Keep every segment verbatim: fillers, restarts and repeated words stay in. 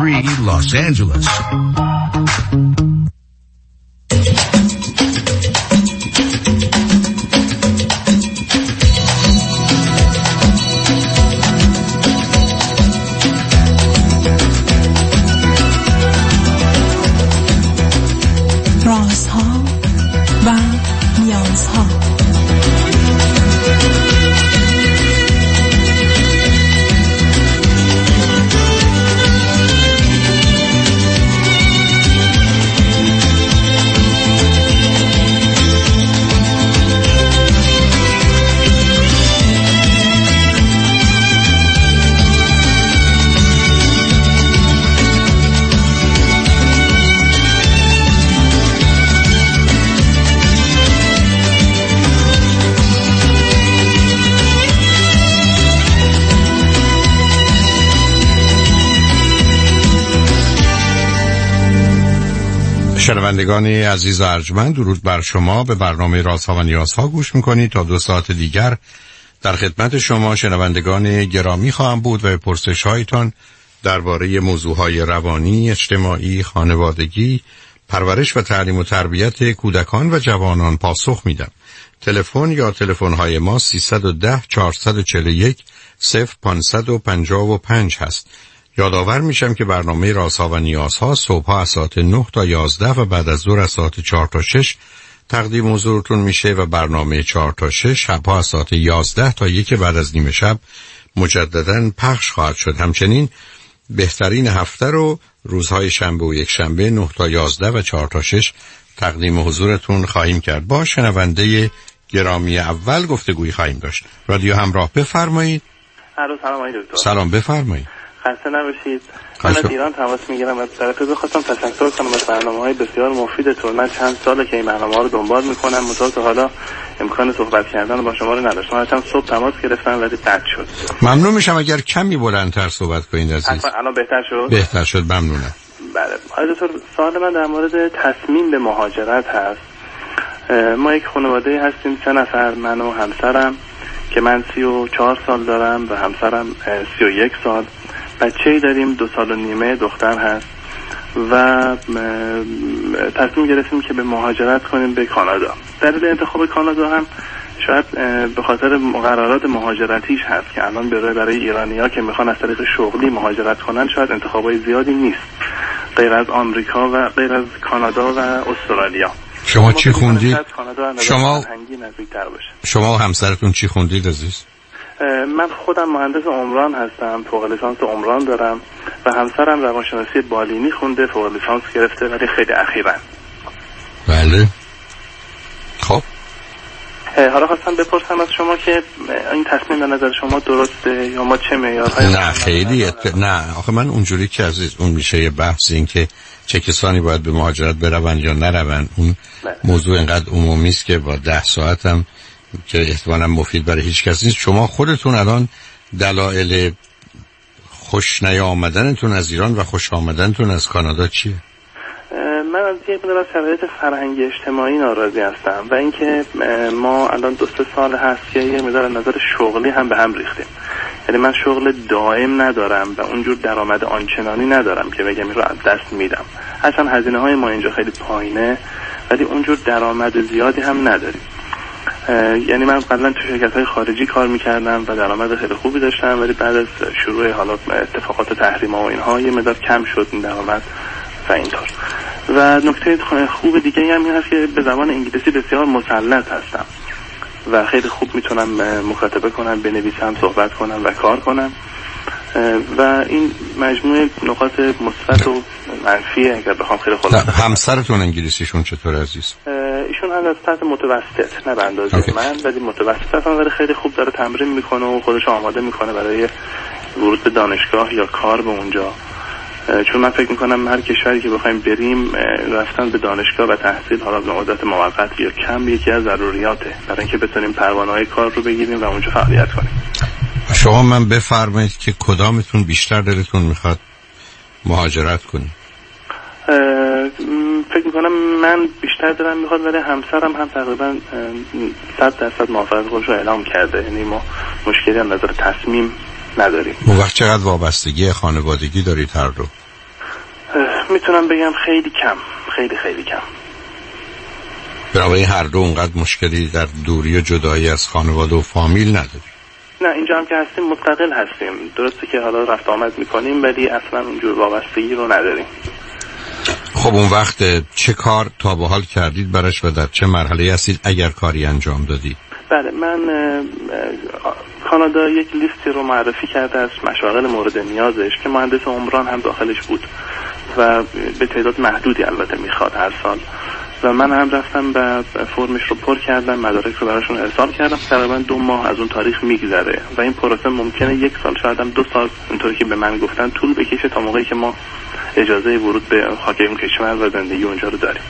three Los Angeles. رازها و نیازها. شنوندگان عزیز و ارجمند، درود بر شما. به برنامه رازها و نیازها گوش میکنید. تا دو ساعت دیگر در خدمت شما شنوندگان گرامی خواهم بود و به پرسش هایتان درباره موضوعهای روانی، اجتماعی، خانوادگی، پرورش و تعلیم و تربیت کودکان و جوانان پاسخ میدم. تلفن یا تلفن های ما سیصد و ده چهارصد و چهل و یک صفر پانصد و پنجاه و پنج هست. یادآور میشم که برنامه رازها و نیازها صبح‌ها از ساعت نه تا یازده و بعد از ظهر از ساعت چهار تا شش تقدیم حضورتون میشه و برنامه چهار تا شش شب‌ها از ساعت یازده تا یک بعد از نیمه شب مجدداً پخش خواهد شد. همچنین بهترین هفته رو روزهای شنبه و یک شنبه نه تا یازده و چهار تا شش تقدیم حضورتون خواهیم کرد. با شنونده گرامی اول گفتگویی خواهیم داشت. رادیو همراه، بفرمایید. الو، سلام آقای دکتر. سلام، بفرمایید. خسته نباشید. من از ایران تماس میگیرم. از طرف بخواستم تشکر کنم از برنامه‌های بسیار مفیدتون. من چند ساله که این برنامه‌ها رو دنبال میکنم، منتها تا حالا امکان صحبت کردن با شما رو نداشتم. من صبح تماس گرفتم ولی قطع شد. ممنون میشم اگر کمی بلندتر صحبت کنید عزیز. الان بهتر شد؟ بهتر شد، ممنونم. بله. آقای دکتر، سوال من در مورد تصمیم به مهاجرت هست. ما یک خانواده هستیم، سه نفر، من و همسرم که من سی و چهار سال دارم و همسرم سی و یک سال. بچه‌ای داریم دو سال و نیمه، دختر هست و تصمیم گرفتیم که به مهاجرت کنیم به کانادا. دلیل انتخاب کانادا هم شاید به خاطر مقررات مهاجرتیش هست که الان برای برای ایرانی‌ها که میخوان از طریق شغلی مهاجرت کنن شاید انتخابای زیادی نیست غیر از آمریکا و غیر از کانادا و استرالیا. شما چی خوندید؟ شما شما و همسرتون چی خوندید عزیز؟ من خودم مهندس عمران هستم، فوق لیسانس عمران دارم و همسرم روانشناسی بالینی خونده، فوق لیسانس گرفته ولی خیلی اخیراً. بله. خب حالا خواستم بپرسم از شما که این تصمیم به نظر شما درسته یا ما چه معیارهایی؟ نه خیلی ات... نه آخه من اونجوری که عزیز اون میشه یه بحث این که چه کسانی باید به مهاجرت برون یا نرون، اون بله. موضوع اینقدر عمومی است که با ده ساعتم که احتمالاً مفید برای هیچ کس نیست. شما خودتون الان دلایل خوش نیامدنتون از ایران و خوش آمدنتون از کانادا چیه؟ من از یک مقدار شرایط فرهنگی اجتماعی ناراضی هستم و اینکه ما الان دو سه سال هست که یک مقدار از نظر شغلی هم به هم ریختیم. یعنی من شغل دائم ندارم و اونجور درآمد آنچنانی ندارم که بگم این رو از دست میدم. اصلا هزینه های ما اینجا خیلی پایینه ولی اونجور درآمد زیادی هم نداریم. یعنی من قبلا تو شرکت‌های خارجی کار می‌کردم و درآمد خیلی خوبی داشتم ولی بعد از شروع حالا اتفاقات تحریم‌ها و اینها یه مقدار کم شد این درآمد و اینطور. و نکته خوب دیگه هم این هست که به زبان انگلیسی بسیار مسلط هستم و خیلی خوب میتونم مکاتبه کنم، بنویسم، صحبت کنم و کار کنم و این مجموعه نقاط مثبت و منفی اگر بخوام خیلی خلاصه. همسرتون انگلیسیشون چطور عزیز؟ ایشون هم از سطح متوسط، نه به اندازه okay. من ولی متوسط هستن ولی خیلی خوب داره تمرین میکنه و خودش آماده میکنه برای ورود به دانشگاه یا کار به اونجا. چون من فکر میکنم هر کشوری که بخوایم بریم رفتن به دانشگاه و تحصیل حالا به مدت موقت یا کم یکی از ضروریاته برای اینکه بتونیم پروانه‌های کار رو بگیریم و اونجا فعالیت کنیم. شما من بفرمایید که کدامتون بیشتر دلتون میخواد مهاجرت کنید؟ فکر میکنم من بیشتر دلم میخواد ولی همسرم هم تقریبا صد درصد موافقت خودش رو اعلام کرده. یعنی ما مشکلی هم نظر تصمیم نداریم. اون وقت چقدر وابستگی خانوادگی دارید هر دو؟ میتونم بگم خیلی کم، خیلی خیلی کم. برای هر دو اونقدر مشکلی در دوری و جدایی از خانواده و فامیل نداری؟ نه، اینجا هم که هستیم مستقل هستیم. درسته که حالا رفت آمد میکنیم ولی اصلا اونجور وابستگی رو نداریم. خب اون وقت چه کار تا به حال کردید براش و در چه مرحله هستید اگر کاری انجام دادید؟ بله، من کانادا یک لیستی رو معرفی کرده از مشاغل مورد نیازش که مهندس عمران هم داخلش بود و به تعداد محدودی البته میخواد هر سال، و من هم رفتم و فرمش رو پر کردم، مدارک رو براشون ارسال کردم. تقریبا دو ماه از اون تاریخ میگذره و این پروسه ممکنه یک سال، شاید هم دو سال اونطوری که به من گفتن طول بکشه تا موقعی که ما اجازه ورود به خاک اون کشور و زندگی اونجا رو داریم.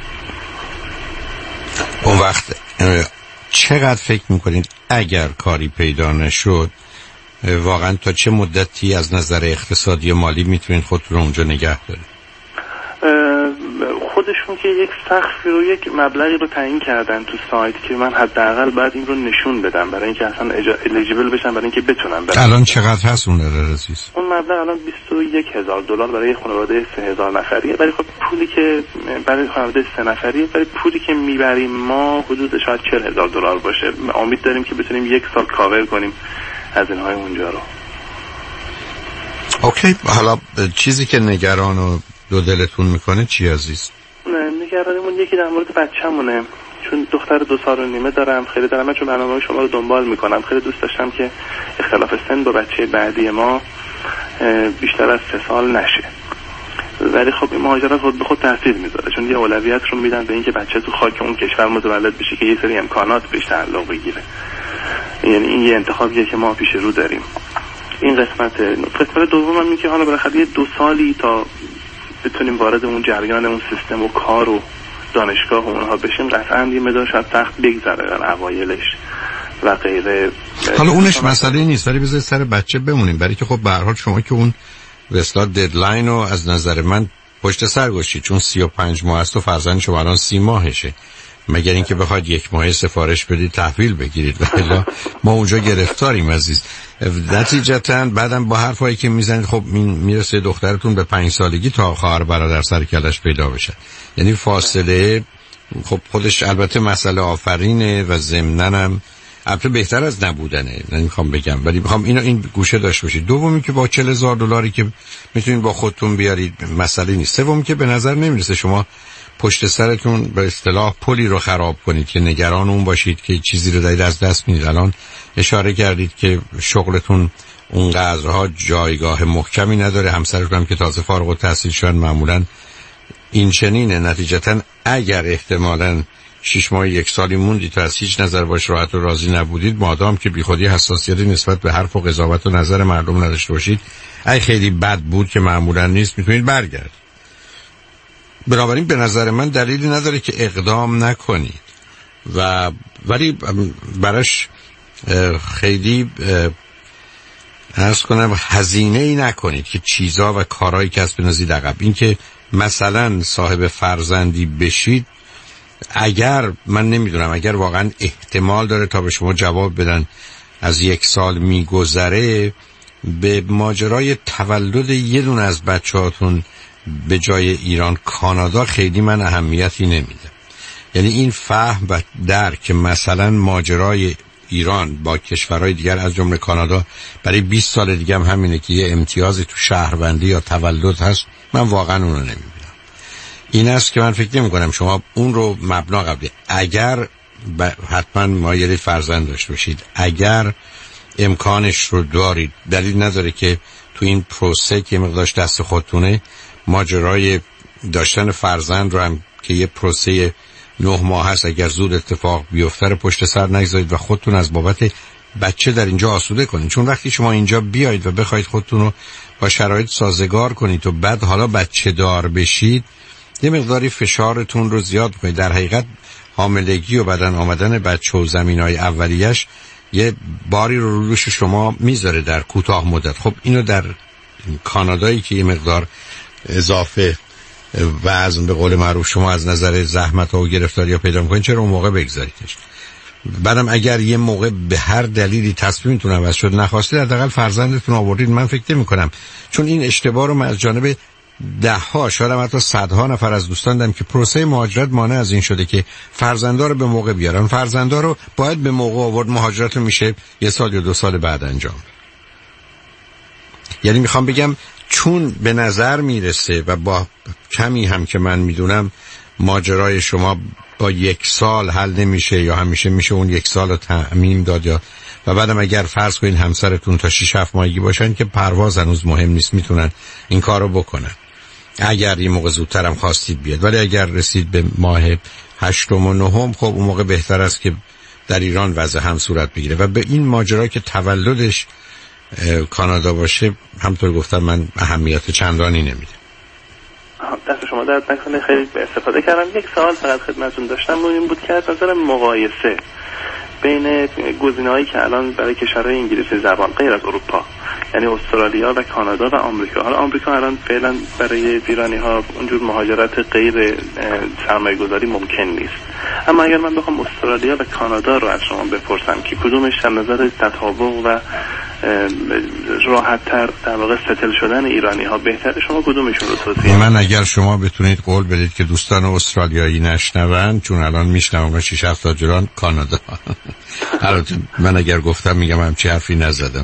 اون وقت چقدر فکر میکنید اگر کاری پیدا نشد واقعا تا چه مدتی از نظر اقتصادی و مالی میتونید خودتون رو اونجا نگه دارید؟ خودشون که یک سقفی رو، یک مبلغی رو تعیین کردن تو سایت که من حداقل بعد این رو نشون بدم برای اینکه اصلا الیجیبل بشم، برای اینکه بتونم برم. الان چقدر هست اون عزیز؟ اون مبلغ الان بیست و یک هزار دلار برای خانواده سه هزار نفریه، ولی خب پولی که برای خانواده سه نفریه، ولی پولی که میبریم ما حدود شاید چهل هزار دلار باشه. امید داریم که بتونیم یک سال کاور کنیم از اینهای اونجا رو. اوکی، حالا چیزی که نگران و دو دلتون میکنه چی عزیز؟ نه، نگرانیمون یکی در مورد بچه‌مونه، چون دختر دو سال و نیمه دارم. خیلی دارم، من چون برنامه شما رو دنبال میکنم خیلی دوست داشتم که اختلاف سن با بچه بعدی ما بیشتر از سه سال نشه، ولی خب این مهاجرت خود به خود تاثیر میذاره، چون یه اولویت رو میدن به اینکه بچه تو خاک اون کشور متولد بشه که یه سری امکانات بهش تعلق بگیره. یعنی این یه انتخابیه که ما پیش رو داریم. این قسمت قسمت دوم هم این که حالا بالاخره یه دو سالی تا بتونیم وارد اون جریان اون سیستم و کار و دانشگاه و اونها بشیم، قطعا یه مقدار شاید سخت بگذره در اوایلش و غیره. حالا اونش مسئله نیست، ولی بذارید سر بچه بمونیم، برای که خب به هر حال شما که اون به اصطلاح ددلاین رو از نظر من پشت سر گذاشتید، چون سی و پنج ماه است و فرزند شما الان سی ماهشه، مگر اینکه بخواید یک ماه سفارش بدید تحویل بگیرید، ولی ما اونجا گرفتاریم عزیز. نتیجتاً بعدم با حرفایی که میزنید خب میرسه دخترتون به پنج سالگی تا خواهر برادر سر کلش پیدا بشه، یعنی فاصله خب خودش البته مسئله آفرینه و ضمناً هم البته بهتر از نبودنه، نمیخوام بگم، ولی میخوام اینو این گوشه داشته باشید. دومی که با چهل هزار دلاری که میتونید با خودتون بیارید مسئله نیست. سومی که به نظر نمیرسه شما پشت سرتون به اصطلاح پلی رو خراب کنید که نگران اون باشید که چیزی رو دارید از دست میدید. الان اشاره کردید که شغلتون اونقدرها جایگاه محکمی نداره، همسرتون هم که تازه فارغ التحصیل شدن معمولا این چنینه. نتیجتا اگر احتمالاً شش ماه یک سالی موندی تا از هیچ نظر باش راحت و راضی نبودید، مادام که بیخودی حساسیتی نسبت به حرف و قضاوت و نظر مردم نداشته باشید، اگه خیلی بد بود که معمولا نیست، میتونید برگردید. بنابراین به نظر من دلیلی نداره که اقدام نکنید و ولی براش خیلی عرض کنم هزینه ای نکنید که چیزا و کارهایی که از بنازید عقب. این که مثلا صاحب فرزندی بشید، اگر من نمیدونم اگر واقعا احتمال داره تا به شما جواب بدن از یک سال میگذره، به ماجرای تولد یه دونه از بچه‌هاتون به جای ایران کانادا خیلی من اهمیتی نمیدم. یعنی این فهم و درک که مثلا ماجرای ایران با کشورهای دیگر از جمله کانادا برای بیست سال دیگه هم همینه که یه امتیازی تو شهروندی یا تولد هست، من واقعا اون رو نمیبینم. این است که من فکر نمی کنم شما اون رو مبنا قبلی، اگر حتما مایل فرزند داشته باشید، اگر امکانش رو دارید، دلیل نداره که تو این پروسه که مقدارش دست خودتونه ماجرای داشتن فرزند رو هم که یه پروسه نه ماه هست اگر زود اتفاق بیفته رو پشت سر نگذارید و خودتون از بابت بچه در اینجا آسوده کنید. چون وقتی شما اینجا بیایید و بخواید خودتون رو با شرایط سازگار کنید و بعد حالا بچه دار بشید، یه مقداری فشارتون رو زیاد کنید. در حقیقت حاملگی و بدن آمدن بچه و زمینهای اولیش یه باری رو روش شما میذاره در کوتاه مدت. خب اینو در کانادایی که یه مقدار اضافه وزن به قول معروف شما از نظر زحمت ها و گرفتاری ها پیدا میکنید، چرا اون موقع بگذاریدش؟ بعدم اگر یه موقع به هر دلیلی تصمیمتون عوض شد نخواستید، حداقل فرزندتون آوردید. من فکر نمی کنم، چون این اشتباه رو من از جانب ده ها شاید حتی صدها نفر از دوستان دیدم که پروسه مهاجرت مانع از این شده که فرزندا رو به موقع بیارن. فرزندا رو باید به موقع آورد، مهاجرت میشه یه سال یا دو سال بعد انجام. یعنی میخوام بگم چون به نظر میرسه و با کمی هم که من میدونم ماجرای شما با یک سال حل نمیشه یا همیشه میشه اون یک سال رو تعمیم داد، یا و بعدم اگر فرض کنین همسرتون تا شش هفت ماهگی باشن که پرواز هنوز مهم نیست، میتونن این کارو بکنن اگر این موقع زودتر هم خواستید بیاد. ولی اگر رسید به ماه هشتم و نهم خب اون موقع بهتر است که در ایران وضع هم صورت بگیره. و به این ماجرا که تولدش کانادا باشه همطور گفتم من اهمیت چندانی نمیدم. دست شما درد نکنه، خیلی استفاده کردم. یک سوال فقط خدمتتون داشتم و این بود که از نظر مقایسه بین گزینه‌هایی که الان برای کشورهای انگلیسی زبان غیر از اروپا، یعنی استرالیا و کانادا و آمریکا، حالا آمریکا الان فعلا برای ایرانی‌ها اونجور مهاجرت غیر سرمایه‌گذاری ممکن نیست، اما اگر من بخوام استرالیا و کانادا رو از شما بپرسم که کدومش از نظر تطابق و راحت‌تر در واقع ستل شدن ایرانی‌ها بهتره، شما کدومشون رو توصیه؟ من اگر شما بتونید قول بدید که دوستان استرالیایی نشنون، چون الان میشنون شش هفت تا جران کانادا. البته من اگر گفتم میگم همچی حرفی نزدم.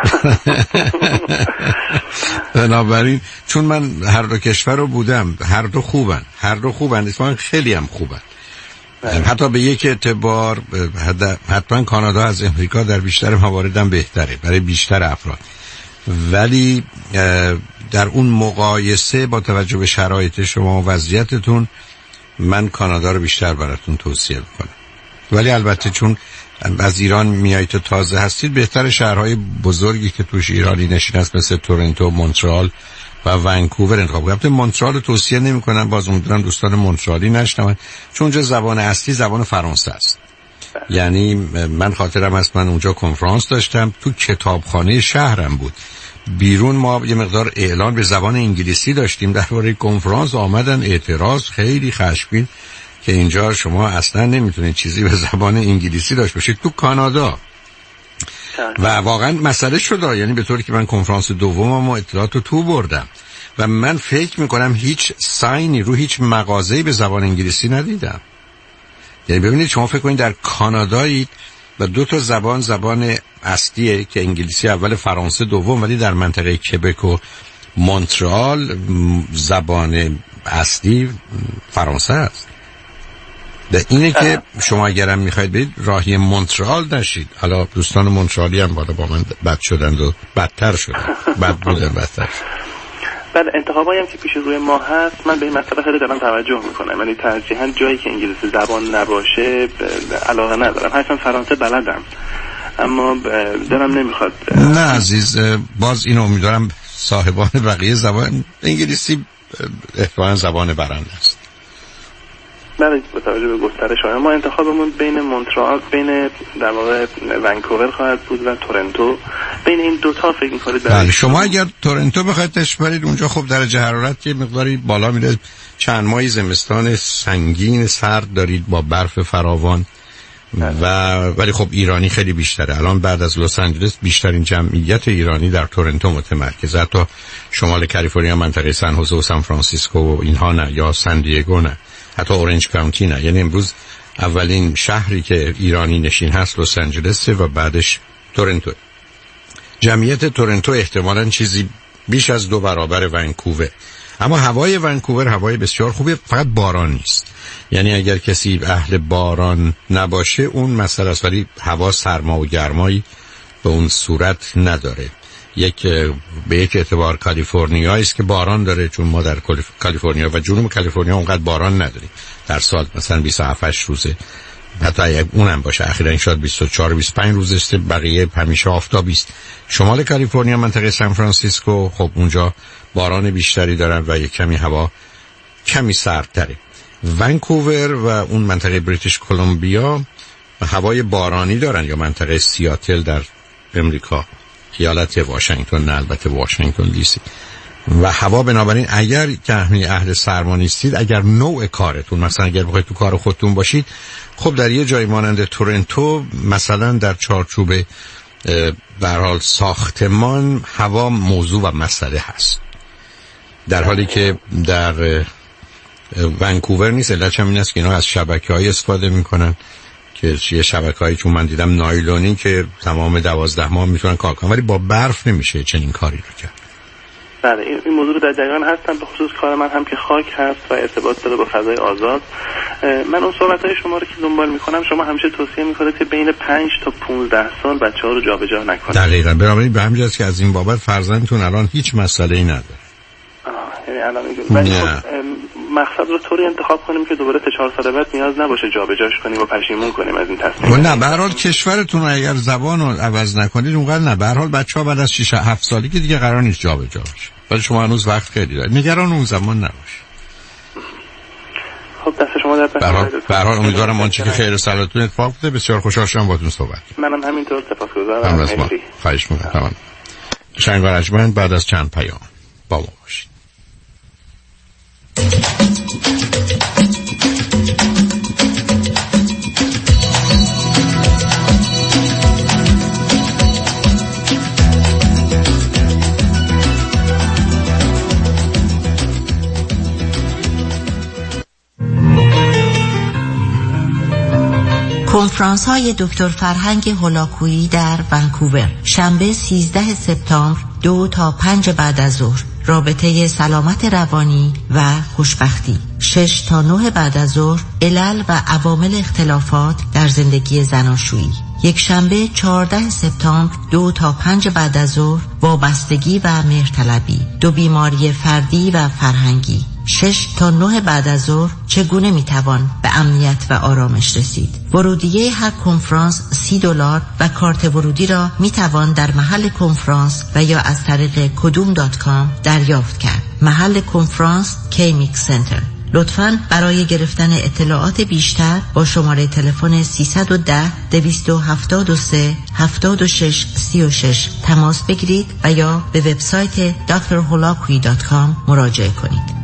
بنابراین چون من هر دو کشور رو بودم، هر دو خوبن، هر دو خوبن، اتفاقا خیلی هم خوبن. حتی به یک اعتبار حتما کانادا از امریکا در بیشتر موارد هم بهتره برای بیشتر افراد، ولی در اون مقایسه با توجه به شرایط شما و وضعیتتون من کانادا رو بیشتر براتون توصیه میکنم. ولی البته چون از ایران میایید و تازه هستید، بهتر شهرهای بزرگی که توش ایرانی نشین است مثل تورنتو، مونترال و ونکوور انتخاب کنید. البته مونترال رو توصیه نمی‌کنم، باز امیدوارم دوستان مونترالی نشنون، چون اونجا زبان اصلی زبان فرانسه است. یعنی من خاطرم هست من اونجا کنفرانس داشتم، تو کتابخانه شهرم بود، بیرون ما یه مقدار اعلان به زبان انگلیسی داشتیم درباره کنفرانس، آمدن اعتراض خیلی خشمگین که اینجا شما اصلا نمیتونید چیزی به زبان انگلیسی داشت باشید. تو کانادا و واقعا مسئله شده، یعنی به طوری که من کنفرانس دومم و اطلاعات رو تو بردم و من فکر میکنم هیچ ساینی رو هیچ مغازه‌ای به زبان انگلیسی ندیدم. یعنی ببینید شما فکر کنید در کانادایید و دو تا زبان زبان اصلیه که انگلیسی اول، فرانسه دوم، ولی در منطقه کبک و مونترال زبان اصلی فرانسه است. ده اینه که شما اگرم میخواید برید راهی مونترال نشید. حالا دوستان مونترالی هم بالا با من بد شدند و بدتر شدند، بد بودن بدتر شد. بله، انتخابایی هم که پیش روی ما هست من به این مسئله خیلی دارم توجه میکنم، یعنی ترجیحاً جایی که انگلیسی زبان نباشه علاقه ندارم. هرچند فرانسه بلدم اما دلم نمیخواد. نه عزیز، باز اینو امیدوارم صاحبان بقیه زبان انگلیسی احتمالاً زبان برنده است. بله، با توجه به گسترش های ما انتخابمون بین مونترال، بین در واقع ونکوور خواهد بود و تورنتو. بین این دوتا فکر می‌کنید؟ بله، شما اگر تورنتو بخواید تشبرید اونجا خب درجه حرارت یه مقداری بالا میره، چند ماهی زمستان سنگین سرد دارید با برف فراوان و ولی خب ایرانی خیلی بیشتره. الان بعد از لس آنجلس بیشترین جمعیت ایرانی در تورنتو متمرکزه، حتی شمال کالیفرنیا منطقه سن خوزه و سان فرانسیسکو و اینها نه، یا سن دیگو نه، حتی اورنج کانتی نه. یعنی امروز اولین شهری که ایرانی نشین هست لس آنجلس و بعدش تورنتو. جمعیت تورنتو احتمالاً چیزی بیش از دو برابر ونکوور، اما هوای ونکوور هوای بسیار خوبه، فقط باران نیست. یعنی اگر کسی اهل باران نباشه اون مسئله است، ولی هوا سرما و گرمایی به اون صورت نداره. یک به یک اعتبار کالیفرنیا است که باران داره، چون ما در کالیفرنیا و جنوب کالیفرنیا اونقدر باران نداریم. در سال مثلا بیست و هفت روزه، حتی اگه اونم باشه اخیراً شاید بیست و چهار بیست و پنج روز است، بقیه همیشه آفتابی است. شمال کالیفرنیا منطقه سان فرانسیسکو خب اونجا باران بیشتری دارن و یک کمی هوا کمی سردتره. ونکوور و اون منطقه بریتیش کلمبیا هوای بارانی دارن، یا منطقه سیاتل در امریکا، ایالت واشنگتن، نه البته واشنگتن دی سی. و هوا بنابراین اگر که اهل سرما نیستید، اگر نوع کارتون مثلا اگر بخواید تو کار خودتون باشید، خب در یه جای مانند تورنتو مثلا در چارچوب در حال ساختمان هوا موضوع و مسئله هست. در حالی که در ونکوور نیست. علتش این است که اینا از شبکه‌های استفاده میکنن که یه شبکه‌ای چون من دیدم نایلونی که تمام دوازده ماه میتونن کار کنن، ولی با برف نمیشه چنین کاری رو کرد. بله این موضوع رو در جریان هستم. به خصوص کار من هم که خاک هست و ارتباط داره با فضای آزاد. من اون صحبت‌های شما رو که دنبال میکنم، شما همیشه توصیه میکنید که بین پنج تا پانزده سال بچه‌ها رو جابجا نکنید. دقیقاً. بنابراین به همین جاست که از این بابت فرزندتون الان هیچ مسئله‌ای نداره. یعنی الان ولی خب مقصد رو طوری انتخاب کنیم که دوباره تا چهار سال بعد نیاز نباشه جابجاش کنیم و پشیمون کنیم از این تصمیم. نه به هر حال کشورتون اگر زبان رو عوض نکنید اونقدر نه. به هر حال بچه‌ها بعد از شش هفت سالگی دیگه قرار نیست جابجا بشه. ولی شما هنوز وقت خیلی دارید. نگران اون زمان نباشید. خب دست شما در نکنه. به هر حال امیدوارم آنچه که خیر سلامتون اتفاق بیفته. بسیار خوشحال شدم باهاتون صحبت. منم همینطور سپاسگزارم. مرسی. خواهش می‌کنم. تمام. شنگار اجمن بعد از چند پیام با ما باشید. کنفرانس های دکتر فرهنگ هولاکویی در ونکوور شنبه سیزده سپتامبر دو تا پنج بعد از ظهر، رابطه سلامت روانی و خوشبختی. شش تا نه بعد از ظهر، علل و عوامل اختلافات در زندگی زناشویی. یک شنبه چهارده سپتامبر دو تا پنج بعد از ظهر، وابستگی و مهرطلبی، دو بیماری فردی و فرهنگی. شش تا نه بعد از ظهر، چگونه میتوان به امنیت و آرامش رسید. ورودیه هر کنفرانس سی دلار و کارت ورودی را میتوان در محل کنفرانس و یا از طریق کدوم دات کام دریافت کرد. محل کنفرانس کیمیک سنتر. لطفاً برای گرفتن اطلاعات بیشتر با شماره تلفن سیصد و ده دویست و هفتاد و سه هفتاد و شش سی و شش تماس بگیرید و یا به وبسایت دکتر هولاکویی دات کام مراجعه کنید.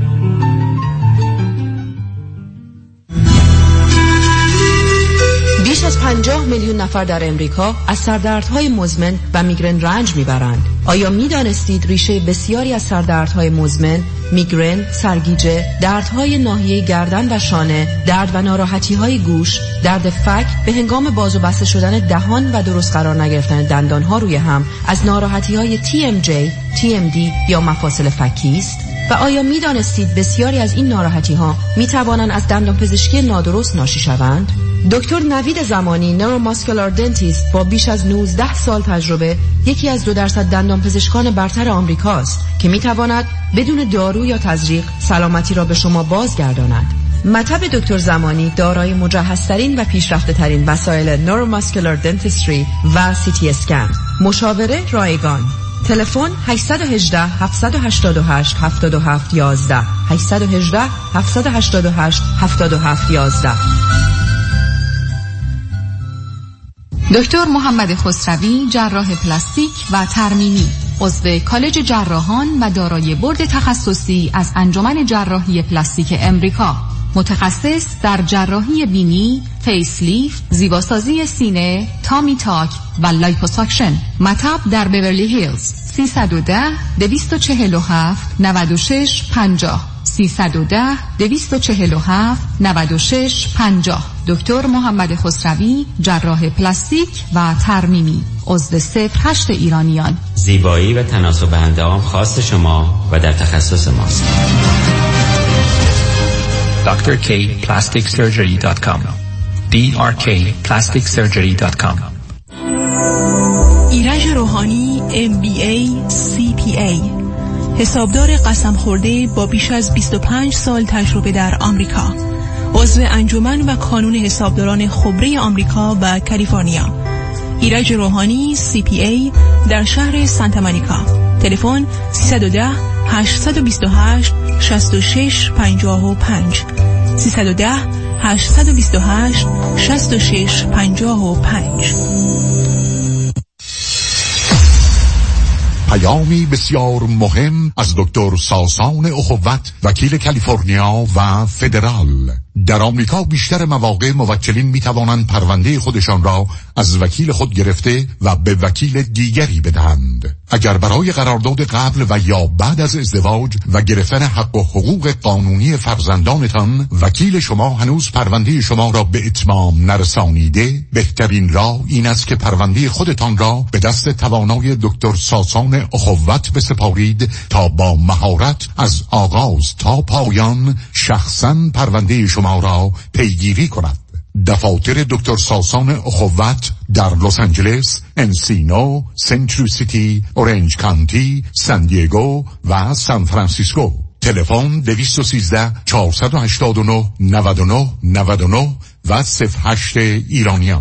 بیش از پنجاه میلیون نفر در امریکا از سردردهای مزمن و میگرن رنج میبرند. آیا میدانستید ریشه بسیاری از سردردهای مزمن، میگرن، سرگیجه، دردهای ناحیه گردن و شانه، درد و ناراحتی‌های گوش، درد فک به هنگام باز و بسته شدن دهان و درست قرار نگرفتن دندانها روی هم از ناراحتی‌های تی ام جی، تی ام دی یا مفاصل فکی است؟ و آیا میدانستید بسیاری از این ناراحتی‌ها میتوانند از دندانپزشکی نادرست ناشی شوند؟ دکتر نوید زمانی، نوروماسکولار دنتیست با بیش از نوزده سال تجربه، یکی از دو درصد دندانپزشکان برتر آمریکاست که میتواند بدون دارو یا تزریق سلامتی را به شما بازگرداند. مطب دکتر زمانی دارای مجهزترین و پیشرفته‌ترین وسایل نوروماسکولار دنتیستری و سی تی اسکن. مشاوره رایگان. تلفن هشت یک هشت هفت هشت هشت هفت هفت یک یک هشت یک هشت هفت هشت هشت هفت هفت یک یک. دکتر محمد خسروی، جراح پلاستیک و ترمیمی، عضو کالج جراحان و دارای برد تخصصی از انجمن جراحی پلاستیک امریکا، متخصص در جراحی بینی، فیس لیفت، زیباسازی سینه، تامی تاک و لایپوساکشن. مطب در بیورلی هیلز. سیصد و ده دویست و چهل و هفت نود و شش پنجاه سیصد و ده دویست و چهل و هفت نود و شش پنجاه. دکتر محمد خسروی، جراح پلاستیک و ترمیمی، عضو صفر هشت ایرانیان. زیبایی و تناسب اندام خاص شما و در تخصص ماست. دکتر کی پلاستیک سرجری دات کام دی آر کی پلاستیک سرجری دات کام. ایرج روحانی ام بی ای سی پی ای، حسابدار قسم خورده با بیش از بیست و پنج سال تجربه در آمریکا، عضو انجمن و کانون حسابداران خبره آمریکا و کالیفرنیا. ایرج روحانی سی پی ای در شهر سانتا مونیکا. تلفن سیصد و ده هشتصد و بیست و هشت شصت و شش پنجاه و پنج سیصد و ده هشتصد و بیست و هشت شصت و شش پنجاه و پنج. پیامی بسیار مهم از دکتر ساسان اخوت، وکیل کالیفرنیا و فدرال. در آمریکا بیشتر مواقع موکلین می توانند پرونده خودشان را از وکیل خود گرفته و به وکیل دیگری بدهند. اگر برای قرارداد قبل و یا بعد از ازدواج و گرفتن حق و حقوق قانونی فرزندانتان وکیل شما هنوز پرونده شما را به اتمام نرسانیده، بهترین راه این است که پرونده خودتان را به دست توانای دکتر ساسان اخوت بسپارید تا با مهارت از آغاز تا پایان شخصاً پرونده شما را پیگیری کند. دفاتر دکتر ساسان اخوت در لس آنجلس، انسینو، سنترو سیتی، اورنج کانتی، سان دیگو و سان فرانسیسکو. تلفن دویست و سیزده چهارصد و هشتاد و نه نود و نه نود و نه و صفر هشت ایرانیان.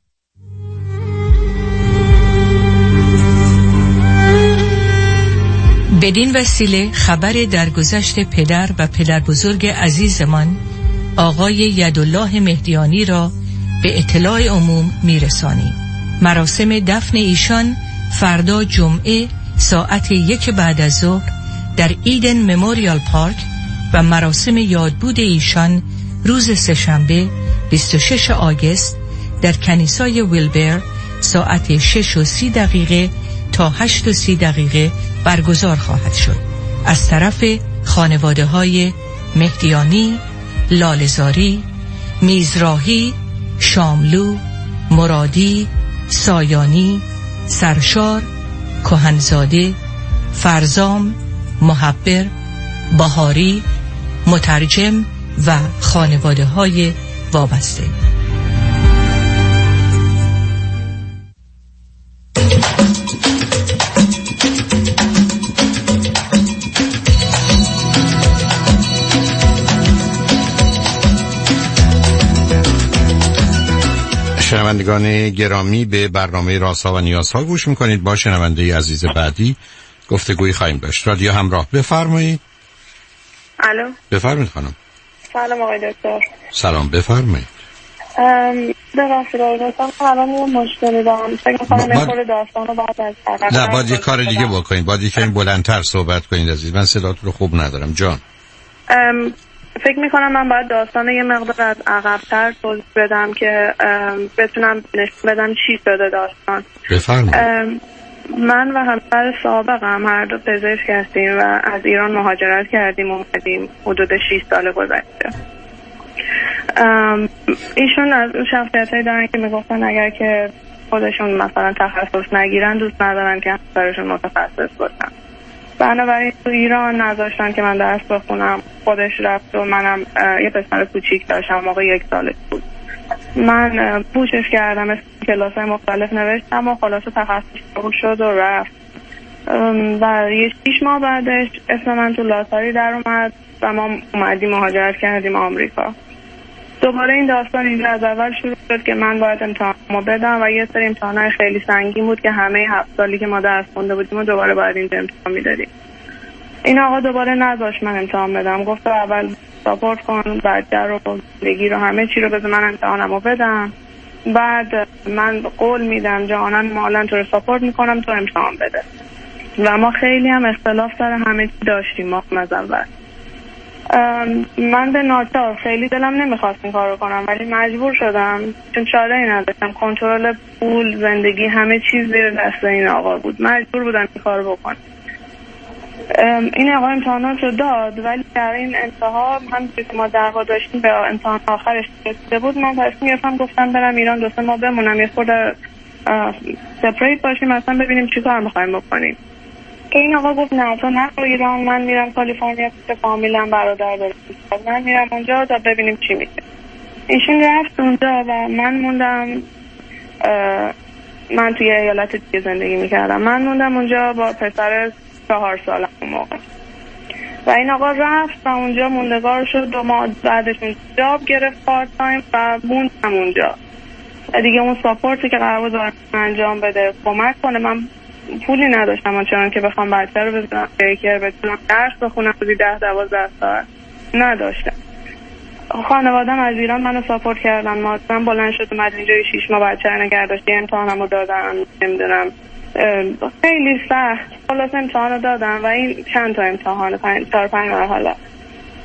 بدین وسیله خبر درگذشت پدر و پدر بزرگ عزیزمان آقای یدالله مهدیانی را به اطلاع عموم میرسانیم. مراسم دفن ایشان فردا جمعه ساعت یک بعد از ظهر در ایدن مموریال پارک و مراسم یادبود ایشان روز سه‌شنبه بیست و شش آگوست در کنیسای ویلبر ساعت شش و سی دقیقه تا هشت و سی دقیقه برگزار خواهد شد. از طرف خانواده های مهدیانی، لاله‌زاری، میزراهی، شاملو، مرادی، سایانی، سرشار، کهنزاده، فرزام، محبر، بهاری، مترجم و خانواده های وابسته. شنوندگان گرامی، به برنامه رازها و نیازها گوش میکنید. با شنونده عزیز بعدی گفتگویی خواهیم داشت. رادیو همراه، بفرمایید. الو، بفرمایید خانم. سلام آقای دکتر. سلام، بفرمایید. ببخشید آقای دکتر، الان یه مشکلی دارم. فکر می‌کنم یه خورده داستانو بعد از عقب. نه، باید یه کار دیگه بکنید. باید یکم بلندتر صحبت کنید عزیز. من صداتون رو خوب ندارم جان. فکر میکنم من باید داستان یه مقدار از عقب‌تر توضیح بدم که بتونم نشون بدم چی شده داستان. بفرمایید. من و همسر سابقم هر دو پزشک هستیم و از ایران مهاجرت کردیم، اومدیم حدود شش سال گذشته. ایشون از اون شخصیتایی دارن که میگفتن اگر که خودشون مثلا تخصص نگیرن دوست ندارن که همسرشون متخصص باشن. بنابراین تو ایران نذاشتن که من درس بخونم. خودش رفت و منم یه پسر کوچیک داشتم، موقع یک سالش بود. من پوشش کردم، اسم کلاس‌های مختلف نوشتم و خلاصه تخصص قبول شد و رفت. و یه شیش ماه بعدش اسم من تو لاتاری در اومد و ما اومدیم مهاجرت کردیم آمریکا. دوباره این داستان اینجا از اول شروع شد که من باید امتحانمو بدم و یه سری امتحانای خیلی سنگین بود که همه هفت سالی که ما درس خونده بودیم و دوباره باید اینجا امتحان میدادیم. این آقا دوباره نذاشت من امتحان بدم، گفت اول ساپورت کن، بچه رو، زندگی رو، همه چی رو بده من امتحانمو بدم، بعد من قول میدم جانان مالا تو رو ساپورت میکنم تو امتحان بده. و ما خیلی هم اختلاف سر همه چی داشتیم ما از اول. من به ناچار خیلی دلم نمیخواست این کار رو کنم ولی مجبور شدم چون چاره‌ای نداشتم. کنترل پول، زندگی، همه چیز زیر دست این آقا بود. مجبور بودم این کار رو بکنم. این آقا امتحانات رو داد ولی در این انتها هم که ما دعوا داشتیم به امتحان آخرش رسیده بود، من تصمیم گرفتم گفتم برم ایران دو سه ماه بمونم، یه خورده سپریت باشیم، مثلا ببینیم چی کار می‌خوایم بکنیم. که این آقا گفت نه تو نرو ایران، من میرم کالیفرنیا پیش فامیلم، برادر دارم، من میرم اونجا تا ببینیم چی میشه. ایشون رفت اونجا و من موندم. من توی ایالت دیگه زندگی میکردم، من موندم اونجا با پسر چهار سالم اون موقع. و این آقا رفت و اونجا موندگار شد. دو ماه بعدش جاب گرفت پارت تایم و موندم اونجا. و دیگه اون ساپورتی که قرار بود انجام بده، کمک کنه، من پولی نداشتم چون که بخوام بچه رو بزنم بیکر بتونم درس بخونم روزی ده دوازده ساعت نداشتم. خانوادم از ایران منو ساپورت کردن. ما من بلند شد اومد اینجا شیش ماه بچه رو نگه داشت. امتحانمو دادم، نمیدونم خیلی سخت. خلاص امتحانو دادم و این چند تا امتحان، پنج چهار پنج مرحله.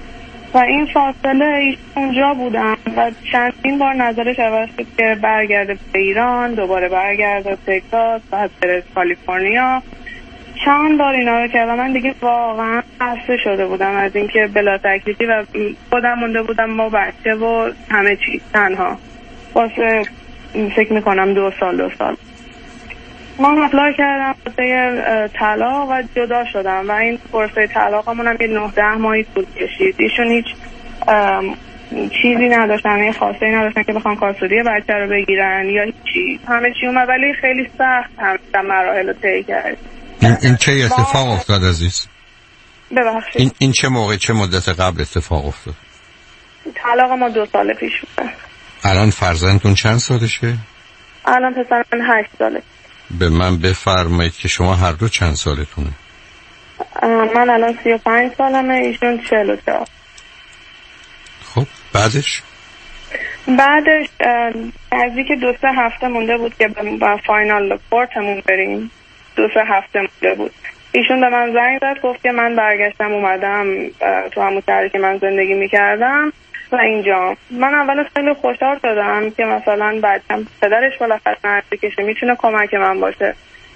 و این فاصله اونجا بودم و چندین بار نظرش عوض شد که برگرده به ایران، دوباره برگرده تگزاس، بعد بره کالیفرنیا. چند بار اینا رو کرد و من دیگه واقعا خسته شده بودم از اینکه بلا تکلیفی و خودم مونده بودم با بچه و همه چیز تنها واسه فکر میکنم دو سال دو سال من اپلای کردم واسه طلاق و جدا شدم و این پروسه طلاقمون هم یه نه ده ماهی طول کشید. ایشون هیچ چیزی نداشتن، یه خواسته نداشتن که بخوان کاسوری بچه رو بگیرن یا هیچی، همه چی اومد ولی خیلی سخت هم مراحل رو طی کرد. این, این چه اتفاق افتاد عزیز؟ ببخشید این, این چه موقع چه مدت قبل اتفاق افتاد؟ طلاق ما دو سال پیش بوده. الان فرزندتون چند سالشه؟ الان پسر من هشت ساله. به من بفرمایید که شما هر دو چند سالتونه؟ من الان سی و پنج سالمه، ایشون چهل و چهار. خب بعدش؟ بعدش نزدیک دو سه هفته مونده بود که با فاینال کورتمون بریم. دو سه هفته مونده بود. ایشون به من زنگ زد گفت که من برگشتم اومدم تو همون شهری که من زندگی میکردم و اینجا. من اول خیلی خوشحال شدم که مثلا بچم پدرش بالاخره نزدیکشه میتونه کمک من باشه.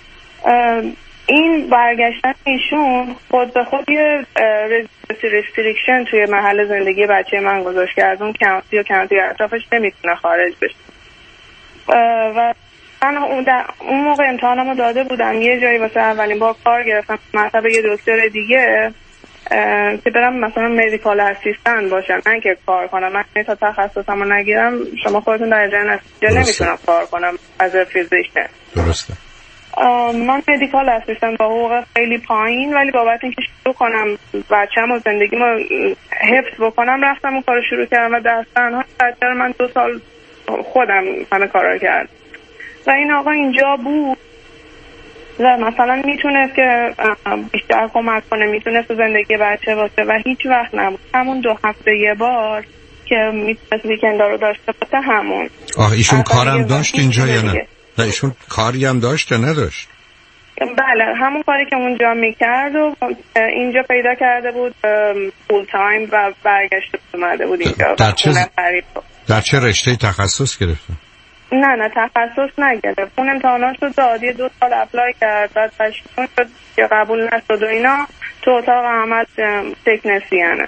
این برگشتن ایشون خود به خود یه ریستریکشن توی محل زندگی بچه من گذاشت که از اون کانتی و کانتی اطرافش نمیتونه خارج بشه و من اون موقع امتحانمو داده بودم، یه جایی واسه اولین بار کار گرفتم مثلا یه دکتر دیگه که برم مثلا مدیکال اسیستنت باشم، نه که کار کنم. من تا تخصصمو نگیرم شما خودتون در جریان هستید، نمیتونم کار کنم از فیزیشن. درسته. من مدیکال اسیستنت با حقوق خیلی پایین، ولی بابت اینکه شروع کنم بچه‌مو زندگیمو حفظ بکنم رفتم اون کارو شروع کردم و در تنها بچه رو من دو سال خودم همه کارا کردم و این آقا اینجا بود و مثلا میتونست که بیشتر کمک کنه، میتونست زندگی بچه باشه و هیچ وقت نبود. همون دو هفته یه بار که میتونست ویکندا رو داشته باشه همون. آه ایشون کارم داشت اینجا یا نه؟ نه ایشون کاری هم داشت یا نداشت؟ بله همون کاری که اونجا میکرد و اینجا پیدا کرده بود فول تایم و برگشت اومده بود اینجا. در چه, در چه رشته تخصص گرفته؟ نه نه تخصص نگرفت. اون امتحاناش رو دادی دو سال اپلای کرد بعد پشتون شد که قبول نشد و اینا تو اتاق عمل تکنسیانه.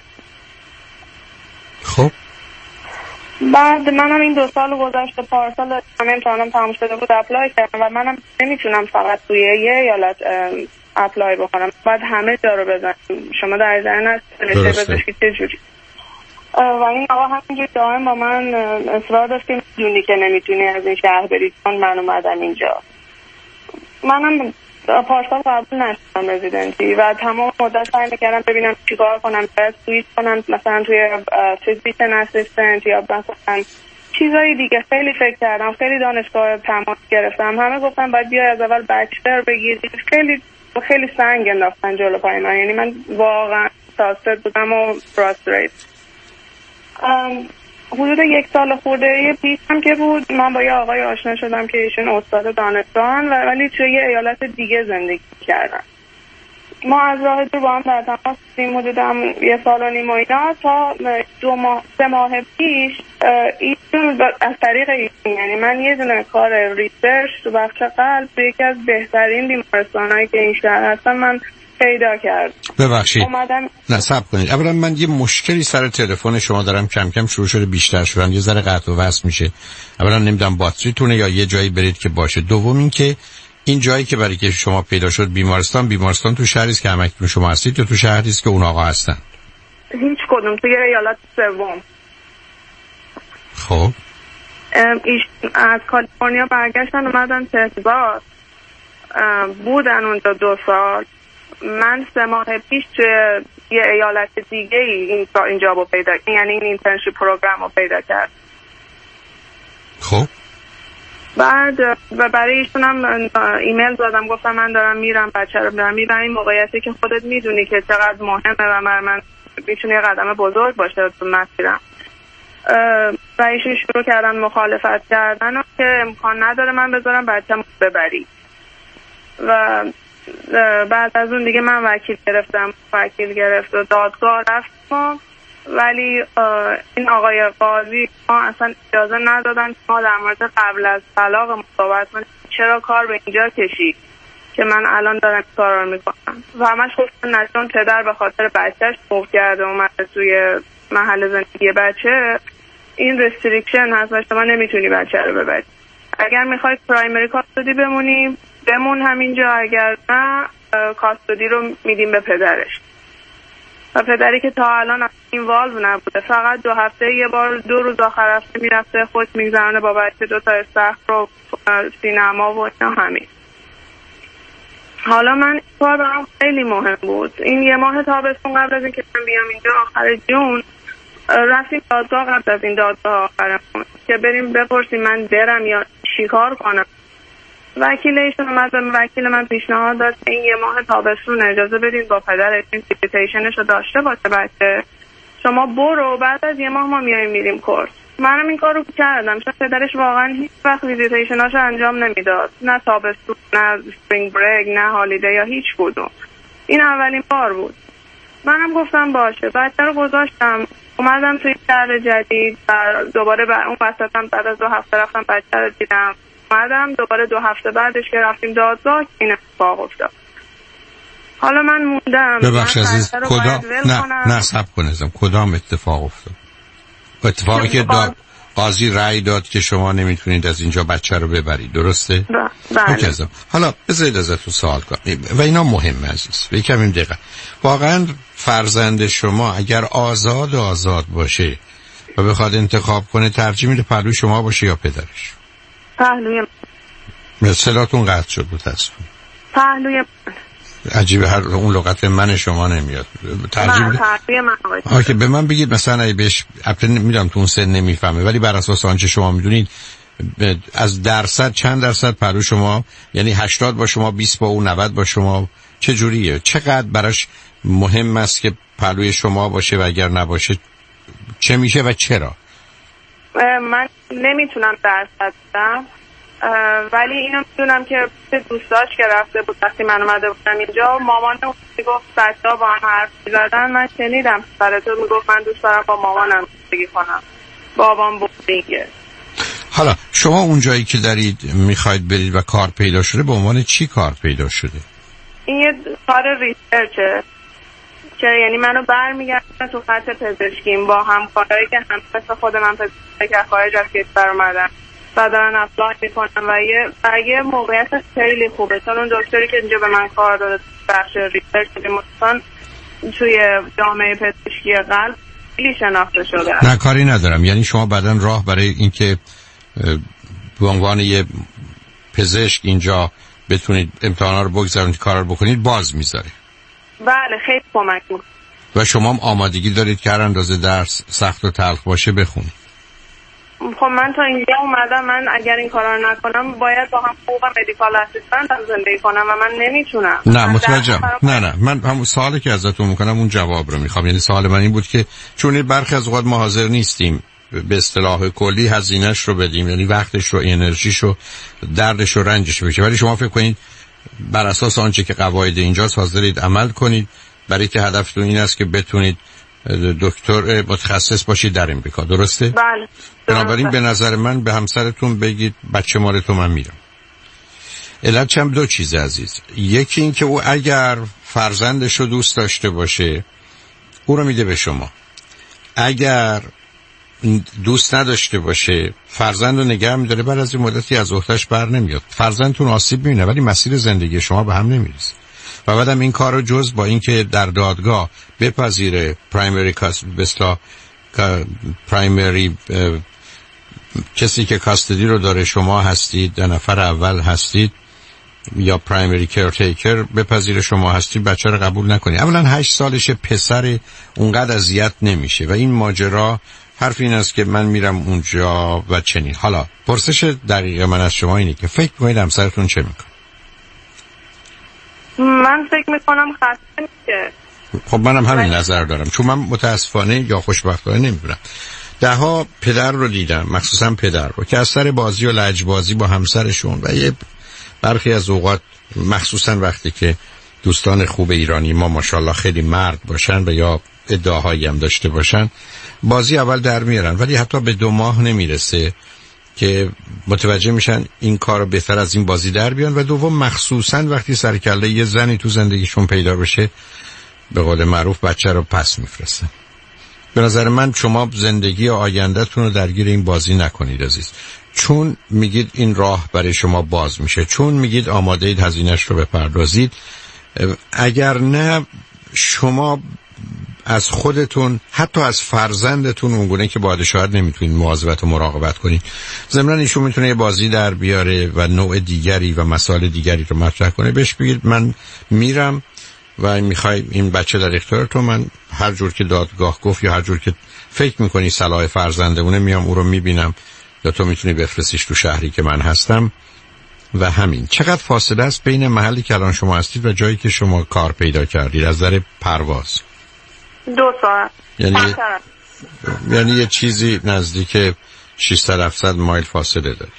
خب بعد منم این دو سال گذشته پارسال همه امتحانم تموم شده بود اپلای کردم و منم نمیتونم فقط توی یه ایالت اپلای بکنم، بعد همه جا رو بزنم. شما در جریان هستید رشته پزشکی چه جوری؟ و این آقا همینجور دائم با من اصرار داشت که میدونی که نمیتونی از این شهر بری چون من اومدم اینجا. منم پارسال قبول نشدم رزیدنتی و تمام مدت سعی میکردم ببینم چیکار کنم، باید سویچ کنم مثلا توی فیزیشن اسیستنت یا مثلا چیزایی دیگه. خیلی فکر کردم، خیلی دانشگاه تماس گرفتم، همه گفتم باید بیای از اول بچلر بگیری. خیلی خیلی سنگ انداختن جلو پای من، یعنی من واقعا تاسد بودم و فراستریت. حدود یک سال خورده پیش هم که بود من با یه آقای آشنا شدم که ایشون استاد دانشگاهن و ولی توی یه ایالت دیگه زندگی کردن. ما از راه دور با هم در تماس بودیم حدودم یه سال و نیم و اینا تا دو ماه سه ماه پیش ایشون از طریق ایشون، یعنی من یه دونه کار ریسرچ تو بخش قلب تو یکی از بهترین بیمارستانایی که این شهر هستن من پیدا کرد. ببخشید اومدم... نه صبر کنید. اولا من یه مشکلی سر تلفن شما دارم، کم کم شروع شده بیشتر شدن، یه ذره قطع و وصل میشه. اولا نمیدونم باتریتونه یا یه جایی برید که باشه. دوم این که این جایی که برای که شما پیدا شد بیمارستان بیمارستان تو شهری است که همکنون شما هستید یا تو شهری است که اون آقا هستن؟ هیچ کدوم، توی ایالت سوم. خب ایش از کالیفرنیا برگشتن اومدن تگزاس بودن اونجا دو سال. من سه ماه پیش توی یه ایالت دیگه ای اینجا رو پیدا، یعنی این اینترنشیپ پروگرام رو پیدا کرد. خب بعد برای ایشون هم ایمیل دادم، گفتم من دارم میرم بچه رو دارم میرم. این موقعیتی که خودت میدونی که چقدر مهمه و من, من میتونه یه قدم بزرگ باشه تو مسیرم. و ایشون شروع کردن مخالفت کردن و که امکان نداره من بذارم بچه‌مو ببری. و بعد از اون دیگه من وکیل گرفتم، وکیل گرفت و دادگاه رفتم ولی این آقای قاضی ما اصلا اجازه ندادن که ما در مورد قبل از طلاق صحبت کنیم. چرا کار به اینجا کشید که من الان دارم کار رو میکنم و همش گفتن نه چون پدر به خاطر بچهش موو کرده اومده توی محل زندگی بچه این رستریکشن هست و شما نمیتونی بچه رو ببری. اگر میخواید پرایمری کاستودی بمونیم بمون همینجا، اگر نه کاستودی رو میدیم به پدرش. و پدری که تا الان این والو نبوده، فقط دو هفته یه بار دو روز آخر هفته میرفته خود میگذرانه با بچه، دو تا استخر رو سینما و اینا همین. حالا من کار برام خیلی مهم بود. این یه ماه تابستون قبل از اینکه من بیام اینجا آخر جون رفتیم دادگاه، قبل از این دادگاه آخرمون که بریم بپرسیم من برم یا چیکار کنم. وکیل ایشون اومد به وکیل من پیشنهاد داد این یه ماه تابستون اجازه بدین با پدرش این ویزیتیشنش رو داشته باشه بچه، شما برو بعد از یه ماه ما میایم میریم کورس. منم این کارو کردم چون پدرش واقعا هیچ وقت ویزیتیشناشو انجام نمیداد، نه تابستون نه سپرینگ بریک نه هالیدی یا هیچ کدوم. این اولین بار بود. منم گفتم باشه، بچه رو گذاشتم اومدم توی شهر جدید و دوباره بر اون وسطم بعد از دو هفته رفتم بچه رو دیدم، اومدم دوباره دو هفته بعدش که رفتیم دادگاه این اتفاق افتاد. حالا من موندم. ببخش عزیز کدام نه نه صبر کن ازم کدام اتفاق افتاد؟ اتفاقی که داد قاضی رأی داد که شما نمیتونید از اینجا بچه رو ببرید، درسته؟ بله. حالا بذارید ازتون سوال کنم و اینا مهمه عزیز، به کمیم دقیقه. واقعا فرزند شما اگر آزاد آزاد باشه و بخواد انتخاب کنه ترجیح میده پهلوی شما باشه یا پدرش؟ پهلوی من. صداتون قطع شد متاسفم. پهلوی من. عجیبه هر اون لغت من شما نمیاد. ترجیح من پهلوی من. آخه به من بگید مثلا اگه بهش اپل میدم تو اون سن نمیفهمه ولی بر اساس آنچه شما میدونید از درصد چند درصد پهلو شما، یعنی هشتاد با شما، بیست با اون، نود با شما، چه جوریه؟ چقدر براش مهم است که پهلوی شما باشه و اگر نباشه چه میشه و چرا؟ من نمیتونم درصد بدم ولی اینو میدونم که دوستاش که رفته بود وقتی من اومده بودم اینجا مامان اون میگفت بچه‌ها با هم حرف می‌زدن، من شنیدم برای تو میگفت من دوست دارم با مامانم زندگی کنم، بابام بودینگه. حالا شما اون جایی که دارید میخواید برید و کار پیدا شده به عنوان چی کار پیدا شده؟ این یه کار ریسرچه که یعنی منو برمیگردن تو خط پزشکیم با همکارایی که هم مثل خود من پزشکی که خارج از کشور اومدن و دارن اپلای میکنن و یه و یه موقعیت خیلی خوبه چون اون دکتری که اینجا به من کار داده بخش ریسرچ مثلا توی جامعه پزشکی قلب خیلی شناخته شده. نه کاری ندارم، یعنی شما بعداً راه برای اینکه به عنوان یه پزشک اینجا بتونید امتحانا رو بگذارید کار رو بکنید باز میذاره. بله خیلی کمک میکنه. و شما هم آمادگی دارید که هر اندازه درس سخت و تلخ باشه بخونید. خب من تا اینجا اومدم، من اگر این کارا رو نکنم باید با هم حقوق مدیکال اسیستنت هم زندگی کنم و من نمیتونم. نه متوجهم. نه نه من همون سوالی که ازتون میکنم اون جواب رو میخوام. یعنی سوال من این بود که چون برخی از اوقات ما حاضر نیستیم به اصطلاح کلی هزینه‌اش رو بدیم، یعنی وقتش رو، انرژیش رو، دردش رو، رنجش بشه، ولی شما فکر کنید بر اساس آنچه که قواعد اینجاست حاضرید عمل کنید برای که هدفتون این است که بتونید دکتر متخصص باشید در امریکا، درسته؟ بله. بنابراین به نظر من به همسرتون بگید بچه مال تو من میرم. علت چم دو چیز عزیز، یکی این که او اگر فرزندش رو دوست داشته باشه او رو میده به شما، اگر دوست نداشته باشه فرزند رو نگه میداره بعد از این مدتی از عهده‌اش بر نمیاد، فرزندتون آسیب میبینه ولی مسیر زندگی شما به هم نمیرسه. و بعدم این کار رو جز با اینکه در دادگاه بپذیره پرایمری کاست بسلا پرایمری کسی که کاستدی رو داره شما هستید، در نفر اول هستید یا پرایمری کیرتیکر بپذیره شما هستید، بچه رو قبول نکنید. اولا هشت سالشه، پسر اونقدر اذیت نمیشه و این ماجرا حرف این است که من میرم اونجا و چنین. حالا پرسش دقیق من از شما اینه که فکر میکنید همسرتون چه میکنه؟ من فکر میکنم خسته میشه. خب منم همین نظر دارم چون من متاسفانه یا خوشبختانه نمیدونم ده ها پدر رو دیدم، مخصوصا پدر رو که از سر بازی و لجبازی با همسرشون و یه برخی از اوقات مخصوصا وقتی که دوستان خوب ایرانی ما ماشاءالله خیلی مرد باشن و یا ادعاهایی هم داشته باشن بازی اول در میارن، ولی حتی به دو ماه نمیرسه که متوجه میشن این کار رو بهتر از این بازی در بیان. و دوم مخصوصا وقتی سرکله یه زنی تو زندگیشون پیدا بشه به قول معروف بچه رو پس میفرستن. به نظر من شما زندگی آیندهتون رو درگیر این بازی نکنید عزیز، چون میگید این راه برای شما باز میشه، چون میگید آماده اید هزینه‌اش رو بپردازید. اگر نه شما از خودتون حتی از فرزندتون اونگونه که باید شاید نمیتونید مواظبت و مراقبت کنید. ضمن ایشون میتونه یه بازی در بیاره و نوع دیگری و مسائل دیگری رو مطرح کنه. بهش بگید من میرم و میخوای این بچه در اختیار تو، من هر جور که دادگاه گفت یا هر جور که فکر میکنی صلاح فرزندمونه میام او رو میبینم، یا تو میتونی بفرستیش تو شهری که من هستم. و همین. چقدر فاصله است بین محلی که الان شما هستید و جایی که شما کار پیدا کردید از نظر پرواز؟ دو ساعت. یعنی یعنی یه چیزی نزدیک ششصد هفتصد مایل فاصله داری.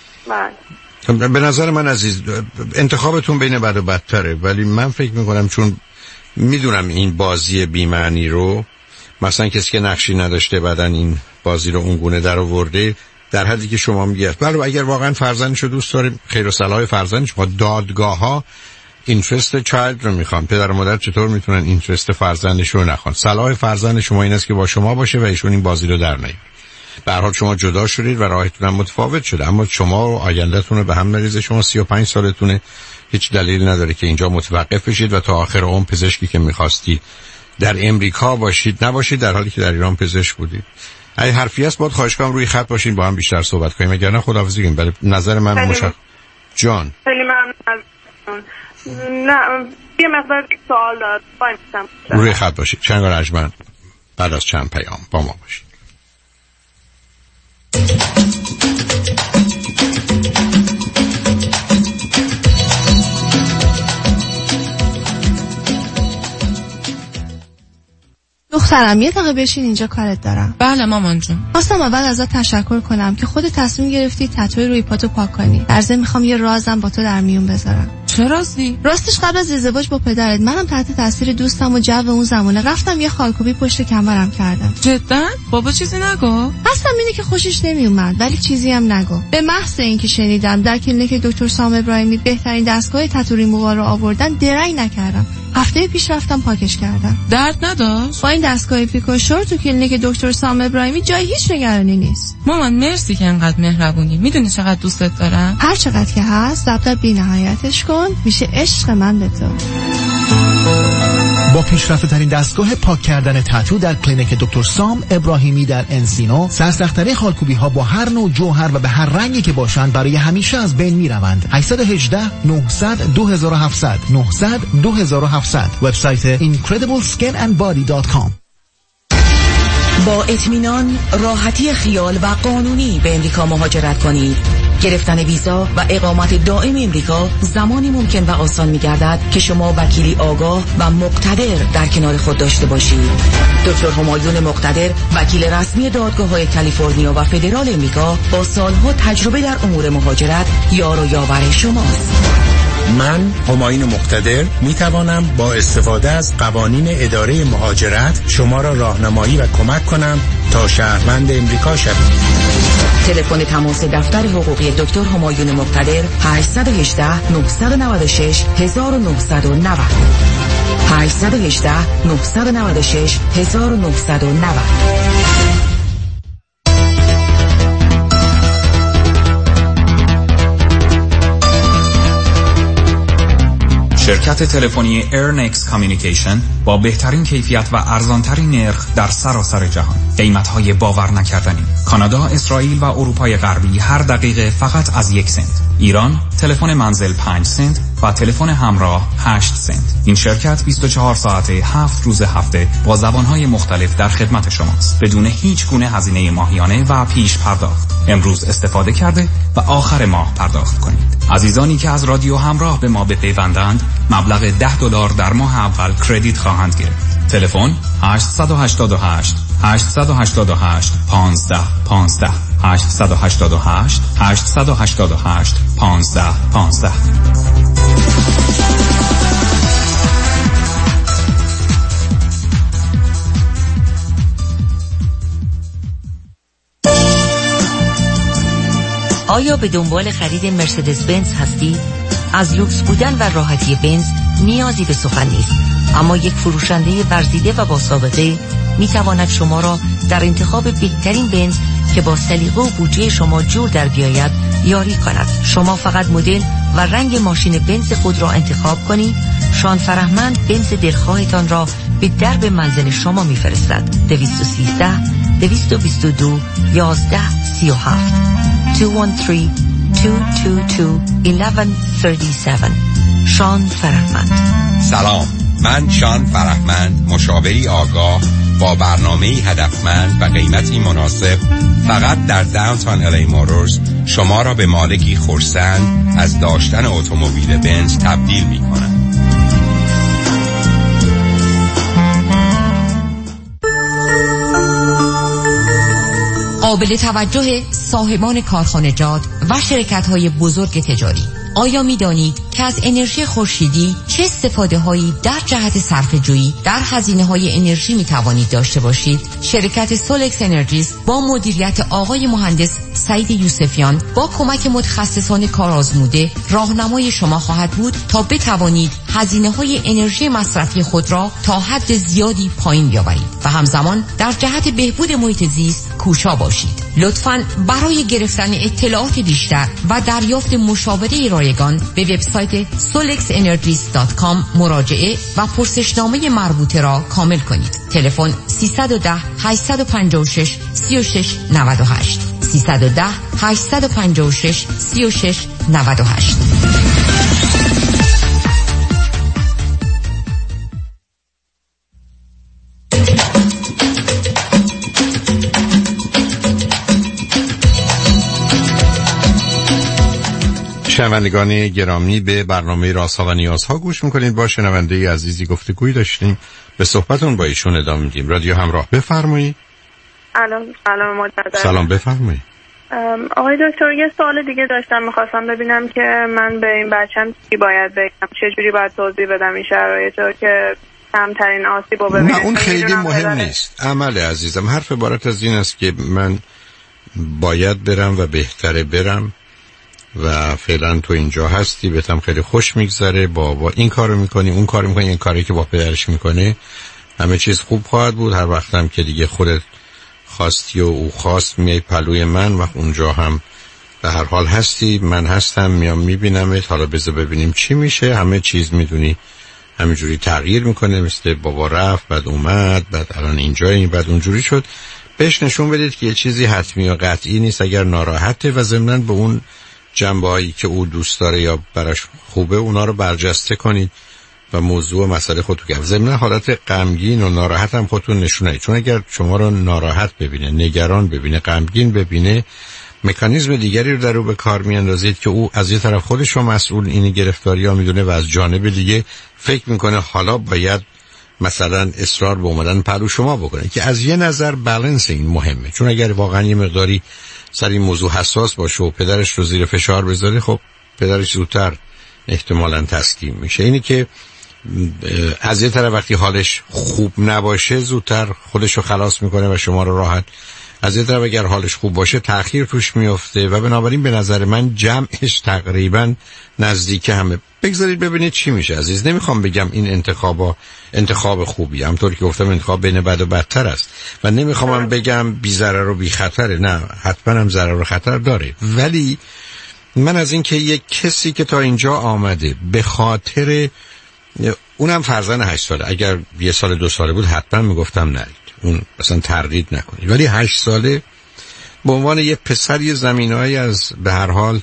بله. به نظر من عزیز انتخابتون بین بد و بدتره، ولی من فکر میکنم چون میدونم این بازی بی‌معنی رو مثلا کسی که نقشی نداشته بعدن این بازی رو اونگونه در آورده در حدی که شما میگید بله اگر واقعا فرزندشو دوست داریم خیر و صلاح فرزندش، با دادگاه ها اینترست چایلد رو میخوان. پدر و مادر چطور میتونن اینترست فرزندش رو نخوان؟ صلاح فرزند شما این است که با شما باشه و ایشون این بازی رو در نیاره. به هر حال شما جدا شدید و راهتون هم متفاوت شده، اما شما و آیندهتون رو به هم نریزه. شما سی و پنج سالتونه، هیچ دلیل نداره که اینجا متوقف بشید و تا آخر عمر پزشکی که میخواستید در امریکا باشید نباشید در حالی که در ایران پزشک بودید. اگه حرفی است باید خواهش کنم روی خط باشین با هم بیشتر صحبت کنیم، اگر نه خداحافظی کنیم. ولی نظر من مشخص جان خیلی ممنون. نه یه مقدار سوال دارم. روی خط باشید. چند رجمن بعد از چند پیام با ما باشید. دخترم یه دقیقه بشین اینجا کارت دارم. بله مامان جون. خواستم اول ازت تشکر کنم که خودت تصمیم گرفتی تتوی روی پاتو پاک کنی. در ضمن میخوام یه رازم با تو در میون بذارم. چه رازی؟ راستش قبل از ازدواج با پدرت منم تحت تاثیر دوستم و جو اون زمانه رفتم یه خالکوبی پشت کمرم کردم. جدا؟ بابا چیزی نگو؟ قصدم اینه که خوشش نمیومد ولی چیزی هم نگو. به محض اینکه شنیدم در کلینیک دکتر سام ابراهیمی بهترین دستگاه تتو ریمووال رو آوردن درنگ نکردم. هفته پیش رفتم پاکش کردم. درد نداشت؟ با این دستگاه پیکوشور تو کلینیک دکتر سام ابراهیمی جای هیچ نگرانی نیست. مامان مرسی که انقدر مهربونی. میدونی چقدر دوستت دارم. هر چقدر که هست دبدر بی نهایتش کن، میشه عشق من به تو. با پیشرفته ترین دستگاه پاک کردن تتو در کلینیک دکتر سام ابراهیمی در انسینو، سرسخت‌ترین خالکوبی ها با هر نوع جوهر و به هر رنگی که باشند برای همیشه از بین میروند. هشت یک هشت نه صفر صفر دو هفت صفر صفر نه صفر صفر دو هفت صفر صفر وبسایت اینکردیبل اسکین اند بادی دات کام. با اطمینان، راحتی خیال و قانونی به امریکا مهاجرت کنید. گرفتن ویزا و اقامت دائم امریکا زمانی ممکن و آسان می‌گردد که شما وکیلی آگاه و مقتدر در کنار خود داشته باشید. دکتر همایون مقتدر، وکیل رسمی دادگاه‌های کالیفرنیا و فدرال امریکا با سالها تجربه در امور مهاجرت، یار و یاور شماست. من همایون مقتدر می توانم با استفاده از قوانین اداره مهاجرت شما را راهنمایی و کمک کنم تا شهروند امریکا شوید. تلفن تماس دفتر حقوقی دکتر همایون مقتدر هشت یک هشت نه نه شش نه نه نه نه هشت یک هشت نه نه شش نه نه نه نه. شرکت تلفنی ایرنکس کامیونیکیشن با بهترین کیفیت و ارزانترین نرخ در سراسر جهان. قیمت‌های باور نکردنی. کانادا، اسرائیل و اروپای غربی هر دقیقه فقط از یک سنت. ایران تلفن منزل پنج سنت و تلفن همراه هشت سنت. این شرکت بیست و چهار ساعته هفت روز هفته با زبان‌های مختلف در خدمت شماست بدون هیچ گونه هزینه ماهیانه و پیش پرداخت. امروز استفاده کرده و آخر ماه پرداخت کنید. عزیزانی که از رادیو همراه به ما بپیوندند مبلغ ده دلار در ماه اول کردیت خواهند گرفت. تلفن هشت هشت هشت هشت هشت هشت پانزده پانزده هشت هشت هشت هشت هشت هشت پانزده پانزده. آیا به دنبال خرید مرسدس بنز هستید؟ از لوکس بودن و راحتی بنز نیازی به سخن نیست، اما یک فروشنده ورزیده و با سابقه می تواند شما را در انتخاب بهترین بنز که با سلیقه و بودجه شما جور در بیاید یاری کند. شما فقط مدل و رنگ ماشین بنز خود را انتخاب کنید. شان فرهمند بنز دلخواهتان را به درب منزل شما می فرستد. دویست و سیزده دویست و بیست و دو یازده سی و هفت دو یک سه دو دو دو یک یک سه هفت شان فرهمند. سلام، من شان فرهمند، مشاوری آگاه با برنامه هدفمند و قیمتی مناسب فقط در داونتاون الی موتورز شما را به مالکی خرسند از داشتن اتومبیل بنز تبدیل می کنم. قابل توجه صاحبان کارخانجات و شرکت‌های بزرگ تجاری، آیا می دانید که از انرژی خورشیدی چه استفاده هایی در جهت صرفه جویی در هزینه های انرژی می توانید داشته باشید؟ شرکت سولکس انرژیز با مدیریت آقای مهندس سعید یوسفیان با کمک متخصصان کارآزموده راهنمای شما خواهد بود تا بتوانید هزینه های انرژی مصرفی خود را تا حد زیادی پایین بیاورید و همزمان در جهت بهبود محیط زیست کوشا باشید. لطفاً برای گرفتن اطلاعات بیشتر و دریافت مشاوره رایگان به وبسایت سولکس انرژیز دات کام مراجعه و پرسشنامه مربوطه را کامل کنید. تلفن سیصد و ده هشتصد و پنجاه و شش سی و شش نود و هشت سیصد و ده هشتصد و پنجاه و شش سی و شش نود و هشت. شنوندگان گرامی، به برنامه رازها و نیازها گوش میکنید. با شنونده عزیزی گفتگویی داشتیم، به صحبتون با ایشون ادامه میدیم. رادیو همراه، بفرمایید. سلام. سلام مجدد. سلام، بفرمایید. آقای دکتر، یه سوال دیگه داشتم، میخواستم ببینم که من به این بچم چی باید بگم، چه جوری باید توضیح بدم این شرایطو که کمترین آسیبو ببینه. نه، اون خیلی مهم نیست. عمل عزیزم، حرف عبارت از این است که من باید برم و بهتره برم و فعلا تو اینجا هستی، بهتم خیلی خوش میگذره، بابا این کارو میکنی اون کارو میکنی، این کاری که با پدرش میکنه همه چیز خوب خواهد بود. هر وقتم که دیگه خودت خواستی و او خواست میای پلوی من و اونجا هم به هر حال هستی، من هستم، میام میبینمت، حالا بذار ببینیم چی میشه. همه چیز میدونی همینجوری تغییر میکنه، مثل بابا رفت بعد اومد بعد الان اینجایی بعد اونجوری شد. بهش نشون بدید که یه چیزی حتمی و قطعی نیست. اگر ناراحته و ضمناً به اون جنبه‌هایی که او دوست داره یا براش خوبه اونا رو برجسته کنید و موضوع و مسئله خودتون گفت. ضمن حالت غمگین و ناراحت هم خودتون نشونه، چون اگر شما رو ناراحت ببینه، نگران ببینه، غمگین ببینه، مکانیزم دیگری رو در او به کار میاندازید که او از یه طرف خودش رو مسئول این گرفتاری ها میدونه و از جانب دیگه فکر میکنه حالا باید مثلا اصرار به اومدن پلو شما بکنه، که از یه نظر بالانس این مهمه. چون اگر واقعا یه مقداری سر این موضوع حساس باشه و پدرش رو زیر فشار بذاره، خب پدرش زودتر احتمالاً تسلیم میشه. اینی که از یه طرف وقتی حالش خوب نباشه زودتر خودش رو خلاص میکنه و شما رو راحت، از یه طرف اگر حالش خوب باشه تأخیر توش میفته و بنابراین به نظر من جمعش تقریبا نزدیک همه. بگذارید ببینید چی میشه عزیز. نمیخوام بگم این انتخابا انتخاب خوبی، همطور که گفتم انتخاب بین بد و بدتر است و نمیخوام بگم بی ضرر و بی خطره، نه حتما هم ضرر و خطر داره. ولی من از این که یک کسی که تا اینجا آمده به خاطر اونم فرزند هشت ساله، اگر یه سال دو ساله بود حتما میگفتم نرید، اون مثلا تردید نکنید، ولی هشت ساله به عنوان یه پسر یه زمینه‌ای از به هر حال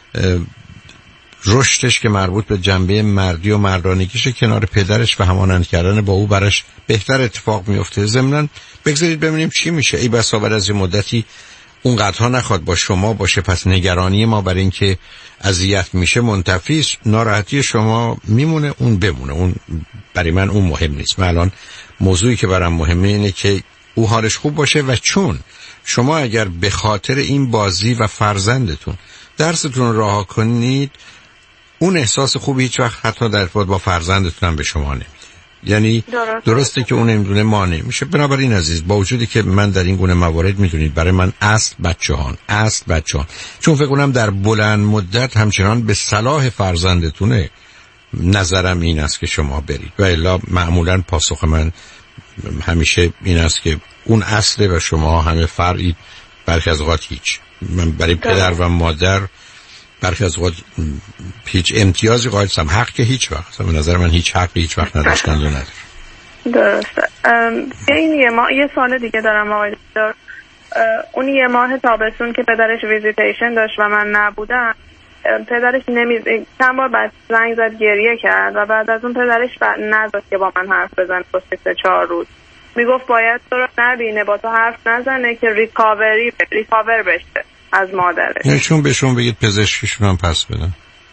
رشدش که مربوط به جنبه مردی و مردانگیش کنار پدرش و همانند کردن با او براش بهتر اتفاق میفته. ضمناً بگذارید ببینیم چی میشه. ای بسا بعد از مدتی اون قطعا نخواد با شما باشه، پس نگرانی ما برای اینکه اذیت میشه منتفی است، ناراحتی شما میمونه، اون بمونه. اون برای من اون مهم نیست. من الان موضوعی که برام مهمه اینه که او حالش خوب باشه و چون شما اگر به خاطر این بازی و فرزندتون درستون رها کنید، اون احساس خوبی هیچ وقت حتی در ارتباط با فرزندتون هم به شما نمیده. یعنی درست. درسته که اون نمیدونه مانع میشه. بنابراین عزیز، با وجودی که من در این گونه موارد میدونید برای من اصل بچه‌هان اصل بچه‌هان چون فکر کنم در بلند مدت همچنان به صلاح فرزندتونه، نظرم این است که شما برید و الا معمولا پاسخ من همیشه این است که اون اصله و شما همه فرعید، برخی از اوقات هیچ. من برای پدر و مادر برخی از اوقات هیچ امتیازی قائل نیستم، حق که هیچ وقت، به نظر من هیچ حقی هیچ وقت نداشتن و نداره. درسته. این یه ما یه سوال دیگه دارم آقای دکتر. اون یه ماه تابستون که پدرش ویزیتیشن داشت و من نبودم، پدرش نمی چند بار بعد زنگ زد گریه کرد و بعد از اون پدرش نذاشت که با من حرف بزنه پشت سه چهار روز. میگفت باید تو رو نبینه، با تو حرف نزنه که ریکاوری ریکاور بشه از مادرش. یعنی چون بهشون بگید پزشکیشون هم پس بدن.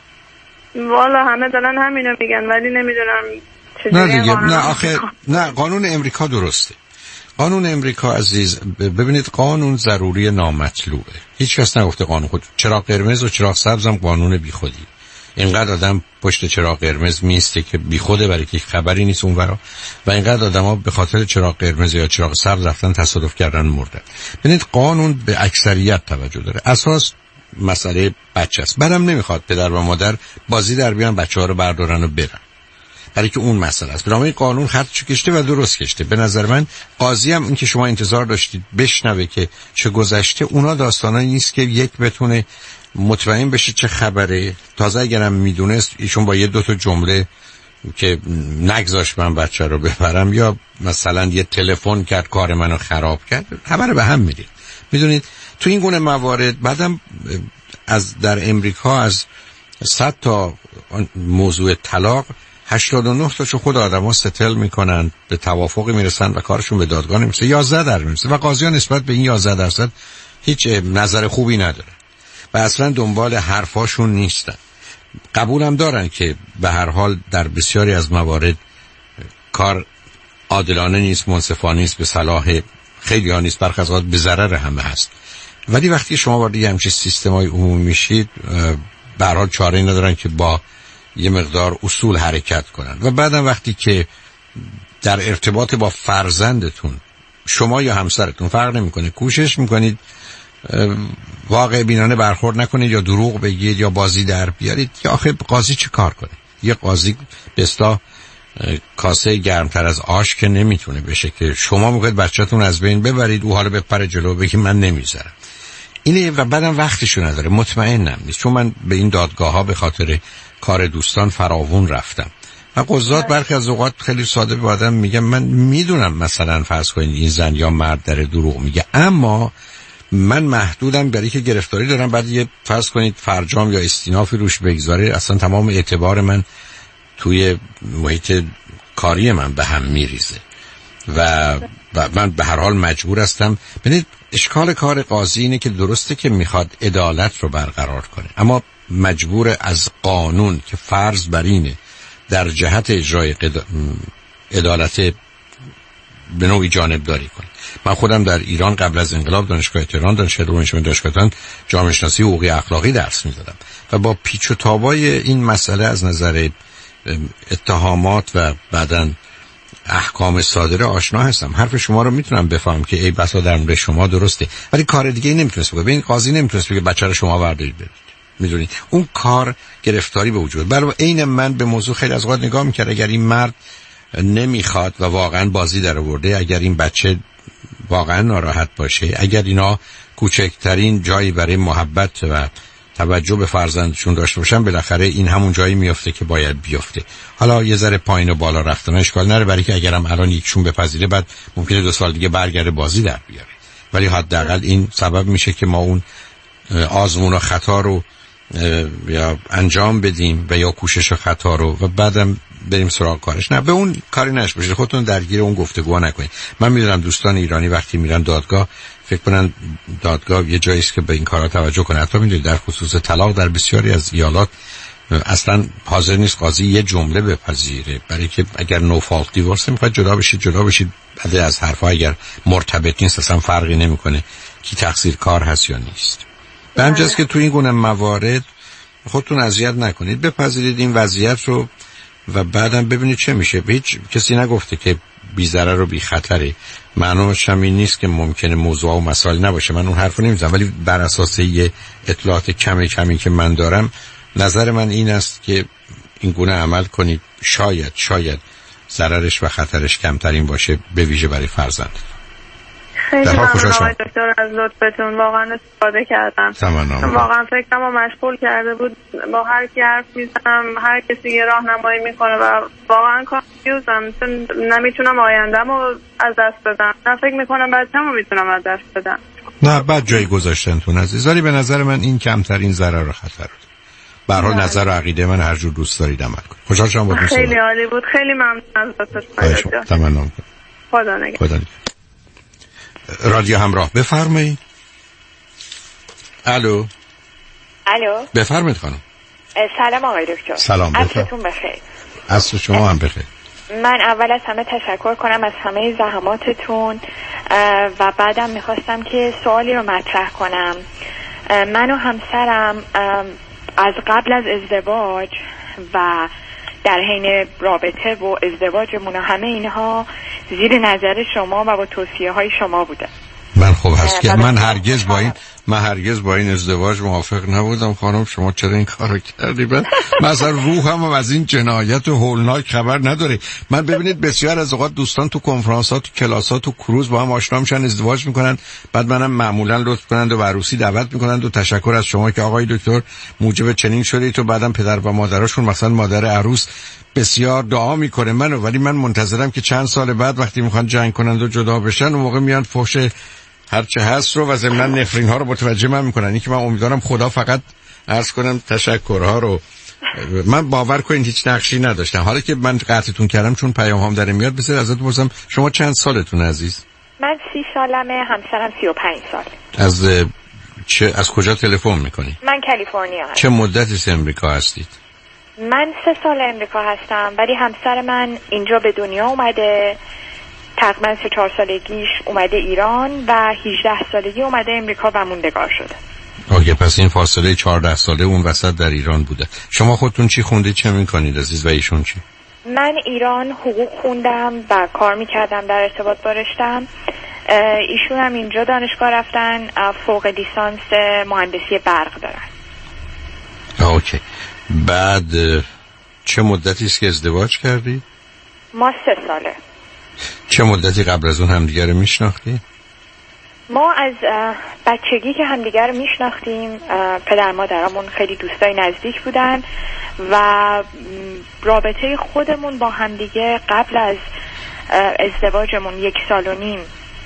والا همه دارن همینو میگن ولی نمیدونم چجوری. نه دیگه، نه آخه نه، قانون امریکا درسته. قانون امریکا عزیز، ببینید قانون ضروری نامطلوبه. هیچ کس نگفته قانون خود. چراغ قرمز و چراغ سبز هم قانون بیخودی. اینقدر آدم پشت چراغ قرمز میسته که بیخوده، برای که خبری نیست اونورا، و اینقدر آدم‌ها به خاطر چراغ قرمز یا چراغ سبز رفتن تصادف کردن مردن. ببینید قانون به اکثریت توجه داره. اساس مسئله بچه است. بعدم نمیخواد پدر و مادر بازی در بیان بچه‌ها رو بردارن و برن، برای که اون مسئله است. برای قانون خط کشته و درست کشته. به نظر من قاضی هم این که شما انتظار داشتید بشنوه که چه گذشته، اونا داستانایی نیست که یک بتونه مطمئن بشه چه خبره. تازه اگرم میدونست ایشون با یه دو تا جمله که نگذاشت من بچه رو ببرم یا مثلا یه تلفن کرد کار منو خراب کرد، خبر به هم میره. میدونید تو این گونه موارد بعدم از در امریکا از صد تا موضوع طلاق هشتاد و نه تاشو خود آدم‌ها ستل میکنن، به توافقی میرسن و کارشون به دادگاه نمیرسه، یازده در میرسه و قاضی‌ها نسبت به این یازده درصد هیچ نظر خوبی نداره و اصلا دنبال حرفاشون نیستن. قبولم دارن که به هر حال در بسیاری از موارد کار عادلانه نیست، منصفانه نیست، به صلاح خیلی ها نیست، برخی از اوقات به ضرر همه هست. ولی وقتی شما وارد همچین سیستم‌های عمومی میشید، به هر حال چاره‌ای ندارن که با یه مقدار اصول حرکت کنن. و بعدم وقتی که در ارتباط با فرزندتون شما یا همسرتون فرق نمیکنه کوشش میکنید واقع بینانه برخورد نکنید یا دروغ بگید یا بازی در بیارید، که آخه قاضی چه کار کنه؟ یه قاضی به اصطلاح کاسه گرمتر از آش که نمیتونه بشه که شما میگید بچه‌تون از بین ببرید او حالا بپره جلو بگی من نمیذارم. اینه و بعدم وقتشو نداره، مطمئنم نیست. چون من به این دادگاه ها به خاطر کار دوستان فراوون رفتم و قضات برخی از اوقات خیلی ساده به آدم میگم من میدونم مثلا فرض کنید این زن یا مرد داره دروغ میگه، اما من محدودم برای که گرفتاری دارم، بعد یه فرض کنید فرجام یا استینافی روش بگذاره اصلا تمام اعتبار من توی محیط کاری من به هم میریزه و من به هر حال مجبور هستم. ببینید اشکال کار قاضی اینه که درسته که میخواد عدالت رو برقرار کنه، اما مجبور از قانون که فرض بر اینه در جهت اجرای عدالت به نوعی جانبداری کنه. من خودم در ایران قبل از انقلاب دانشگاه تهران دانشگاه روانشناسی دانشگاه تهران جامعه شناسی حقوقی اخلاقی درس میدادم و با پیچ و تابای این مسئله از نظر اتهامات و بعدن احکام صادره آشنا هستم. حرف شما رو میتونم بفهم که ای بسا در مورد شما درسته، ولی کار دیگه ای نمیتونست بگه. ببین قاضی نمیتونست بگه بچه رو شما بردارید برید، میدونید اون کار گرفتاری به وجود. برای عین من به موضوع خیلی از اوقات نگاه میکرد اگر این مرد نمیخواد و واقعا بازی در آورده، اگر این بچه واقعا ناراحت باشه، اگر اینا کوچکترین جایی برای محبت و توجه به فرزندشون داشته باشن، بالاخره این همون جایی میفته که باید بیفته. حالا یه ذره پایین و بالا رفتن اشکال نره، برای که اگرم الان یکشون بپذیره بعد ممکنه دو سال دیگه برگرده بازی در بیاره، ولی حداقل این سبب میشه که ما اون آزمون و خطا رو یا انجام بدیم و یا کوشش و خطا رو و بعدم بریم سراغ کارش. نه به اون کاری نش بشه، خودتون درگیر اون گفتگو نکنید. من میدونم دوستان ایرانی وقتی میرن دادگاه فکر کنن دادگاه یه جایی است که به این کارا توجه کنه. حتی میدونید در خصوص طلاق در بسیاری از ایالات اصلا حاضر نیست قاضی یه جمله بپذیره، برای که اگر نو فالت دیورس میخواد جدا بشید جدا بشید، بعد از حرفا اگر مرتبط نیست اصلا فرقی نمیکنه کی تقصیر کار هست یا نیست. به همجاست که تو این گونه موارد خودتون اذیت نکنید، بپذیرید این وضعیت رو و بعدم ببینید چه میشه. هیچ کسی نگفته که بی ضرر و بی خطره. معنیش هم این نیست که ممکنه موضوع و مسائل نباشه، من اون حرفو نمیزنم، ولی بر اساس یه اطلاعات کمی کمی که من دارم نظر من این است که این گونه عمل کنید. شاید شاید ضررش و خطرش کمترین باشه، به ویژه برای فرزند. خیلی ممنون آقای دکتر از لطفتون، واقعا استفاده کردم. واقعا فکرم مشغول کرده بود، با هر کی حرف میزنم هر کسی یه راهنمایی میکنه و واقعا کانفیوزم، نمیتونم آینده‌مو از دست بدم، نه فکر میکنم بچه‌مو میتونم از دست بدم. نه بعد جای گذاشتنتون عزیز، ولی به نظر من این کمترین ضرر و خطر بود. به هر حال نظر و عقیده من هر جور دوست دارید عمل کنید. خوشحال شدم باهاتون صحبت. خیلی عالی بود، خیلی ممنون از لطفتون. تمنا می‌کنم. خدا نگهدار. خدا نگهدار. رادیو همراه بفرمایید. الو. الو. بفرمایید خانم. سلام آقای دکتر. سلام. عصرتون بخیر. عصر شما هم بخیر. من اول از همه تشکر کنم از همه زحماتتون و بعدم میخواستم که سوالی رو مطرح کنم. من و همسرم از قبل از ازدواج و در حین رابطه و ازدواجمون و همه اینها زیر نظر شما و با توصیه های شما بوده. من خوب هست که من هرگز با این من هرگز با این ازدواج موافق نبودم خانم. شما چرا این کارو کردی؟ من مثلا روحم از این جنایت هولناک خبر نداره. من ببینید بسیار از اوقات دوستان تو کنفرانس‌ها، تو کلاس‌ها، تو کروز با هم آشنا میشن، ازدواج میکنن، بعد منم معمولا لطف کنند و به عروسی دعوت میکنند و تشکر از شما که آقای دکتر موجب چنین شدید، تو بعدم پدر و مادرشون مثلا مادر عروس بسیار دعا میکنه منو، ولی من منتظرم که چند سال بعد وقتی میخوان جنگ کنند و جدا بشن اون موقع میان فحش هرچه هست رو و ضمناً نفرین ها رو متوجه من میکنن. این که من امیدوارم خدا فقط عرض کنم تشکرها رو، من باور کنید هیچ نقشی نداشتم. حالا که من قطعتون کردم چون پیام هم داره میاد، بذار ازت بپرسم شما چند سالتون عزیز؟ من سی سالمه، همسرم سی و پنج سال. از چه از کجا تلفن میکنی؟ من کالیفرنیا هستم. چه مدتی از امریکا هستید؟ من سه سال امریکا هستم، ولی همسر من اینجا به دنیا اومده، تقریبا سه چهار سالگیش اومده ایران و هجده سالگی اومده امریکا و موندگار شده. آگه پس این فاصله چهارده ساله اون وسط در ایران بوده. شما خودتون چی خوندید، چه میکنید عزیز و ایشون چی؟ من ایران حقوق خوندم و کار میکردم در ارتباط با رشته‌ام. ایشون هم اینجا دانشگاه رفتن، فوق لیسانس مهندسی برق دارن. اوکی. بعد چه مدتی است که ازدواج کردی؟ ما سه ساله. چه مدتی قبل از اون همدیگر رو میشناختی؟ ما از بچگی که همدیگر رو میشناختیم، پدر مادرمون خیلی دوستای نزدیک بودن و رابطه خودمون با همدیگه قبل از ازدواجمون یک سال و نیم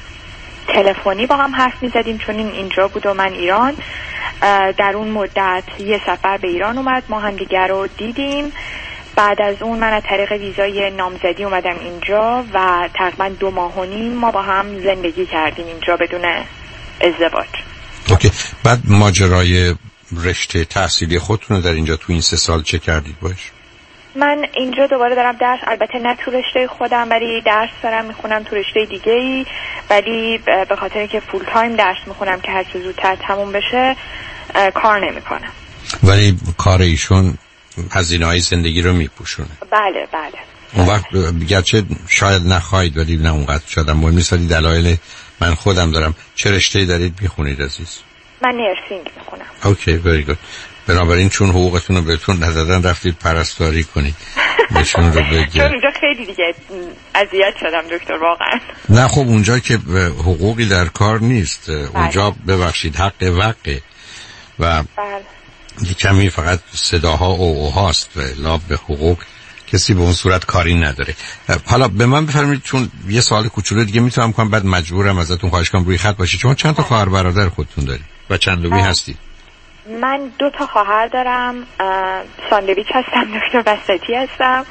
تلفنی با هم حرف میزدیم، چون این اینجا بود و من ایران. در اون مدت یه سفر به ایران اومد، ما همدیگر رو دیدیم. بعد از اون من از طریق ویزای نامزدی اومدم اینجا و تقریبا دو ماه و نیم ما با هم زندگی کردیم اینجا بدون ازدواج. اوکی. بعد ماجرای رشته تحصیلی خودتون در اینجا تو این سه سال چه کردید باش؟ من اینجا دوباره دارم درس، البته نه تو رشته خودم، ولی درس دارم میخونم تو رشته دیگه ای، ولی به خاطر که فول تایم درس میخونم که هر چه زودتر تموم بشه کار نمیکنم. ولی کار ایشون هزینه‌های زندگی رو میپوشونه. بله بله. اون وقت گرچه شاید نخواهید ولی نه اونقدر شدم مهم نیست، ولی دلایل من خودم دارم. چه رشته‌ای دارید میخونید عزیز؟ من نرسینگ میخونم. اوکی وری گود. بنابراین چون حقوقتون رو بهتون ندادن رفتید پرستاری کنید. بهشون رو بگید. چون اونجا خیلی دیگه اذیت شدم دکتر واقعا. نه خب اونجا که حقوقی در کار نیست. بله. اونجا ببخشید حق وقه و بله. یه کمی فقط صداها او او هاست و لا به حقوق کسی به اون صورت کاری نداره. حالا به من بفرمایید، چون یه سوال کوچولو دیگه میتونم کنم بعد مجبورم ازتون خواهش کنم روی خط باشید. شما چند تا خواهر برادر خودتون دارید و چند دومی هستید؟ من دو تا خواهر دارم، ساندویچ هستم، دکتر بسطی هستم.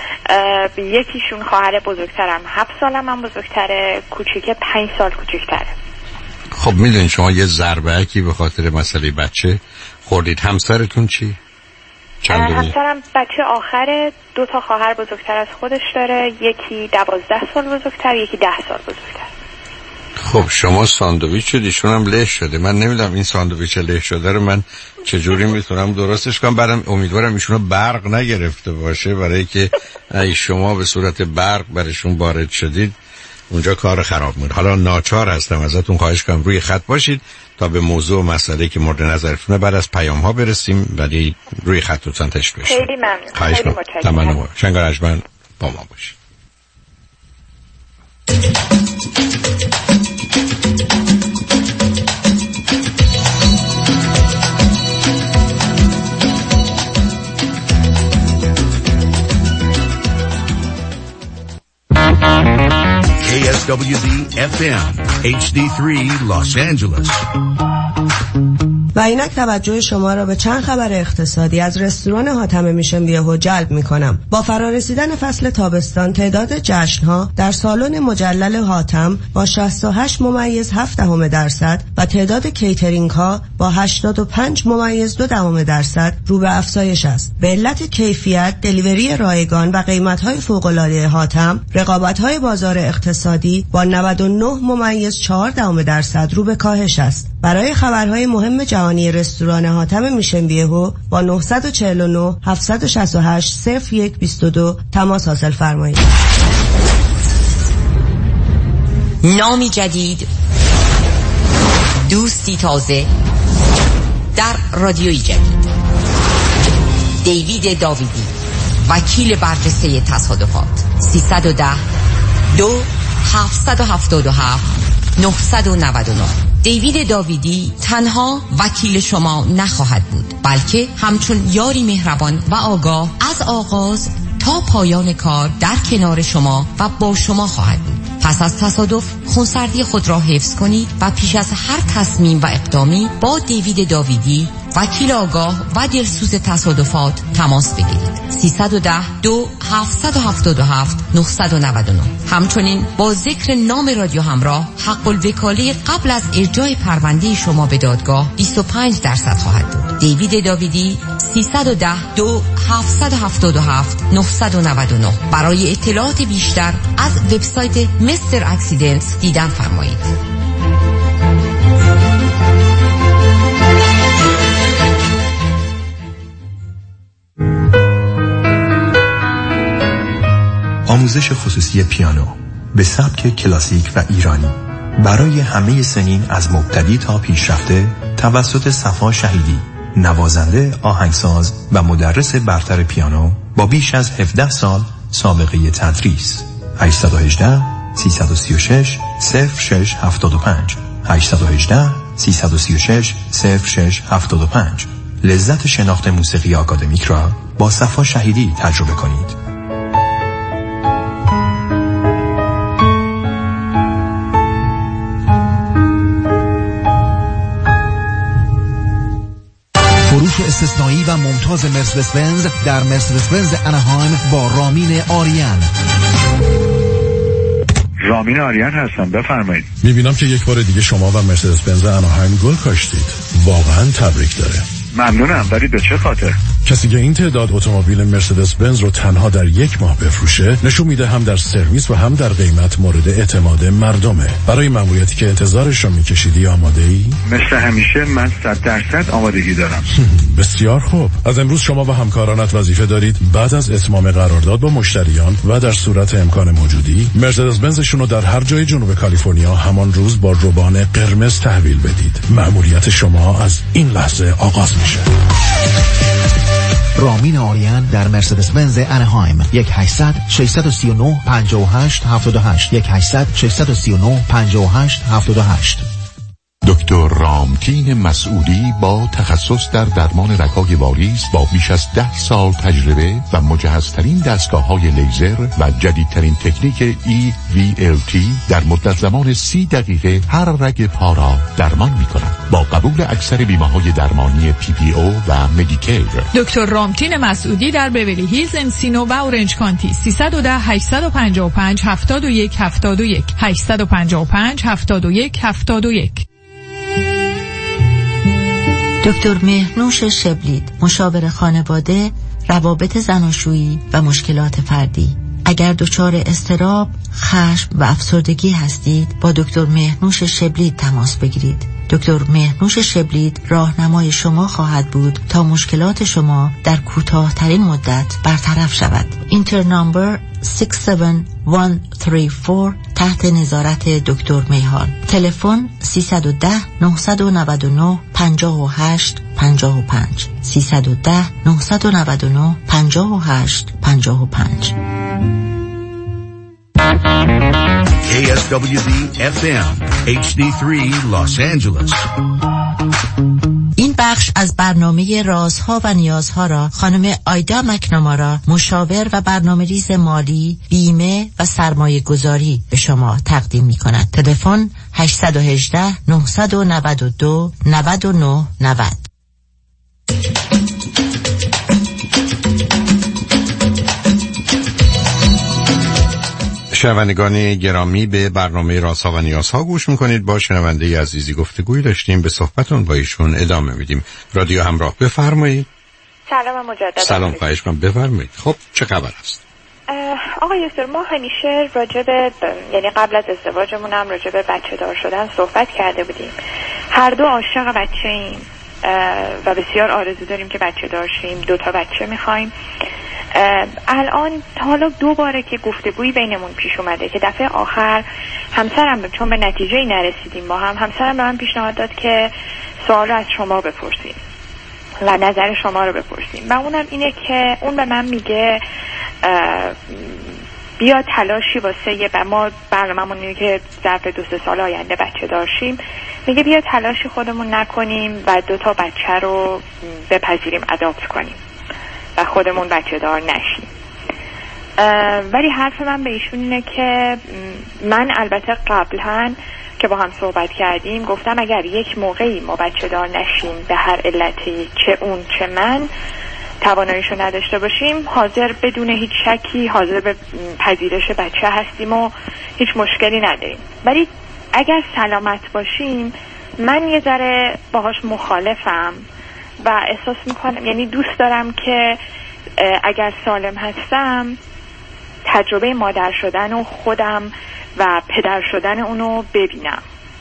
یکیشون خواهر بزرگترم هفت سالم، من بزرگتره، کوچیکه پنج سال کوچیکتره. خب میدونید شما یه ضربه‌ای به خاطر مسئله بچه خوردید. همسرتون چی؟ چند دومی؟ همسرم بچه آخره، دو تا خواهر بزرگتر از خودش داره، یکی دوازده سال بزرگتر، یکی ده سال بزرگتر. خب شما ساندویچ دیشون هم له شده، من نمیدونم این ساندویچ له شده رو من چجوری میتونم درستش کنم. بعدم امیدوارم ایشونو برق نگرفته باشه، برای که ای شما به صورت برق برشون وارد شدید اونجا کار خراب میشه. حالا ناچار هستم ازتون خواهش کنم روی خط باشید تا به موضوع و مسئله که مورد نظرتونه بعد از پیام ها برسیم، ولی روی خط لطفاً تشریف بشید. خیلی ممنون. خیلی متشکرم. شنگ ارجمند با ما باشید. K S W Z F M H D three Los Angeles. و اینک توجه شما را به چند خبر اقتصادی از رستوران حاتم میشن بیهو جلب می کنم. با فرارسیدن فصل تابستان تعداد جشنها در سالن مجلل حاتم با شصت و هشت ممیز هفت دهم درصد و تعداد کیترینگ ها با هشتاد و پنج ممیز دو دهم درصد رو به افزایش است. به علت کیفیت، دلیوری رایگان و قیمت های فوق العاده حاتم، رقابت های بازار اقتصادی با نود و نه ممیز چهار دهم درصد رو به کاهش است. برای خبرهای مهم جهانی رستوران حاتم میشن بیهو با نه چهار نه هفت شش هشت صفر یک دو دو تماس حاصل فرمایید. نامی جدید، دوستی تازه در رادیوی جدید. دیوید داویدی، وکیل برجسته تصادفات. سیصد و ده دو هفتصد و هفتاد و هفت نهصد و نود و نه. دیوید داویدی تنها وکیل شما نخواهد بود، بلکه همچون یاری مهربان و آگاه از آغاز تا پایان کار در کنار شما و با شما خواهد بود. پس از تصادف خونسردی خود را حفظ کنید و پیش از هر تصمیم و اقدامی با دیوید داویدی، وکیل آگاه و دلسوز تصادفات تماس بگیرید. سیصد و ده دو هفتصد و هفتاد و هفت نهصد و نود و نه. همچنین با ذکر نام رادیو همراه حق الوکاله قبل از ارجاع پرونده شما به دادگاه بیست و پنج درصد خواهد بود. دیوید داویدی، سیصد و ده دو هفتصد و هفتاد و هفت نهصد و نود و نه. برای اطلاعات بیشتر از وبسایت مستر اکسیدنتس دیدن فرمایید. آموزش خصوصی پیانو به سبک کلاسیک و ایرانی برای همه سنین از مبتدی تا پیشرفته توسط صفا شهیدی، نوازنده، آهنگساز و مدرس برتر پیانو با بیش از هفده سال سابقه تدریس. هشت یک هشت سه سه شش صفر شش هفت پنج هشت یک هشت سه سه شش صفر شش هفت پنج. لذت شناخت موسیقی آکادمیک را با صفا شهیدی تجربه کنید. فروش استثنایی و ممتاز مرسدس بنز در مرسدس بنز اناهایم با رامین آریان. رامین آریان هستم، بفرمایید. میبینم که یک بار دیگه شما و مرسدس بنز اناهایم گل کاشتید. واقعا تبریک داره. ممنونم، ولی به چه خاطر؟ کسی که این تعداد اتومبیل مرسدس بنز رو تنها در یک ماه بفروشه نشون میده هم در سرویس و هم در قیمت مورد اعتماد مردمه. برای ماموریتی که انتظارش رو میکشیدی آماده ای؟ مثل همیشه من صد درصد آمادگی دارم. بسیار خوب. از امروز شما و همکارانت وظیفه دارید بعد از اتمام قرارداد با مشتریان و در صورت امکان موجودی مرسدس بنزشون رو در هر جای جنوب کالیفرنیا همان روز با روبان قرمز تحویل بدید. ماموریت شما از این لحظه آغاز میشه. رامین آریان در مرسدس بنز اناهایم. یک هشتصد ششصد و سی و نه پنجاه و هشت هفتاد و هشت یک هشتصد ششصد و سی و نه پنجاه و هشت هفتاد و هشت. دکتر رامتین مسعودی با تخصص در درمان رگ‌های واریس با بیش از ده سال تجربه و مجهزترین دستگاه‌های لیزر و جدیدترین تکنیک ای وی ال تی در مدت زمان سی دقیقه هر رگ پا را درمان می‌کند. با قبول اکثر بیمه‌های درمانی پی پی او و مدیکیر. دکتر رامتین مسعودی در بیولی هیلز، انسینو و اورنج کانتی. سیصد و ده هشتصد و پنجاه و پنج هفتاد و یک هفتاد و یک هشتصد و پنجاه و پنج هفتاد و یک هفتاد و یک. دکتر مهنوش شبلید، مشاور خانواده، روابط زناشویی و مشکلات فردی. اگر دچار اضطراب، خشم و افسردگی هستید با دکتر مهرنوش شبلید تماس بگیرید. دکتر مهرنوش شبلید راهنمای شما خواهد بود تا مشکلات شما در کوتاه‌ترین مدت برطرف شود. اینتر نامبر شش هفت یک سه چهار تحت نظارت دکتر میهان. تلفن سیصد و ده نهصد و نود و نه پنجاه و هشت پنجاه و پنج سیصد و ده نهصد و نود و نه پنجاه و هشت پنجاه و پنج. کی اس دبلیو دی اف ام اچ دی سه Los Angeles. این بخش از برنامه رازها و نیازها را خانم آیدا مکنامارا، مشاور و برنامه‌ریز مالی، بیمه و سرمایه گذاری به شما تقدیم می کند. تلفن هشت یک هشت نه نه دو نه نه نه صفر. شنوندگان گرامی، به برنامه رازها و نیازها گوش میکنید. با شنونده عزیزی گفتگوی داشتیم، به صحبتون با ایشون ادامه میدیم. رادیو همراه، بفرمایید. سلام مجدد. سلام، خواهش من بفرمایید. خب چه خبر است؟ آقای یوسر، ما همیشه راجب یعنی قبل از ازدواجمون هم راجب بچه دار شدن صحبت کرده بودیم. هر دو عاشق بچه ایم و بسیار آرزو داریم که بچه دار شیم. دو تا بچه میخوایم. الان حالا دو باره که گفتگویی بینمون پیش اومده که دفعه آخر همسرم چون به نتیجه‌ای نرسیدیم با هم همسرم به من پیشنهاد داد که سوال رو از شما بپرسیم و نظر شما رو بپرسیم و اونم اینه که اون به من میگه بیا تلاشی واسه یه ما برنامه‌مون اینه که ظرف دو سه سال آینده بچه داشتیم، میگه بیا تلاشی خودمون نکنیم و دو تا بچه رو بپذیریم، اداپت کنیم و خودمون بچه دار نشیم. ولی حرف من به ایشون اینه که من البته قبلا که با هم صحبت کردیم گفتم اگر یک موقعی ما بچه دار نشیم به هر علتی، چه اون چه من، تواناییشو نداشته باشیم، حاضر بدون هیچ شکی حاضر به پذیرش بچه هستیم و هیچ مشکلی نداریم. ولی اگر سلامت باشیم من یه ذره باهاش مخالفم و احساس میکنم یعنی دوست دارم که اگر سالم هستم تجربه مادر شدن و خودم و پدر شدن اونو ببینم.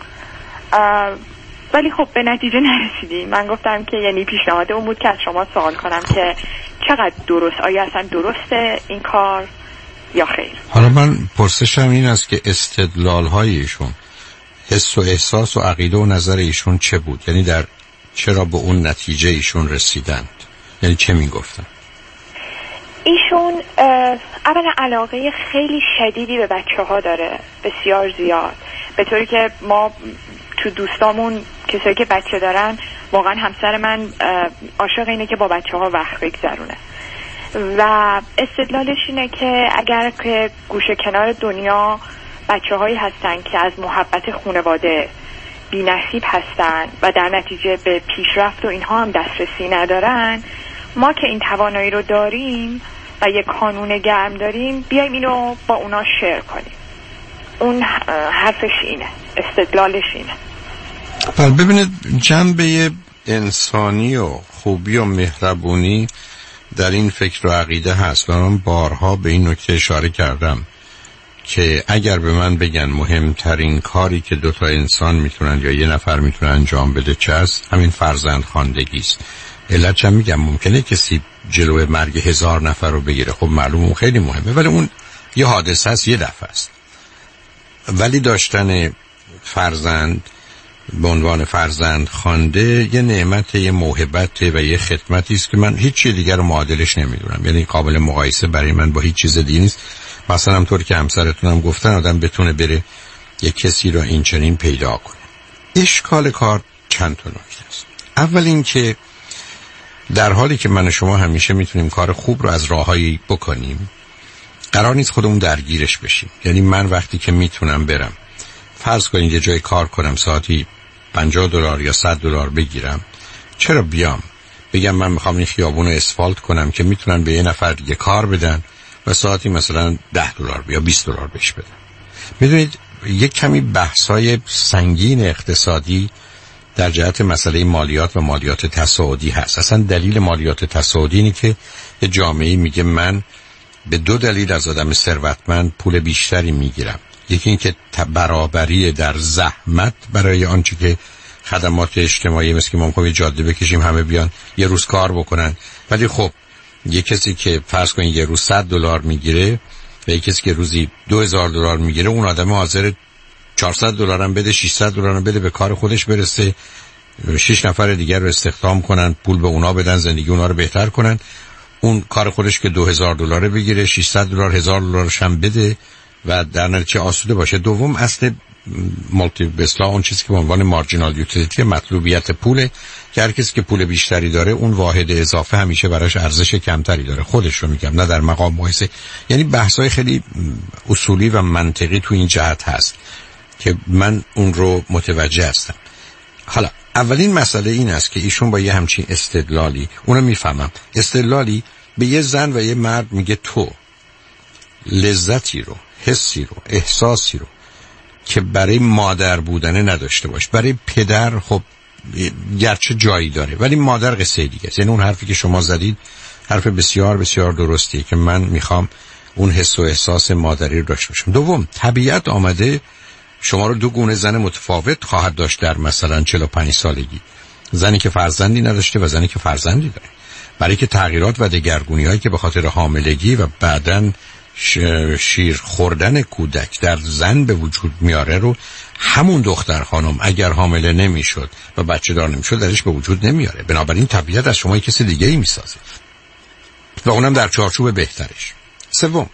ولی خب به نتیجه نرسیدیم. من گفتم که یعنی پیشنهاد اون بود که از شما سوال کنم که چقدر درست، آیا اصلا درسته این کار یا خیر؟ حالا من پرسشم این است که استدلال های ایشون، حس و احساس و عقیده و نظر ایشون چه بود؟ یعنی در چرا به اون نتیجه ایشون رسیدند؟ یعنی چه میگفتن؟ ایشون اولا علاقه خیلی شدیدی به بچه ها داره، بسیار زیاد، به طوری که ما تو دوستامون کسایی که بچه دارن واقعا همسر من عاشق اینه که با بچه ها وقت بگذرونه و استدلالش اینه که اگر که گوشه کنار دنیا بچه هایی هستن که از محبت خانواده بی نصیب هستن و در نتیجه به پیشرفت و اینها هم دسترسی ندارن، ما که این توانایی رو داریم و یک کانون گرم داریم بیایم اینو با اونا شیر کنیم. اون حرفش اینه، استدلالش اینه. بله ببینید، جنبه انسانی و خوبی و مهربونی در این فکر و عقیده هست و من بارها به این نکته اشاره کردم که اگر به من بگن مهمترین کاری که دو تا انسان میتونن یا یه نفر میتونن انجام بده چه است، همین فرزند خواندگی است. علت چم میگم ممکنه کسی جلوی مرگ هزار نفر رو بگیره، خب معلومه اون خیلی مهمه، ولی اون یه حادثه است، یه دفعه است. ولی داشتن فرزند به عنوان فرزند خوانده یه نعمت، یه موهبت و یه خدمتی است که من هیچ چیز دیگر رو معادلش نمیدونم. یعنی قابل مقایسه برای من با هیچ چیز دیگه نیست. مثلا همطور که همسرتونم گفتن آدم بتونه بره یه کسی رو این چنین پیدا کنه. اشکال کار چند تا نکته است. اول این که در حالی که من و شما همیشه میتونیم کار خوب رو از راههایی بکنیم، قرار نیست خودمون درگیرش بشیم. یعنی من وقتی که میتونم برم فرض کنید یه جای کار کنم، ساعتی پنجاه دلار یا صد دلار بگیرم، چرا بیام بگم من میخوام این خیابون رو اسفالت کنم که میتونن به یه نفر دیگه کار بدن و ساعتی مثلا ده دلار یا بیست دلار بهش بدن؟ میدونید یک کمی بحث‌های سنگین اقتصادی در جهت مسئله مالیات و مالیات تصاعدی هست. اصلا دلیل مالیات تصاعدی اینه که یه جامعه میگه من به دو دلیل از آدم ثروتمند پول بیشتری میگیرم. یکی این که برابری در زحمت برای آنچه که خدمات اجتماعی مثل که ما می‌خوایم جاده بکشیم همه بیان یه روز کار بکنن، ولی خب یه کسی که فرض کنید یه روز صد دلار میگیره و یه کسی که روزی دو هزار دلار میگیره، اون آدم حاضر چهارصد دلار هم بده، ششصد دلار هم بده، به کار خودش برسه، شش نفر دیگر رو استخدام کنن، پول به اونا بدن، زندگی اونا رو بهتر کنن. اون کار خودش که دو هزار دلار بگیره، ششصد دلار، هزار دلارش هم بده و در نتیجه آسوده باشه. دوم، اصل مالتی بسلا اون چیزی که به عنوان مارجینال یوتیلیتی، مطلوبیت پوله، که هر کسی که پول بیشتری داره اون واحد اضافه همیشه براش ارزش کمتری داره. خودش رو میگم، نه در مقام مقایسه. یعنی بحث‌های خیلی اصولی و منطقی تو این جهت هست که من اون رو متوجه هستم. حالا اولین مسئله این است که ایشون با یه همچین استدلالی، اونو میفهمم، استدلالی به یه زن و یه مرد میگه تو لذتی رو، حسی رو، احساسی رو که برای مادر بودن نداشته باش، برای پدر خب گرچه جایی داره ولی مادر قصه دیگه است. یعنی اون حرفی که شما زدید حرف بسیار بسیار درستیه که من میخوام اون حس و احساس مادری رو داشته باشم. دوم، طبیعت آمده شما رو دو گونه زن متفاوت خواهد داشت در مثلا چهل و پنج سالگی، زنی که فرزندی نداشته و زنی که فرزندی داره، برای که تغییرات و دگرگونی هایی که به خاطر حاملگی و بعدن شیر خوردن کودک در زن به وجود میاره رو همون دختر خانم اگر حامله نمیشد و بچه دار نمیشد درش به وجود نمیاره. بنابراین طبیعت از شما کسی دیگه ای میسازه و اونم در چارچوب بهترش. سوم،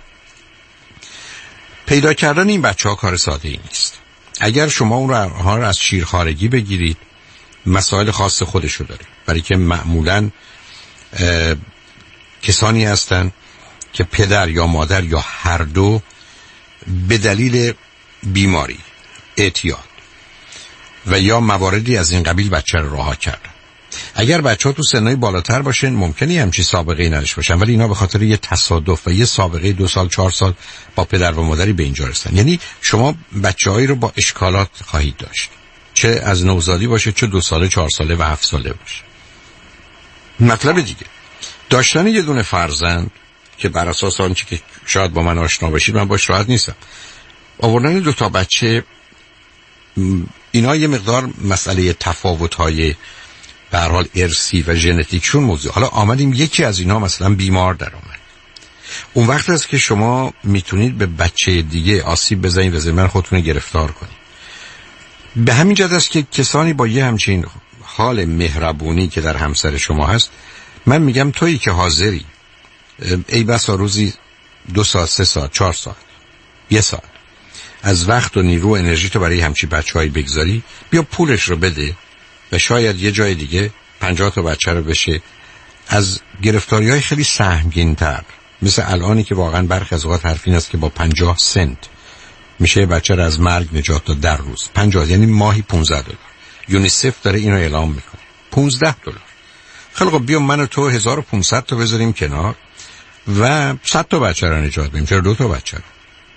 پیدا کردن این بچه ها کار ساده ای نیست. اگر شما اون رو از شیرخوارگی بگیرید، مسائل خاص خودشو داره، برای که معمولاً کسانی هستن که پدر یا مادر یا هر دو به دلیل بیماری، اعتیاد و یا مواردی از این قبیل بچه رو رها کردن. اگر بچه ها تو سنهای بالاتر باشن ممکنه همچی سابقه نداشته باشن، ولی اینا به خاطر یه تصادف و یه سابقه دو سال چهار سال با پدر و مادری به اینجا رسن. یعنی شما بچه هایی رو با اشکالات خواهید داشت، چه از نوزادی باشه، چه دو ساله، چهار ساله و هفت ساله باشه. مطلب دیگه، داشتن یه دونه فرزند که بر اساس آنچه که شاید با من آشنا بشید من باش راحت نیستم، آوردن دو تا بچه، اینا یه مقدار مسئله تفاوت‌های به هر حال ارثی و ژنتیکشون موضوع. حالا آمدیم یکی از اینا مثلا بیمار در آمد، اون وقت است که شما میتونید به بچه دیگه آسیب بزنید و ضمن خودتون گرفتار کنید. به همین جهت است که کسانی با یه همچین حال مهربونی که در همسر شما هست، من میگم تویی که حاضری ای بسا روزی دو ساعت، سه ساعت، چهار ساعت، یه ساعت از وقت و نیرو و انرژی تو برای همچی بچه‌هایی بگذاری، بیا پولش رو بده و شاید یه جای دیگه پنجاه تا بچه رو بشه از گرفتاری‌های خیلی سهمگین‌تر، مثل الانی که واقعا برخی از اوقات حرف این است که با پنجاه سنت میشه بچه رو از مرگ نجات داد در روز. پنجاه یعنی ماهی پانزده دلار. یونیسف داره اینو اعلام میکنه، پانزده دلار. خیلی خب بیا من و تو هزار و پانصد تا بذاریم کنار و صد تا بچه رو نجات بدیم، چرا دو تا بچه رو،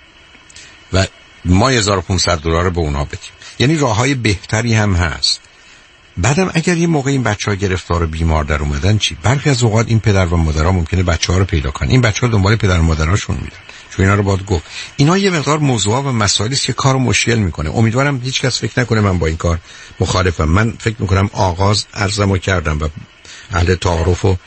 و ما هزار و پانصد دلار رو به اونا بدیم. یعنی راههای بهتری هم هست. بعدم اگر یه موقع این بچه‌ها گرفتار و بیمار در اومدن چی؟ برخی از اوقات این پدر و مادرها ممکنه بچه‌ها رو پیدا کنن، این بچه‌ها دنبال پدر و مادرهاشون میرن، چون اینا رو باید گفت. اینا یه مقدار موضوعا و مسائلی است که کارو مشکل میکنه. امیدوارم هیچ کس فکر نکنه من با این کار مخالفم. من فکر میکنم آغاز عرضمو کردم و اهل تعارف و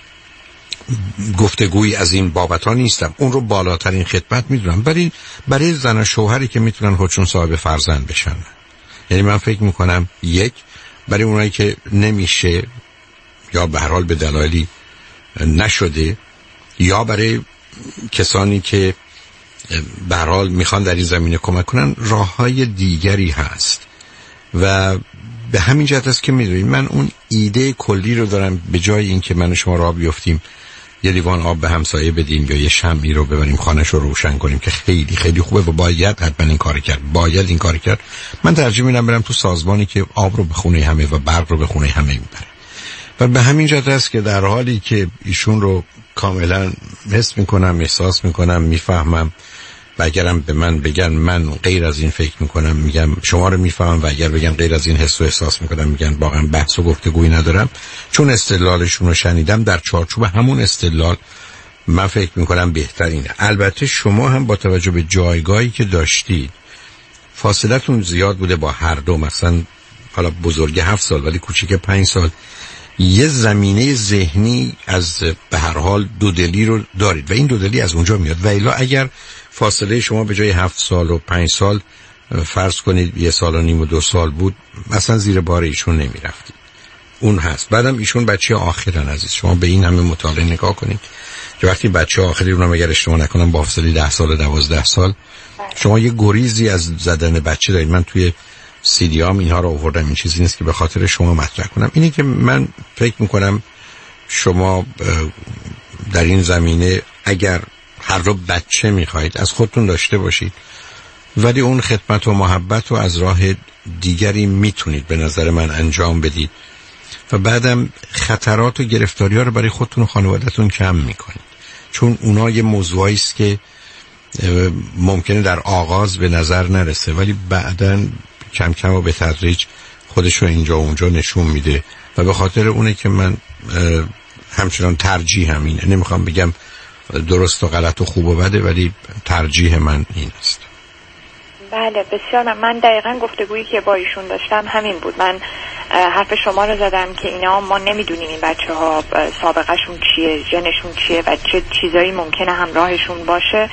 گفتگویی از این بابت‌ها نیستم، اون رو بالاترین خدمت میدونم، ولی برای زن و شوهری که میتونن خودشون صاحب فرزند بشن، یعنی من فکر میکنم یک، برای اونایی که نمیشه یا به هر حال به دلایلی نشده، یا برای کسانی که به هر حال میخوان در این زمینه کمک کنن، راههای دیگری هست. و به همین جهت است که میدونید من اون ایده کلی رو دارم، به جای این که من و شما راه بیفتیم یه لیوان آب به همسایه بدیم یا یه شمعی رو ببریم خانه‌ش رو روشن کنیم که خیلی خیلی خوبه و باید حتما این کار کرد، باید این کار کرد، من ترجیح میدم برم تو سازمانی که آب رو به خونه همه و برق رو به خونه همه میبره. و به همین جهت است که در حالی که ایشون رو کاملا حس میکنم، احساس میکنم، میفهمم، و اگرم به من بگن من غیر از این فکر میکنم میگم شما رو میفهمم، و اگر بگن غیر از این حس و احساس میکنم میگن واقعا بحث و گفتگویی ندارم، چون استدلالشون رو شنیدم در چارچوب همون استدلال من فکر میکنم بهترینه. البته شما هم با توجه به جایگاهی که داشتید فاصلتون زیاد بوده با هر دو، مثلا حالا بزرگ هفت سال ولی کوچیک پنج سال، یه زمینه ذهنی از به هر حال دودلی رو دارید و این دودلی از اونجا میاد. و الا اگر فاصله شما به جای هفت سال و پنج سال فرض کنید یه سال و نیم و دو سال بود، مثلا زیر بار ایشون نمیرفتید. اون هست. بعدم ایشون بچه آخرن عزیز، شما به این همه مطالعه نگاه کنید که وقتی بچه آخری اونم اگر اشتباه نکنم با فاصله ده سال و دوازده سال شما یه گریزی از زدن بچه دارید. من توی سیدیام اینها رو آوردم، این چیزی نیست که به خاطر شما مطرح کنم. اینه که من فکر میکنم شما در این زمینه اگر هر دو بچه میخواید از خودتون داشته باشید، ولی اون خدمت و محبت رو از راه دیگری میتونید به نظر من انجام بدید و بعدم خطرات و گرفتاری ها رو برای خودتون و خانوادهتون کم میکنید، چون اونا یه موضوعی است که ممکنه در آغاز به نظر نرسه ولی بعداً کم کم و به تدریج خودش رو اینجا و اونجا نشون میده و به خاطر اونه که من همچنان ترجیح همینه. نمیخوام بگم درست و غلط و خوب و بده ولی ترجیح من این است. بله بسیار. من دقیقاً گفتگویی که با ایشون داشتم همین بود. من حرف شما رو زدم که اینا ما نمیدونیم این بچه ها سابقهشون چیه، ژنشون چیه و چه چیزایی ممکنه همراهشون باشه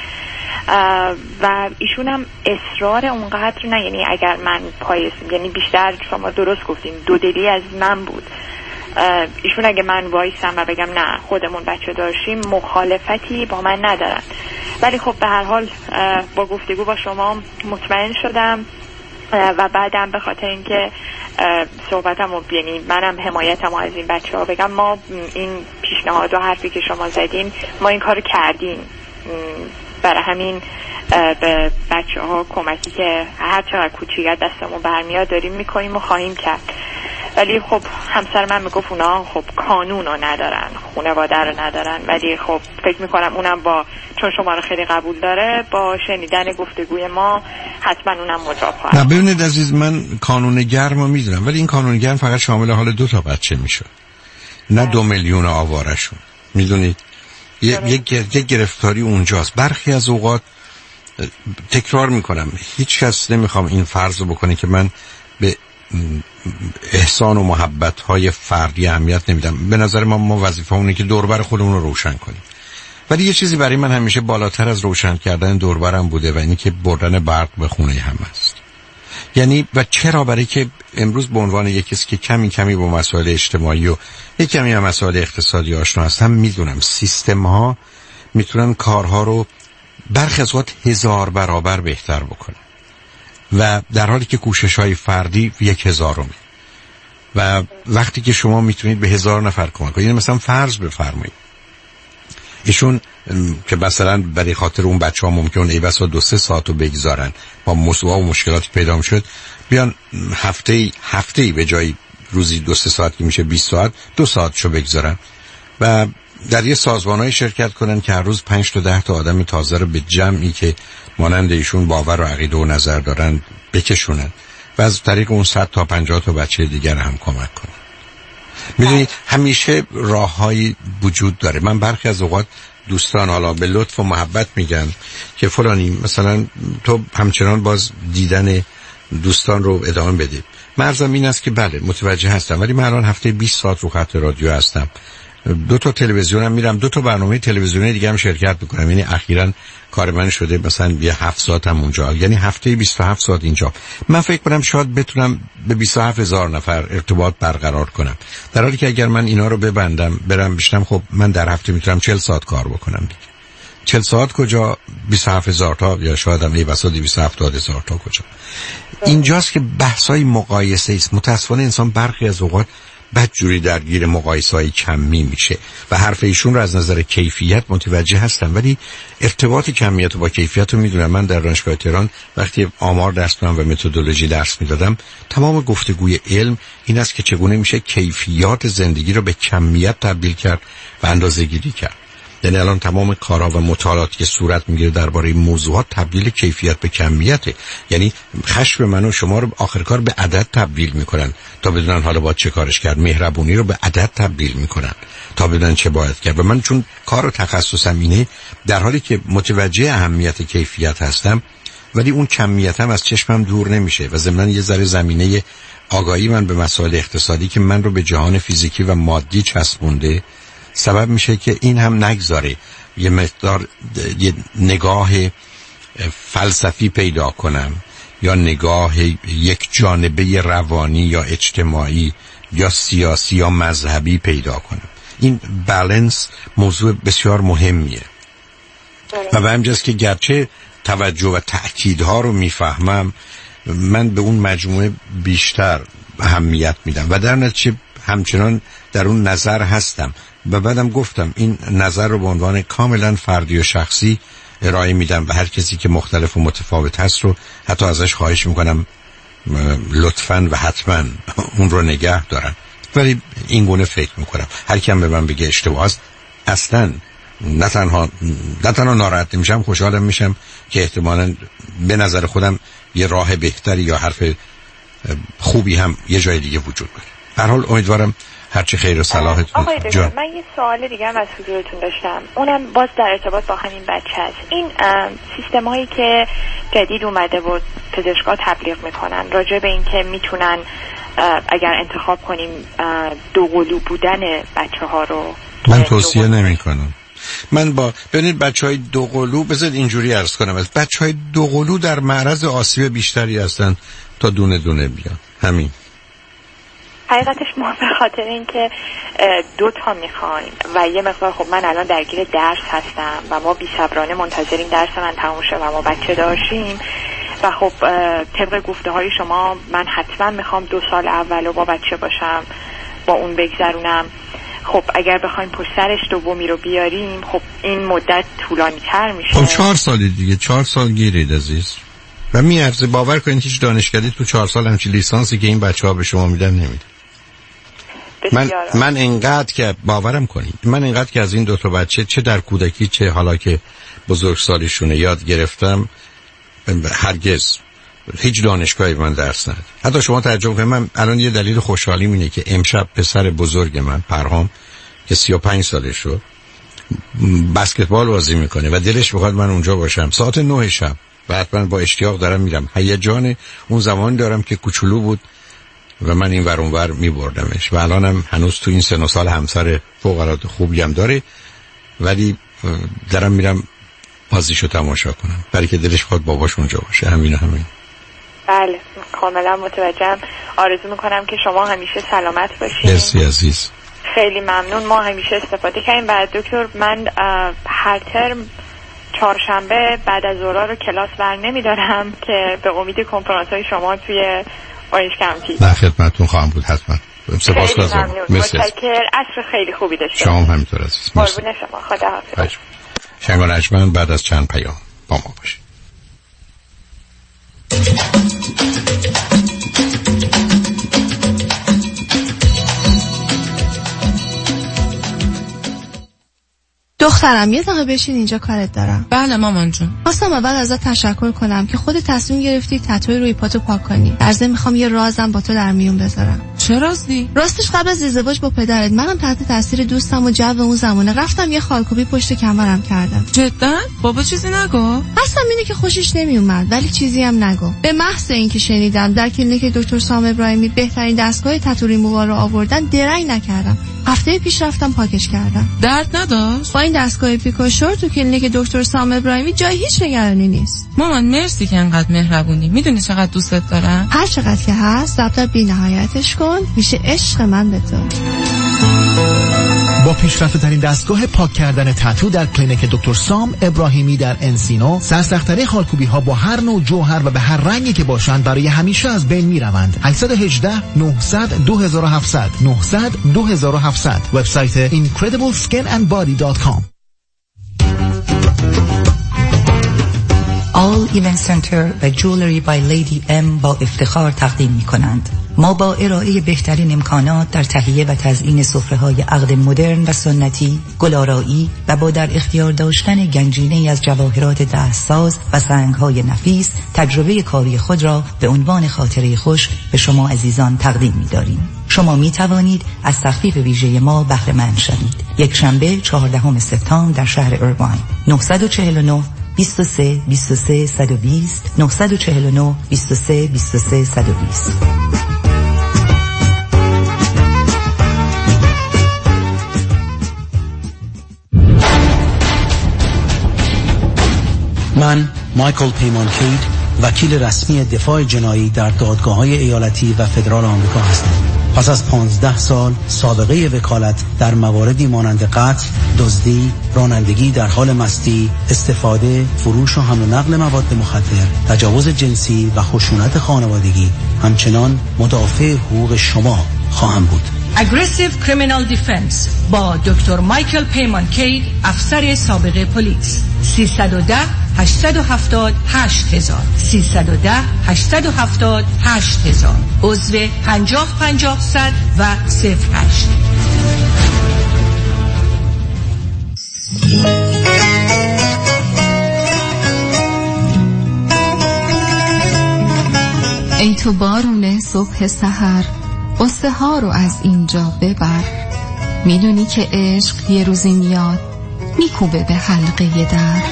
و ایشون هم اصرار اونقدر نه، یعنی اگر من پایس، یعنی بیشتر شما درست گفتین دودلی از من بود. ایشون اگه من وایسم و بگم نه خودمون بچه داشتیم مخالفتی با من ندارن، ولی خب به هر حال با گفتگو با شما مطمئن شدم و بعدم به خاطر اینکه صحبتم و یعنی منم حمایتم از این بچه ها بگم ما این پیشنهاد و حرفی که شما زدین ما این کارو کردیم، برای همین به بچه ها کمکی که هر چقدر کوچیک دستمون برمیاد داریم میکنیم و خواهیم کرد. ولی خب همسر من میگفت اونا خب قانون رو ندارن، خانواده رو ندارن، ولی خب فکر میکنم اونم با چون شما رو خیلی قبول داره با شنیدن گفتگوی ما حتما اونم مجاب خواهد. نه ببینید عزیز، من قانون گرم رو میدونم ولی این قانون گرم فقط شامل حال دو تا بچه میشه، نه دو میلیون آوارشون. میدونید یک یک گرفتاری اونجاست. برخی از اوقات تکرار میکنم هیچ کس نمیخوام این فرض رو بکنه که من به احسان و محبت های فردی اهمیت نمیدم. به نظر ما ما وظیفه اونه که دوربر خودمون رو روشن کنیم، ولی یه چیزی برای من همیشه بالاتر از روشن کردن دوربرم بوده و اینی که بردن برق به خونه هم است. یعنی و چرا؟ برای که امروز به عنوان یک کسی که کمی کمی با مسائل اجتماعی و یک کمی هم مسائل اقتصادی آشنا هستم میدونم سیستم ها میتونن کارها رو برخی از وقت هزار برابر بهتر بکنن و در حالی که کوشش های فردی یک هزارمه و وقتی که شما میتونید به هزار نفر کمک کنید، یعنی مثلا فرض بفرمایید ایشون که مثلا برای خاطر اون بچه ها ممکنه ای بسا دو سه ساعتو بگذارن با مسئله و مشکلاتی پیدا میشد، بیان هفته هفته به جای روزی دو سه ساعت که میشه بیست ساعت دو ساعتشو بگذارن و در یه سازمانهای شرکت کنن که هر روز پنج تا ده تا آدم تازه رو به جمعی که مانند ایشون باور و عقیده و نظر دارن بکشونن و از طریق اون صد تا پنجاه تا بچه دیگر هم کمک کنن. میدونید همیشه راههایی وجود داره. من برخی از اوقات دوستان حالا به لطف و محبت میگن که فلانی مثلا تو همچنان باز دیدن دوستان رو ادامه بده. مرزم این است که بله متوجه هستم، ولی من الان هفته بیست ساعت رو خط رادیو هستم، دو تا تلویزیون هم میرم، دو تا برنامه تلویزیونی دیگه هم شرکت میکنم، یعنی اخیراً کار من شده مثلا یه هفت ساعت هم اونجا، یعنی هفته بیست و هفت ساعت اینجا. من فکر کنم شاید بتونم به بیست و هفت هزار نفر ارتباط برقرار کنم، در حالی که اگر من اینا رو ببندم برم بشنم خب من در هفته میتونم چهل ساعت کار بکنم دیگه. چهل ساعت کجا؟ بیست و هفت هزار تا یا شاید هم یه بساطی بیست و هفت هزار تا کجا؟ اینجاست که بحثای مقایسه است. متاسفانه انسان برخی از اوقات بدجوری درگیر مقایسه‌های کمی میشه و حرف ایشون رو از نظر کیفیت متوجه هستم، ولی ارتباط کمیت با کیفیت رو میدونم. من در دانشگاه تهران وقتی آمار درس میدادم و متدولوژی درس میدادم تمام گفتگوی علم این است که چگونه میشه کیفیات زندگی رو به کمیت تبدیل کرد و اندازه‌گیری کرد. یعنی الان تمام کارها و مطالعاتی که صورت میگیره درباره موضوعات تبدیل کیفیت به کمیته. یعنی خشم من و شما رو آخر کار به عدد تبدیل میکنن تا بدونن حالا باید چه کارش کرد. مهربونی رو به عدد تبدیل میکنن تا بدونن چه باید کرد. و من چون کار و تخصصم اینه، در حالی که متوجه اهمیت کیفیت هستم ولی اون کمیت هم از چشمم دور نمیشه و ضمناً یه ذره زمینه آگاهی من به مسائل اقتصادی که من رو به جهان فیزیکی و مادی چسبونده سبب میشه که این هم نگذاره یه مقدار یه نگاه فلسفی پیدا کنم یا نگاه یک جانبه روانی یا اجتماعی یا سیاسی یا مذهبی پیدا کنم. این بالانس موضوع بسیار مهمیه و به همجاست که گرچه توجه و تأکیدها رو میفهمم، من به اون مجموعه بیشتر اهمیت میدم و در نتیجه همچنان در اون نظر هستم و بعدم گفتم این نظر رو به عنوان کاملا فردی و شخصی ارائه میدم و هر کسی که مختلف و متفاوت هست رو حتی ازش خواهش میکنم لطفاً و حتما اون رو نگه دارن. ولی این گونه فکر میکنم هر کیم به من بگه اشتباه است، اصلا نه تنها نه تنها ناراحت میشم، خوشحالم میشم که احتمالاً به نظر خودم یه راه بهتری یا حرف خوبی هم یه جای دیگه وجود داره. به هر حال امیدوارم هرچی خیر و صلاحتون. آقای دکتر، من یه سوال دیگه هم از حضورتون داشتم، اونم باز در ارتباط با همین بچه است. این سیستم هایی که جدید اومده و پزشکا تبلیغ میکنن راجع به این که میتونن اگر انتخاب کنیم دوقلو بودن بچه ها رو، من توصیه نمی کنم. من با ببینید بچهای دوقلو، بذارید اینجوری عرض کنم، از بچهای دوقلو در معرض آسیب بیشتری هستن تا دونه دونه بیان. همین حقیقتش ما به خاطر اینکه دو تا میخوایم و یه مقدار خب من الان درگیر درس هستم و ما بی‌صبرانه منتظریم درس من تموم شه و ما بچه داشتیم و خب طبق گفته های شما من حتما میخوام دو سال اولو با بچه باشم، با اون بگذرونم. خب اگر بخوایم پشت سرش دومی رو بیاریم خب این مدت طولانی تر میشه. خب چهار سالی دیگه، چهار سال گیرید عزیز و میارزه. باور کنید هیچ دانشگاهی تو چهار سال همچین لیسانسی که این بچه ها به شما میدن نمیده. من من انقدر که باورم کنید، من انقدر که از این دو تا بچه چه در کودکی چه حالا که بزرگسالیشونه یاد گرفتم، هرگز هیچ دانشگاهی من درس نداد. حتی شما تعجب کنید، من الان یه دلیل خوشحالیم اینه که امشب پسر بزرگ من پرهام که سی و پنج سالش شد بسکتبال بازی میکنه و دلش بخواد من اونجا باشم ساعت نه شب و حتما با اشتیاق دارم میرم. هیجان اون زمان دارم که کوچولو بود و من این ور اون ور میبردمش و الانم هنوز تو این سن و سال همسر فوق العاده خوبی هم داره، ولی دارم میرم بازیشو تماشا کنم برای که دلش خود باباش اونجا باشه. همین همین. بله کاملا متوجهم. آرزو میکنم که شما همیشه سلامت باشید. مرسی عزیز. خیلی ممنون. ما همیشه استفاده کردیم. بعد دکتر من هر ترم چهارشنبه بعد از ظهر رو کلاس بر نمیدارم که به امید کنفرانس های شما توی اورنج کانتی. در خدمتتون خواهم بود حتما. سپاسگزارم. متشکرم. عصر خیلی خوبی داشته. شما همینطور عزیز. قربون شما. خداحافظ. شنگان اجمن بعد از چند پیام با ما باشید. دخترم یه دقیقه بشین اینجا، کارت دارم. بله مامان جون. خواستم اول ازت تشکر کنم که خودت تصمیم گرفتی تتوی روی پاتو پاک کنی. در ضمن میخوام یه رازم با تو در میون بذارم. چه رازی؟ راستش قبل از ازدواج با پدرت منم تحت تاثیر دوستم و جو اون زمانه رفتم یه خالکوبی پشت کمرم کردم. جدا؟ بابا چیزی نگو؟ قصدم اینه که خوشش نمیومد ولی چیزی هم نگو. به محض اینکه شنیدم در کلینیک دکتر سام ابراهیمی بهترین دستگاه تتو ریمووال رو آوردن درنگ نکردم. هفته پیش رفتم پاکش کردم. درد نداشت؟ با این دستگاه پیکوشور تو کلینیک دکتر سام ابراهیمی جای هیچ نگرانی نیست. مامان مرسی که انقدر مهربونی. میدونی چقدر دوستت دارم. هر چقدر که هست دفتر بی نهایتش کن، میشه عشق من به تو. با پیشرفته ترین دستگاه پاک کردن تتو در کلینیک دکتر سام ابراهیمی در انسینو، سرسخت‌ترین خالکوبی ها با هر نوع جوهر و به هر رنگی که باشند برای همیشه از بین میروند. هشت یک هشت نه صفر صفر دو هفت صفر صفر نه صفر صفر دو هفت صفر صفر وبسایت اینکردیبل سکین اند بادی دات کام. All Event Center و Jewelry by Lady M با افتخار تقدیم می کنند ما با ارائه بهترین امکانات در تهیه و تزیین سفره‌های عقد مدرن و سنتی، گلارایی و با در اختیار داشتن گنجینه‌ای از جواهرات دستساز و سنگ‌های نفیس، تجربه کاری خود را به عنوان خاطره خوش به شما عزیزان تقدیم می‌داریم. شما می توانید از تخفیف ویژه ما بهره مند شوید. یک شنبه چهاردهم سپتامبر در شهر ایرواین. نه چهار نه بیست و سه بیست و سه صد و بیست نه چهار نه بیست و سه بیست و سه صد و بیست. من مایکل پیمانکید، وکیل رسمی دفاع جنایی در دادگاه‌های ایالتی و فدرال آمریکا هستم. پس از پانزده سال سابقه وکالت در مواردی مانند قتل، دزدی، رانندگی در حال مستی، استفاده، فروش و حمل و نقل مواد مخدر، تجاوز جنسی و خشونت خانوادگی، همچنان مدافع حقوق شما خواهم بود. Aggressive Criminal Defense با دکتر مایکل پیمانکید، افسر سابق پلیس. سیصد و ده هشتصد و هفتاد هشت هزار سیصد و ده هشتصد و هفتاد هشت هزار عضو پنجاه پنجاه صد و صفر هشت. ای تو بارون صبح سحر، قصه ها رو از اینجا ببر. میدونی که عشق یه روزی میاد میکوبه به حلقه در.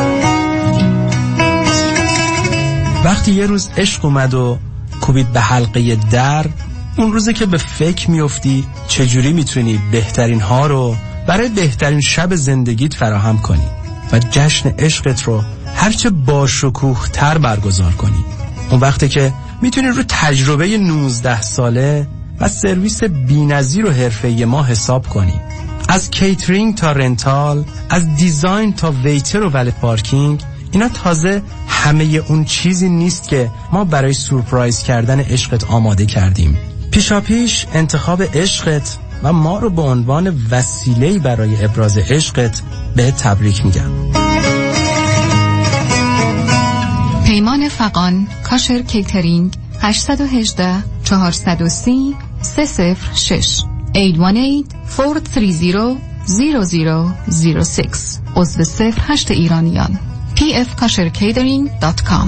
وقتی یه روز عشق اومد و کوبید به حلقه در، اون روزی که به فکر میافتی چجوری میتونی بهترین ها رو برای بهترین شب زندگیت فراهم کنی و جشن عشقت رو هرچه باشکوه تر برگزار کنی. اون وقتی که میتونی رو تجربه نوزده ساله و سرویس بی‌نظیر و حرفه‌ای ما حساب کنی. از کیترینگ تا رنتال، از دیزاین تا ویتر و ول پارکینگ، اینا تازه همه اون چیزی نیست که ما برای سورپرایز کردن عشقت آماده کردیم. پیشا پیش انتخاب عشقت و ما رو به عنوان وسیله‌ای برای ابراز عشقت به تبریک میگم. پیمان فغان، کاشر کیترینگ، هشت یک هشت چهار سه صفر سه صفر شش هشت یک هشت چهار سه صفر صفر صفر صفر شش عضو صفر هشت ایرانیان. پی اف کاشر کیترینگ دات کام.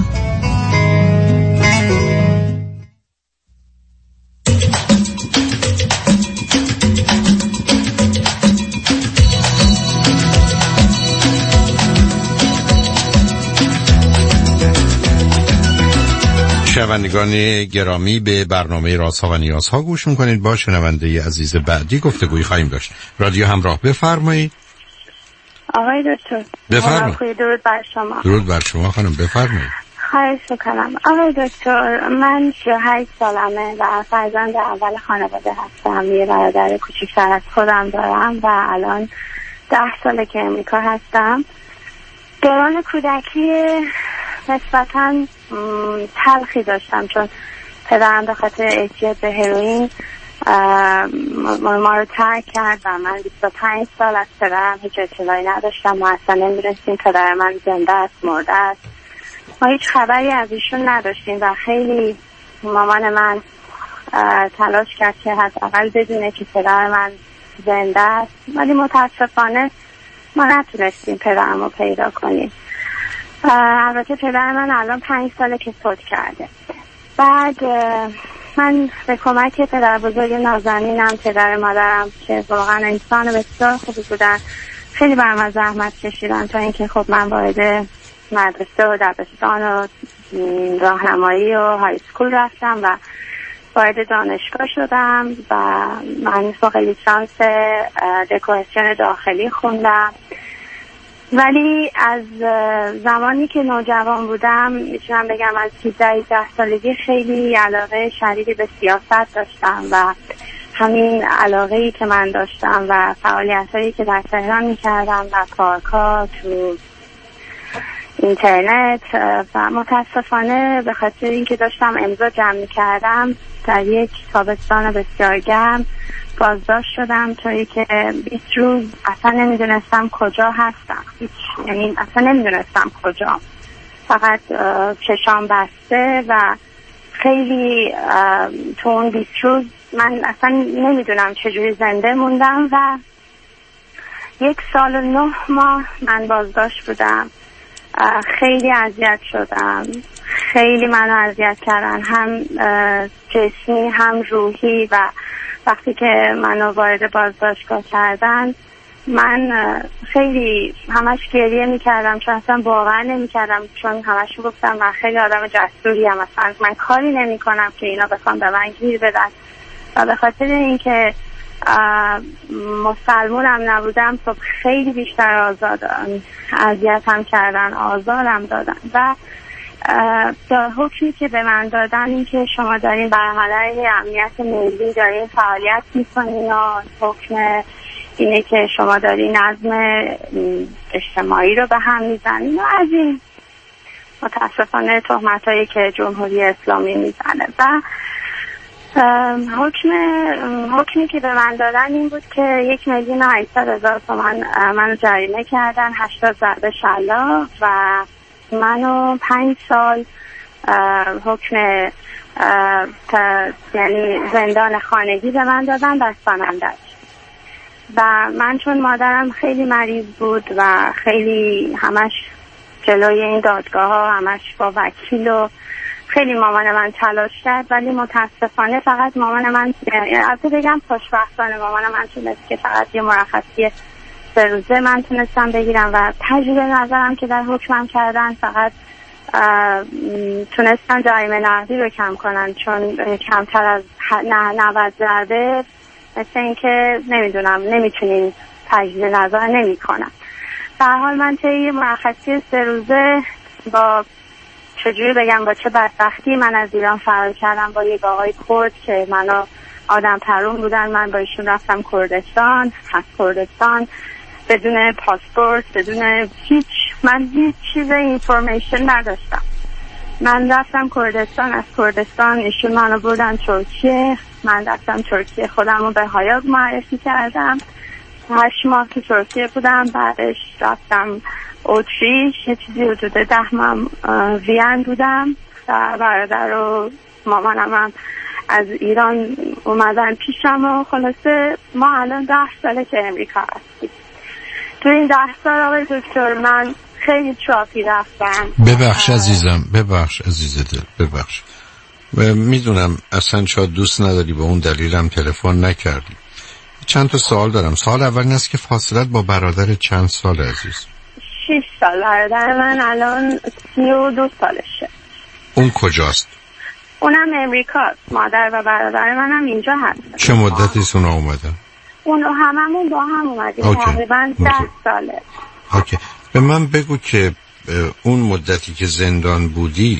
شنوندگان گرامی، به برنامه رازها و نیازها گوش میکنید. با شنونده عزیز بعدی گفتگوی خواهیم داشت. رادیو همراه، بفرمایید. آقای دکتر بفرمایید. درود بر شما. درود بر شما خانم، بفرمایید. خواهش میکنم. آقای دکتر، من سی و هشت سالمه و فرزند اول خانواده هستم. یه برادر کوچیک‌تر از خودم دارم و الان ده ساله که امریکا هستم. دوران کودکی نسبتاً تلخی داشتم، چون پدرم به خاطر اعتیاد به هروئین ما رو ترک کرد و من بیست و پنج سال از پدرم هیچ اطلاعی نداشتم. ما اصلا نمی‌دونستیم پدر من زنده است مرده است. ما هیچ خبری از ایشون نداشتیم و خیلی مامان من تلاش کرد که حداقل بدونه که پدر من زنده است، ولی متاسفانه ما نتونستیم پدرم رو پیدا کنیم. البته پدر من الان پنج ساله که فوت کرده. بعد من به کمک پدر بزرگ نازنینم، پدر مادرم که واقعا انسان بسیار خوبی بودن، خیلی برام از زحمت کشیدن تا اینکه خب من وارد مدرسه و دبستان و راهنمایی و های اسکول رفتم و وارد دانشگاه شدم و من فوق لیسانس دکوراسیون داخلی خوندم. ولی از زمانی که نوجوان بودم میتونم بگم از سیزده هجده سالگی خیلی علاقه شدیدی به سیاست داشتم و همین علاقه‌ای که من داشتم و فعالیتایی که در تهران میکردم و پارک‌ها تو اینترنت و متاسفانه به خاطر اینکه داشتم امضا جمع میکردم در یک تابستان بسیار گرم بازداشت شدم، طوری که بیست روز اصلا نمیدونستم کجا هستم. هیچ، یعنی اصلا نمیدونستم کجا، فقط چشام بسته و خیلی تو اون بیست روز من اصلا نمیدونم چجوری زنده موندم و یک سال و نه ماه من بازداشت بودم. خیلی اذیت شدم، خیلی منو اذیت کردن، هم جسمی هم روحی. و وقتی که منو وارد بازداشتگاه کردن من خیلی همش گریه میکردم، چون اصلا باور نمیکردم، چون همش گفتم من خیلی آدم جسوری ام، اصلا من کاری نمی کنم که اینا بخوام به من گیر بدن. و به خاطر اینکه مسلمونم نبودم خب خیلی بیشتر آزادم اذیتم کردن، آزارم دادن. و در حکمی که به من دادن این که شما دارین برحضر امنیت ملی دارین فعالیت میکنین، یا حکم اینه که شما دارین نظم اجتماعی رو به هم میزنین و از این متاسفانه تهمتایی که جمهوری اسلامی میزنه. و حکم حکمی که به من دادن این بود که یک میلیون و هشتصد هزار تومان منو جریمه کردن، هشتاد ضربه شلاق و منو پنج سال حکم یعنی زندان خانگی به من دادن در سانندج. و من چون مادرم خیلی مریض بود و خیلی همش جلوی این دادگاه ها همش با وکیل و خیلی مامان من تلاش کرد، ولی متاسفانه فقط مامان من، البته بگم خوشبختانه مامان من تونست که فقط یه مرخصی سه روزه من تونستم بگیرم و تجربه نظرم که در حکمم کردن فقط تونستن جریمه نقدی رو کم کنن، چون کمتر از نود ضربه مثل این که نمیدونم نمیتونین تجدید نظر نمی کنن. در حال من طی مرخصی سه روزه با چجوری بگم با چه بدبختی من از ایران فرار کردم با یک آقای کرد که منو آدم پرون بودن. من با ایشون رفتم کردستان، از کردستان بدون پاسپورت، بدون هیچ، من هیچ چیز اینفورمیشن نداشتم. من رفتم کردستان، از کردستان ایشون منو بردن ترکیه، من رفتم ترکیه، خودم رو به هایاگ معرفی کردم، هشت ماه تو ترکیه بودم. بعدش رفتم اتریش، یه چیزی حدود ده ماه وین بودم و برادر و مامانم هم از ایران اومدن پیشم و خلاصه ما الان ده ساله که امریکا هستیم. تو این ده سال آقای دکتر من خیلی تراپی رفتم. ببخش عزیزم، ببخش عزیز دل، ببخش. میدونم اصلا شاید دوست نداری به اون دلیلم تلفن نکردی. چند تا سوال دارم. سوال اول این است که فاصلت با برادر چند سال عزیز؟ شش سال. برادر من الان سی و دو سالشه. اون کجاست؟ اونم امریکاست. مادر و برادر منم اینجا هستن. چه مدتی سونا اومدن؟ اونو هممون با هم اومدیم. تقریبا ده ساله. اوکی. به من بگو که اون مدتی که زندان بودی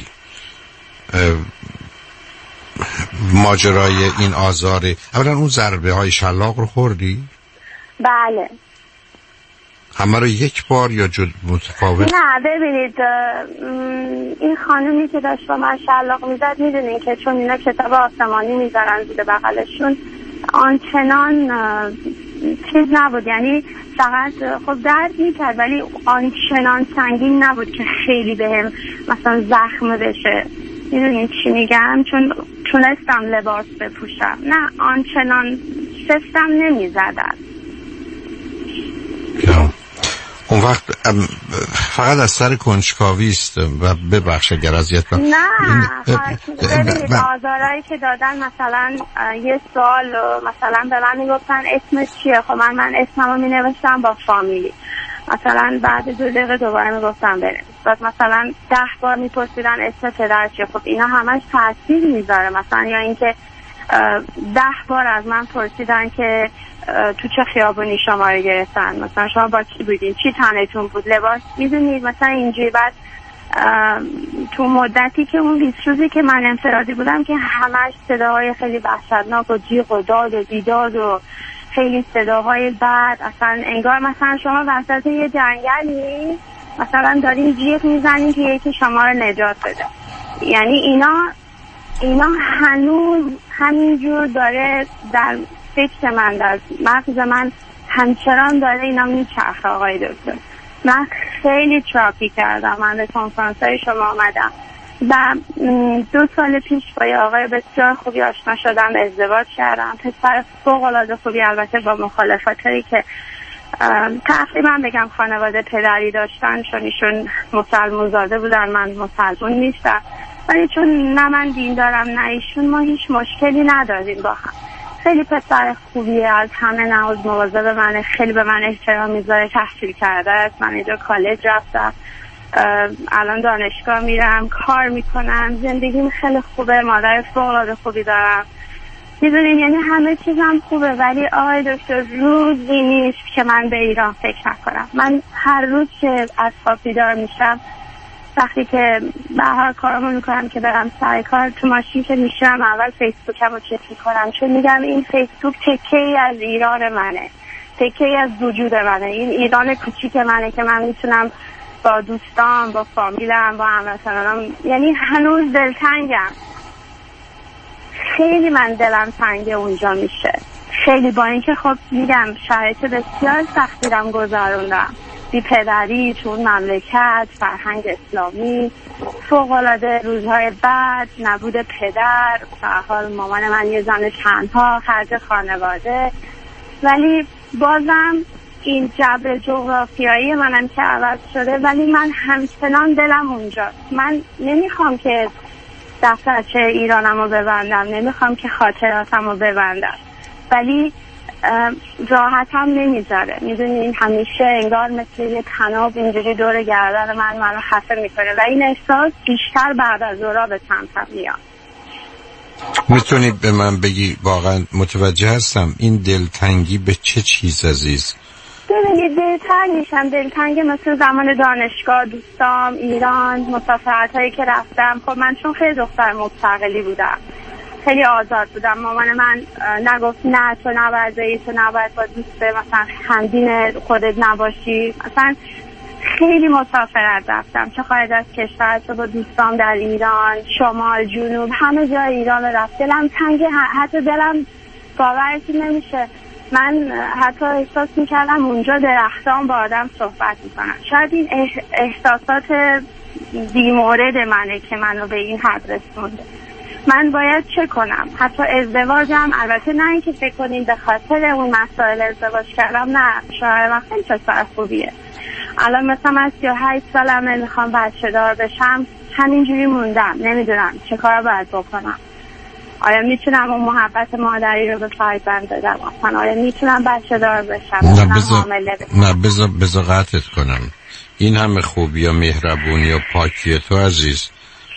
ماجرای این آزار، اولا اون ضربه های شلاق رو خوردی؟ بله. همه رو یک بار یا جد متفاوت؟ نه ببینید این خانومی که داشت با من شلاق میزد میدونین که چون اینا کتاب آسمانی میذارن زیر بغلشون آنچنان چیز نبود، یعنی فقط خب درد میکرد ولی آنچنان سنگین نبود که خیلی بهم مثلا زخم بشه. میدونین چی میگم؟ چون تونستم لباس بپوشم. نه آنچنان سفتم نمیزدن. اون وقت فقط از سر کنجکاوی است و ببخش اگر اذیت کنم. نه ببینید آزارایی که دادن، مثلا یه سوال مثلا به من میگفتن اسمت چیه، خب من من اسممو مینوشتم با فامیلی، مثلا بعد دو دقیقه دوباره میگفتم بنویس، بعد مثلا ده بار میپرسیدن اسم پدر چیه. خب اینا همش تاثیر میذاره. مثلا یا اینکه ده بار از من پرسیدن که تو چه خیابونی شما رو گرفتن، مثلا شما با کی بودین، چی تنتون بود، لباس، میدونید مثلا اینجوری. بعد تو مدتی که اون بیست روزی که من انفرادی بودم که همش صداهای خیلی وحشتناک و جیغ و داد و بیداد و خیلی صداهای بد، اصلا انگار مثلا شما وسط یه جنگلی مثلا دارین جیغ میزنین که یکی شما رو نجات بده. یعنی اینا اینا هنوز همینجور داره در فکر من، در مغز من همچنان داره اینا میچرخه. آقای دکتر من خیلی تراپی کردم، من به کنفرانس های شما آمدم، و دو سال پیش با یه آقای بسیار خوبی آشنا شدم، ازدواج کردم. پسر فوق العاده خوبی، البته با مخالفاتی که تقریبا بگم خانواده پدری داشتن، چون ایشون مسلمون زاده بودن، من مسلمون نیستم، ولی چون نه من دین دارم نه ایشون، ما هیچ مشکلی نداریم با هم. خیلی پسر خوبیه، از همه نواز مواظب منه، خیلی به من احترام میذاره، تحصیل کرده است، من اینجا کالج رفتم، الان دانشگاه میرم، کار میکنم، زندگیم خیلی خوبه، مادر فوق العاده خوبی دارم، میدونین، یعنی همه چیزم خوبه. ولی آقای دکتر روزی نیست که من به ایران فکر نکنم. من هر روز که از خواب بیدار میشم، وقتی که به هر کارامو میکنم که برم سر کار، تو ماشین که میشم اول فیسبوکم رو چک میکنم، چون میگم این فیسبوک تکه ای از ایران منه، تکه ای از وجود منه، این ایران کوچیک منه که من میتونم با دوستان، با فامیلم، با همسرانم، یعنی هنوز دلتنگم، خیلی من دلم تنگ اونجا میشه، خیلی، با اینکه خب میگم شرایط بسیار سختیرم گذروندم، بی پدری تو اون مملکت، فرهنگ اسلامی فوق‌العاده، روزهای بعد، نبود پدر، به حال مامان من یه زن تنها، خرج خانواده، ولی بازم این جبر جغرافیایی منم که عوض شده، ولی من همچنان دلم اونجا. من نمیخوام که دفترچه ایرانم رو ببندم، نمیخوام که خاطراتم رو ببندم، ولی راحتم نمیذاره، میدونین، همیشه انگار مثل یه تناب اینجوری دور گردن من منو خفه میکنه و این احساس بیشتر بعد از اورا به سمتم میاد. میتونید به من بگی، واقعا متوجه هستم این دلتنگی به چه چیز عزیز؟ ببینید دلتنگ میشم، دلتنگ مثل زمان دانشگاه، دوستام، ایران، مسافرت هایی که رفتم. خب من چون خیلی دختر مستقلی بودم، خیلی آزاد بودم، مامان من نگفت نه تو نباید بری، تو نباید با دوست مثلا خندین خودت نباشی. مثلا خیلی مسافرت رفتم، چه خارج از کشور، چه با دوستام در ایران، شمال، جنوب، همه جای ایران رفت. دلم تنگ، حتی دلم باورتون نمیشه، من حتی احساس میکردم اونجا درختان با آدم صحبت میکنن. شاید این احساسات بیمورد منه که منو به این حد رسونده. من باید چه کنم؟ حتی ازدواجم، البته نه اینکه فکر کنین به خاطر اون مسائل ازدواج کردم، نه، شوهر من خیلی پسر خوبیه. الان مثلا من سی و هشت سالمه، میخوام بچه دار بشم، همینجوری موندم، نمیدونم چه کار باید بکنم. آیا میتونم اون محبت مادری رو به فرزند بدم؟ اصلا آیا میتونم بچه دار بشم؟ نه بذار نه بذار بذار قطعت کنم. این همه خوبی و مهربونی و پاکی تو عزیز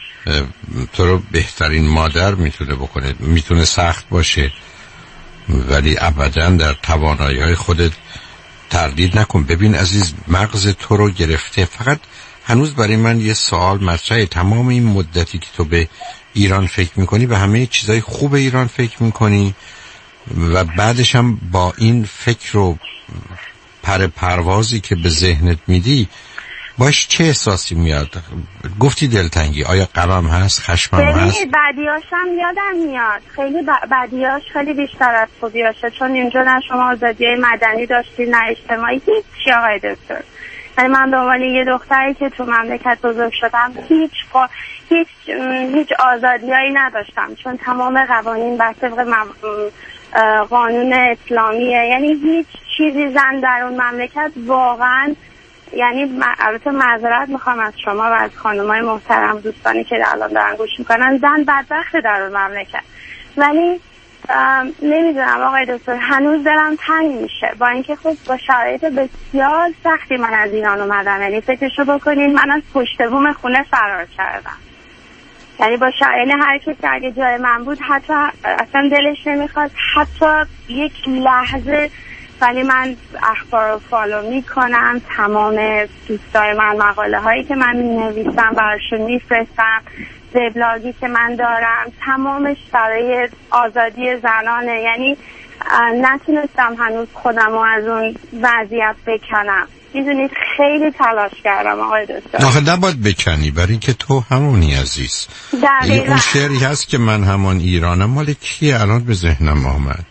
تو رو بهترین مادر میتونه بکنه. میتونه سخت باشه ولی ابدا در توانایی های خودت تردید نکن. ببین عزیز، مغز تو رو گرفته. فقط هنوز برای من یه سوال مطرحه. تمام این مدتی که تو به ایران فکر میکنی، به همه چیزای خوب ایران فکر میکنی و بعدش هم با این فکر و پر پروازی که به ذهنت میدی باش چه احساسی میاد؟ گفتی دلتنگی، آیا غمم هست، خشمم هست؟ خیلی بدیاشم یادم میاد، خیلی بدیاش خیلی بیشتر از خوبیاشه، چون اینجا نه شما آزادی مدنی داشتی نه اجتماعی، هیچ آقای دکتر. یعنی من به عنوان یه دختری که تو مملکت بزرگ شدم هیچ قا... هیچ هیچ آزادیایی نداشتم، چون تمام قوانین بر طبق مم... قانون اسلامیه. یعنی هیچ چیزی زن در اون مملکت واقعا، یعنی البته معذرت میخوام از شما و از خانمای محترم دوستانی که الان دارن گوش میکنن، زن بدبخت در اون مملکت، ولی نمیدونم آقای دکتر، هنوز دلم تنگ میشه، با اینکه خب با شرایط بسیار سختی من از ایران اومدم. یعنی فکرشو بکنین من از پشت بوم خونه فرار کردم، یعنی با شرایط هر کسی که اگه جای من بود حتی اصلا دلش نمیخواد حتی یک لحظه، ولی من اخبار رو فالو میکنم، تمام دوستای من مقاله هایی که من مینویسم براشون میفرستم، وبلاگی که من دارم، تمامش برای آزادی زنانه. یعنی نتونستم هنوز خودم رو از اون وضعیت بکنم. میدونید خیلی تلاش کردم آقای دکتر. آخه نباید بکنی، برای که تو همونی عزیز. این اون شعری هست که من همان ایرانم، مال کیه الان به ذهنم آمد؟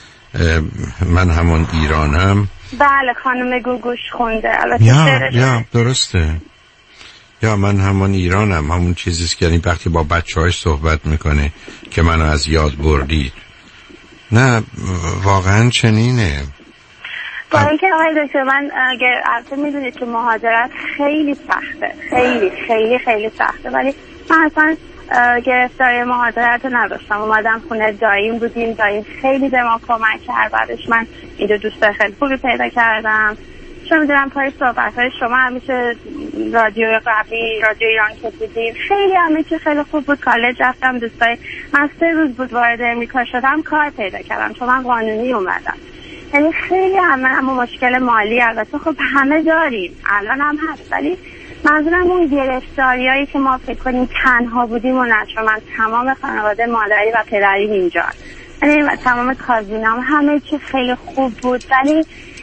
من همان ایرانم. بله خانم گوگوش خونده. یا یا درسته. یا من همون ایرانم، همون چیزیست که یعنی وقتی با بچه‌هاش صحبت میکنه که منو از یاد بردید. نه واقعا چنینه. با اینکه آقای دکتر من اگر البته میدونید که مهاجرت خیلی سخته، خیلی خیلی خیلی سخته، ولی من اصلا گرفتاری مهاجرت رو نداشتم. اومدم خونه داییم بودیم، داییم خیلی به ما کمک کرد. بعدش من اینجا دوست خیلی خوبی پیدا کردم. چون میدونم پای صحبت‌های شما همیشه رادیو قبلی، رادیو ایران که بودیم، خیلی همه چی خیلی خوب بود. کالج رفتم، دوستای من سه روز بود وارد امریکا شدم، کار پیدا کردم چون من قانونی اومدم. یعنی خیلی همه همه مشکل مالی البته خب همه داریم، الان هم هست، ولی منظورم اون گرفتاریایی که ما فکر کنیم تنها بودیم و نه، چون من تمام خانواده مادری و پدریم اینجا، یعنی تمام کازینام همه چی خیلی خوب بود، ولی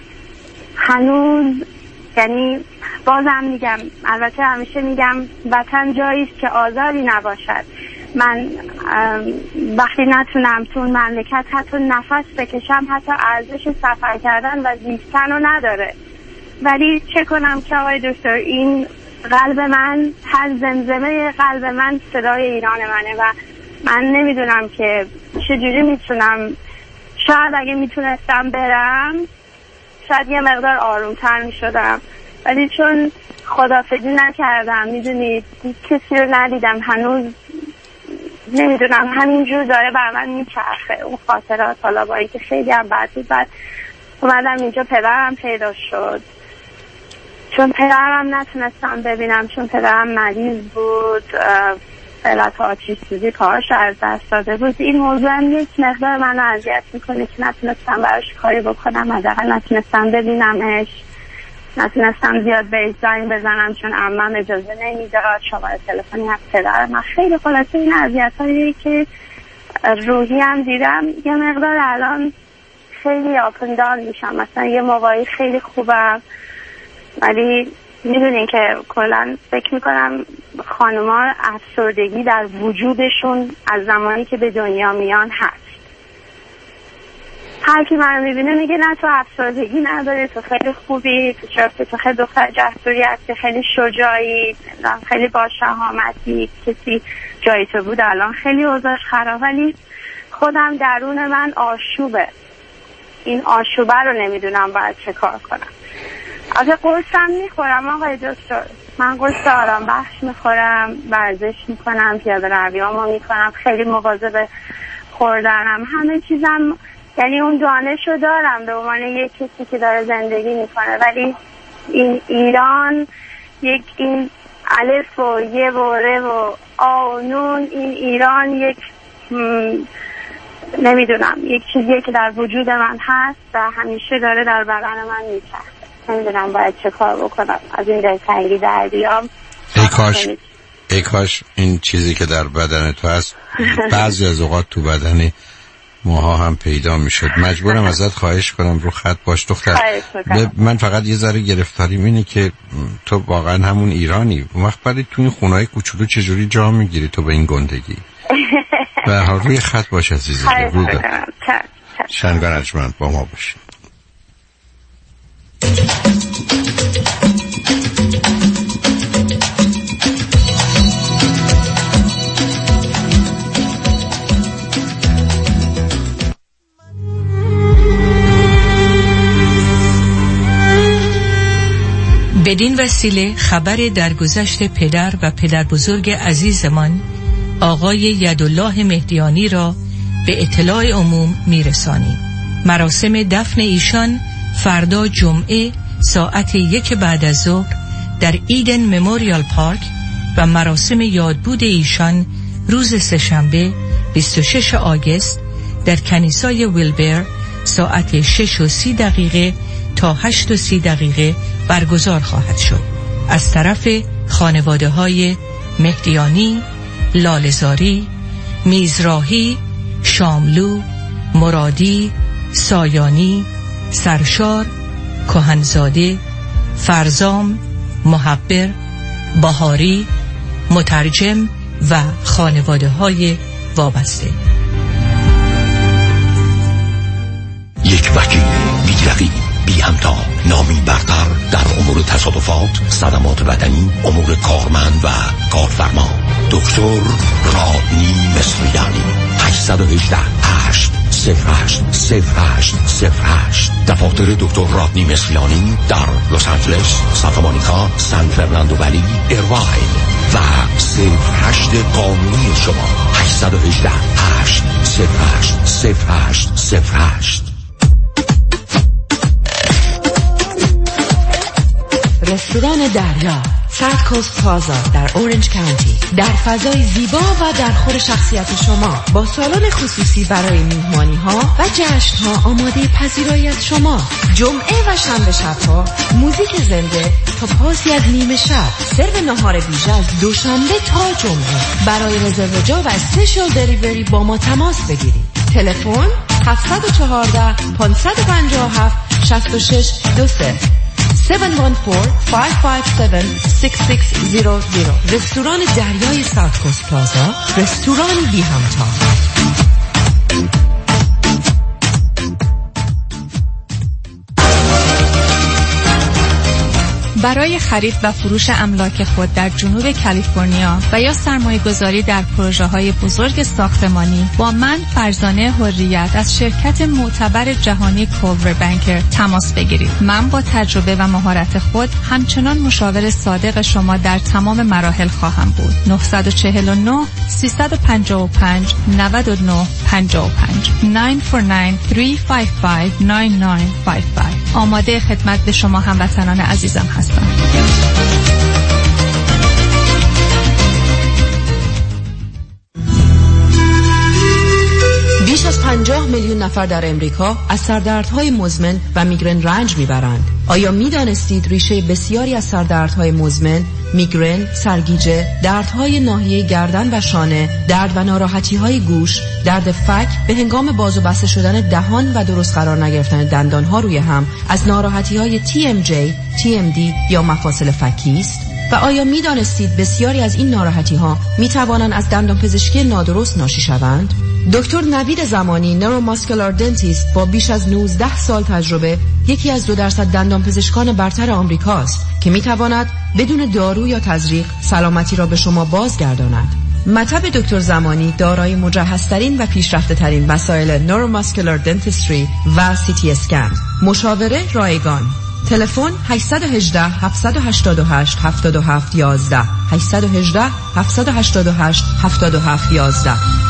هنوز یعنی بازم میگم، البته همیشه میگم وطن جاییست که آزاری نباشد. من وقتی نتونم تو اون مملکت حتی نفس بکشم، حتی ارزش سفر کردن و زیستن رو نداره، ولی چه کنم که آقای دکتر این قلب من، هر زمزمه قلب من صدای ایران منه و من نمیدونم که چجوری میتونم. شاید اگه میتونستم برم شاید یه مقدار آرومتر میشدم، ولی چون خدافزی نکردم، میدونید کسی رو ندیدم هنوز، نمیدونم همینجور داره بر من میچرخه اون خاطرات. حالا با اینکه خیلی هم بد بود، بعد اومدم اینجا پدرم پیدا شد، چون پدرم نتونستم ببینم، چون پدرم مریض بود، علت آتیسوزی کارش از دست داده بود. این موضوع هم یک مقدار منو اذیت میکنه که نتونستم براش کاری بکنم، حداقل نتونستم ببینمش، نتونستم زیاد بهش زنگ بزنم چون عمم اجازه نمیداد، شماره تلفنی از پدرم. من خیلی خلاصه این اذیتایی که روحی هم دیدم یه مقدار الان خیلی آپن داون میشم. مثلا یه موقعی خیلی خوبم، ولی میدونین که کلا فکر میکنم خانوما افسردگی در وجودشون از زمانی که به دنیا میان هست. هر کی منو میبینه میگه نه تو افسردگی نداره، تو خیلی خوبی، تو شرط تو خیلی دختر جسوری هستی، خیلی شجاعی، خیلی با شهامتی، کسی جایی تو بود الان خیلی اوضاعش خراب، ولی خودم درون من آشوبه. این آشوبه رو نمیدونم باید چه کار کنم. از قرصم میخورم آقای دکتر، من قرص آرام بخش میخورم، ورزش میکنم، پیاده رویامو میکنم، خیلی مواظب خوردنم، همه چیزم، یعنی اون دانشو دارم به عنوان یک کسی که داره زندگی میکنه، ولی این ایران یک این الف و یه و ر و آ و نون، این ایران یک نمیدونم یک چیزیه که در وجود من هست و همیشه داره در بدن من میچرخه. نمیدونم باید چه کار بکنم از این دلتنگی در بیام. ای کاش ای کاش این چیزی که در بدن تو هست بعضی از اوقات تو بدن ماها هم پیدا میشد. مجبورم ازت خواهش کنم رو خط باش دختر. من فقط یه ذره گرفتاریم اینه که تو واقعا همون ایرانی، اون وقت برای تو این خونه‌های کوچولو چجوری جا میگیری تو به این گندگی؟ به هر حال روی خط باش عزیزم. رو دارم شنگان ارجمند با ما باشین. بدین وسیله خبر درگذشت پدر و پدر بزرگ عزیزمان آقای یدالله مهدیانی را به اطلاع عموم میرسانیم. مراسم دفن ایشان فردا جمعه ساعت یک بعد از ظهر در ایدن مموریال پارک و مراسم یادبود ایشان روز سه‌شنبه بیست و شش آگوست در کنیسای ویلبر ساعت شش و سی دقیقه تا هشت و سی دقیقه برگزار خواهد شد. از طرف خانواده های مهدیانی، لاله‌زاری، میزراهی، شاملو، مرادی، سایانی، سرشار، کهنزاده، فرزام، محبر، بهاری، مترجم و خانواده های وابسته. یک وکیل بی‌رقیب، بی همتا، نامی برتر در امور تصادفات، صدمات بدنی، امور کارمند و کارفرما. دکتر رادنی مصریانی. هشت یک هشت هشت صفر هشت صفر هشت صفر هشت. دفاتر دکتر رادنی مصریانی در لس آنجلس، سانتا مونیکا، سان فرناندو ولی، ایرواین و صفر هشت قانونی شما. هشت یک هشت هشت صفر هشت صفر هشت صفر هشت. رستوران دریا، ساوت کوست پلازا در اورنج کانتی، در فضای زیبا و در خور شخصیت شما، با سالن خصوصی برای میهمانی ها و جشن ها آماده پذیرایی از شما. جمعه و شنبه شبها موزیک زنده تا پاسی از نیمه شب. سرو نهار ویژه از دوشنبه تا جمعه. برای رزرو جا و اسپیشال دلیوری با ما تماس بگیرید. تلفن هفت یک چهار پنج پنج هفت شش شش دو سه هفت یک چهار پنج پنج هفت شش شش صفر صفر. رستوران دریای ساوت کوست پلازا، رستوران بی همتا. برای خرید و فروش املاک خود در جنوب کالیفرنیا و یا سرمایه گذاری در پروژه های بزرگ ساختمانی با من فرزانه حریت از شرکت معتبر جهانی کولور بانکر تماس بگیرید. من با تجربه و مهارت خود همچنان مشاور صادق شما در تمام مراحل خواهم بود. نه چهار نه سه پنج پنج نه نه پنج پنج نه چهار نه سه پنج پنج نه نه پنج پنج. آماده خدمت به شما هموطنان عزیزم هستم. بیش از پنجاه میلیون نفر در امریکا از سردردهای مزمن و میگرن رنج میبرند. آیا میدانستید ریشه بسیاری از سردردهای مزمن، میگرن، سرگیجه، دردهای ناحیه گردن و شانه، درد و ناراحتی‌های گوش، درد فک به هنگام باز و بسته شدن دهان و درست قرار نگرفتن دندانها روی هم از ناراحتی‌های تی ام جی، تی ام دی یا مفاصل فکی است؟ و آیا میدانستید بسیاری از این ناراحتی‌ها میتوانند از دندانپزشکی نادرست ناشی شوند؟ دکتر نوید زمانی، نوروماسکولار دنتیست با بیش از نوزده سال تجربه، یکی از دو درصد دندانپزشکان برتر آمریکاست که میتواند بدون دارو یا تزریق سلامتی را به شما بازگرداند. مطب دکتر زمانی دارای مجهزترین و پیشرفته‌ترین وسایل نوروماسکولار دنتیستری و سی تی اسکن. مشاوره رایگان. تلفن هشت یک هشت هفت هشت هشت هفت هفت یک یک هشت یک هشت هفت هشت هشت هفت هفت یک یک.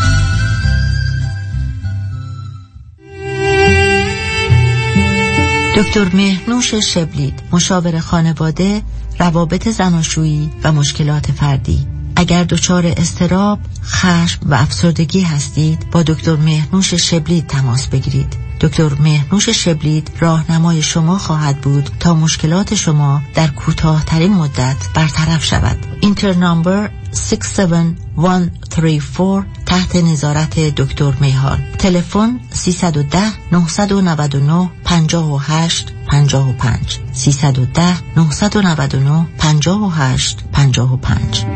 دکتر مهنوش شبلید، مشاور خانواده، روابط زناشویی و مشکلات فردی. اگر دچار اضطراب، خشم و افسردگی هستید، با دکتر مهنوش شبلید تماس بگیرید. دکتر مهنوش شبلید راهنمای شما خواهد بود تا مشکلات شما در کوتاه‌ترین مدت برطرف شود. اینتر نامبر شش هفت یک سه چهار تحت نظارت دکتر میهان. تلفن سیصد و ده نهصد و نود و نه پنجاه و هشت پنجاه و پنج سیصد و ده نهصد و نود و نه پنجاه و هشت پنجاه و پنج.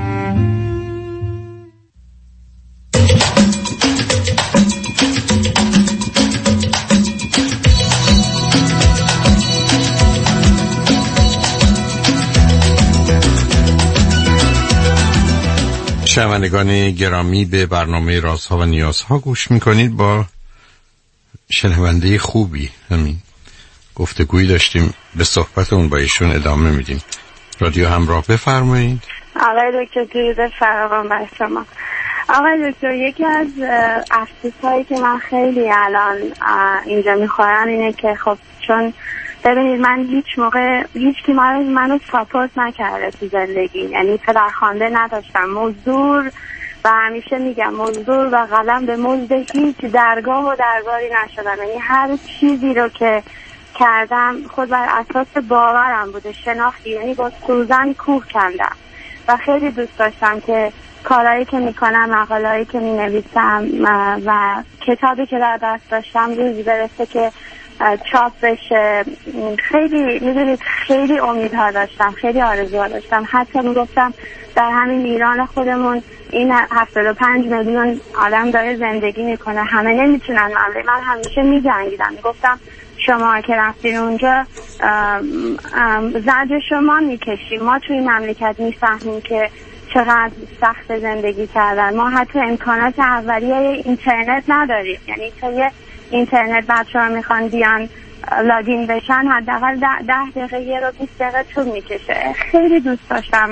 شنوندگان گرامی، به برنامه رازها و نیازها گوش میکنید. با شنونده خوبی همین گفتگویی داشتیم، به صحبت اون با ایشون ادامه میدیم. رادیو همراه، بفرمایید. آقای دکتر درود فراوان بر شما. آقای دکتر، یکی از افسوس‌هایی که من خیلی الان اینجا میخورم اینه که خب چون ببینید من هیچ موقع هیچ کی منو منو ساپورت نکرده تو زندگی، یعنی پدرخوانده نداشتم، مزدور، و همیشه میگم مزدور و قلم به مزد هیچ درگاه و درباری نشدم. یعنی هر چیزی رو که کردم خود بر اساس باورم بوده، شناختی، یعنی با سوزن کوه کندم و خیلی دوست داشتم که کارهایی که میکنم، مقالهایی که مینویسم و کتابی که در دست داشتم روزی برسه که چاپ بشه. خیلی میدونید خیلی امیدها داشتم، خیلی آرزوها داشتم. حتی میگفتم در همین ایران خودمون این هفتاد و پنج میلیون آدم داره زندگی میکنه، همه نمیتونن. من همیشه میجنگیدم، میگفتم شما که رفتین اونجا زجر شما میکشیم. ما توی مملکت میفهمیم که چقدر سخت زندگی کردن. ما حتی امکانات اولیه اینترنت نداریم، یعنی تا یه اینترنت بچه ها میخوان بیان لاگین بشن حداقل ده, ده دقیقه یه رو بیست دقیقه طول میکشه. خیلی دوست داشتم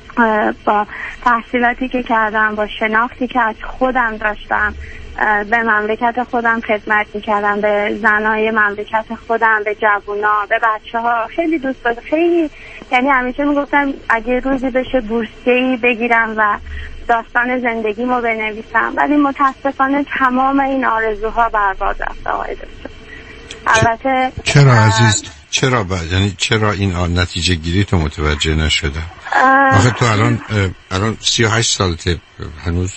با تحصیلاتی که کردم، با شناختی که از خودم داشتم، به مملکت خودم خدمت میکردم، به زنای مملکت خودم، به جوونا، به بچه ها. خیلی دوست داشتم. خیلی یعنی همیشه میگفتم اگه روزی بشه بورسیه‌ای بگیرم و داستان زندگیمو بنویسم، ولی متاسفانه تمام این آرزوها برباد رفت آقای دکتر. البته چرا عزیز؟ چرا با... یعنی چرا این نتیجه گیری تو متوجه نشده؟ آخه تو الان الان سی و هشت سالته، هنوز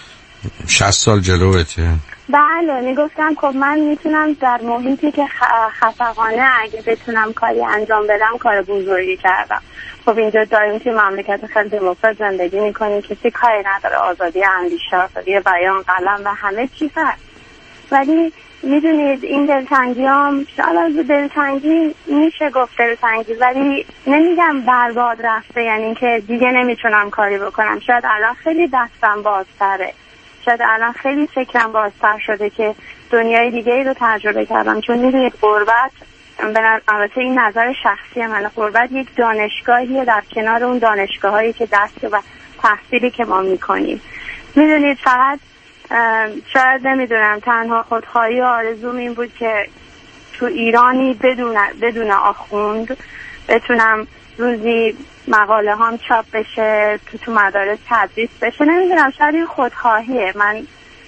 شصت سال جلوته. بله میگفتم خب من میتونم در محیطی که خفقانه اگه بتونم کاری انجام بدم کار بزرگی کردم. خب اینجا داریم توی مملکت خیلی دموکرات زندگی میکنیم، کسی کاری نداره، آزادی اندیشه، آزادی بیان، قلم و همه چی هست. ولی میدونید این دلتنگی هم شاید از دلتنگی میشه گفت دلتنگی، ولی نمیگم برباد رفته، یعنی که دیگه نمیتونم کاری بکنم. شاید الان خیلی دستم بازتره، شاید الان خیلی فکرم بازتر شده که دنیای دیگه ای رو تجربه کردم. چون میدونید غربت، البته این نظر شخصی منه، غربت یک دانشگاهیه در کنار اون دانشگاه هایی که دست و تحصیلی که ما میکنیم. میدونید فقط شاید نمیدونم تنها خودخواهی و آرزوم این بود که تو ایرانی بدون بدون آخوند بتونم روزی مقاله هام چاپ بشه، تو تو مدارس تدریس بشه. نمیدونم شاید این خودخواهیه. من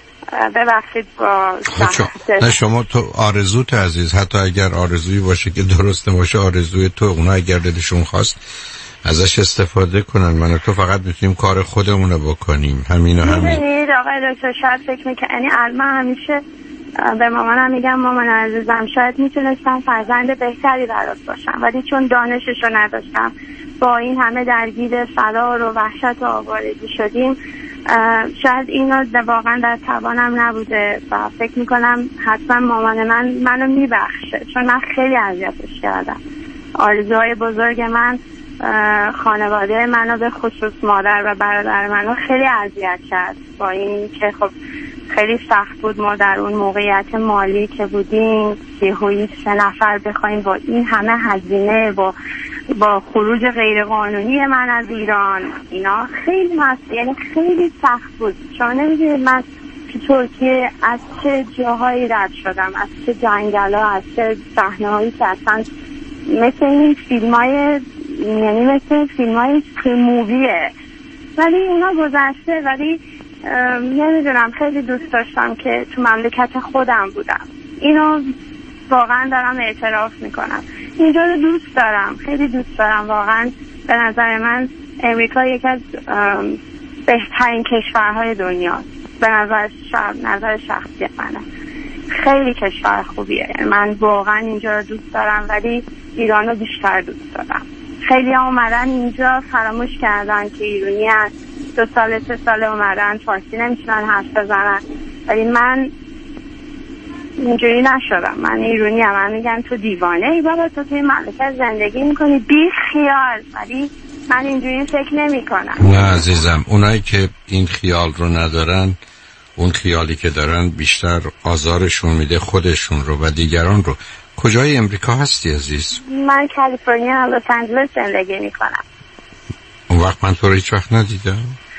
ببخشید با نه شما تو آرزوت عزیز، حتی اگر آرزویی باشه که درست نباشه، آرزوی تو، اونا اگر دلشون خواست ازش استفاده کنن، من و تو فقط میتونیم کار خودمون رو بکنیم. همین و همین. میدونید آقای دکتر شاید فکر میکنه، یعنی من همیشه به مامانم میگم مامان عزیزم شاید میتونستم فرزند بهتری برات باشم، ولی چون دانششو نداشتم، با این همه درگیر فرار و وحشت و آوارگی شدیم، شاید اینو واقعا در توانم نبوده و فکر میکنم حتما مامان من منو میبخشه، چون من خیلی اذیتش کردم. آرزوهای بزرگ من، خانواده منو به خصوص مادر و برادر منو خیلی اذیت کرد، با این که خب خیلی سخت بود ما در اون موقعیت مالی که بودیم یهویی سه نفر بخوایم با این همه هزینه، با با خروج غیر قانونی من از ایران، اینا خیلی مسئله، یعنی خیلی سخت بود. چون نمیدونید من تو ترکیه از چه جاهایی رد شدم، از چه جنگلا، از چه صحنه‌هایی که اصلا مثل این فیلم‌های، یعنی مثل فیلم‌های موویه، ولی اینا گذشته. ولی نمیدونم خیلی دوست داشتم که تو مملکت خودم بودم. اینو واقعا دارم اعتراف میکنم. اینجا رو دوست دارم، خیلی دوست دارم واقعا. به نظر من امریکا یکی از بهترین کشورهای دنیاست. به نظر شخص، نظر شخصی منه خیلی کشور خوبیه. من واقعا اینجا رو دوست دارم، ولی ایران رو بیشتر دوست دارم. خیلی اومدن اینجا فراموش کردن که ایرانی هست، دو سال سه سال اومدن فارسی نمیتونن حرف بزنن، ولی من اینجوری نشدم. من ایرانی هم. من میگم تو دیوانه ای بابا، تو توی مملکت زندگی میکنی بی خیال، ولی من اینجوری فکر نمی کنم. نه عزیزم، اونایی که این خیال رو ندارن، اون خیالی که دارن بیشتر آزارشون میده خودشون رو و دیگران رو. کجای امریکا هستی عزیز؟ من کالیفرنیا، لس آنجلس زندگی میکنم. اون وقت من تو رو هیچ وقت ندیدم؟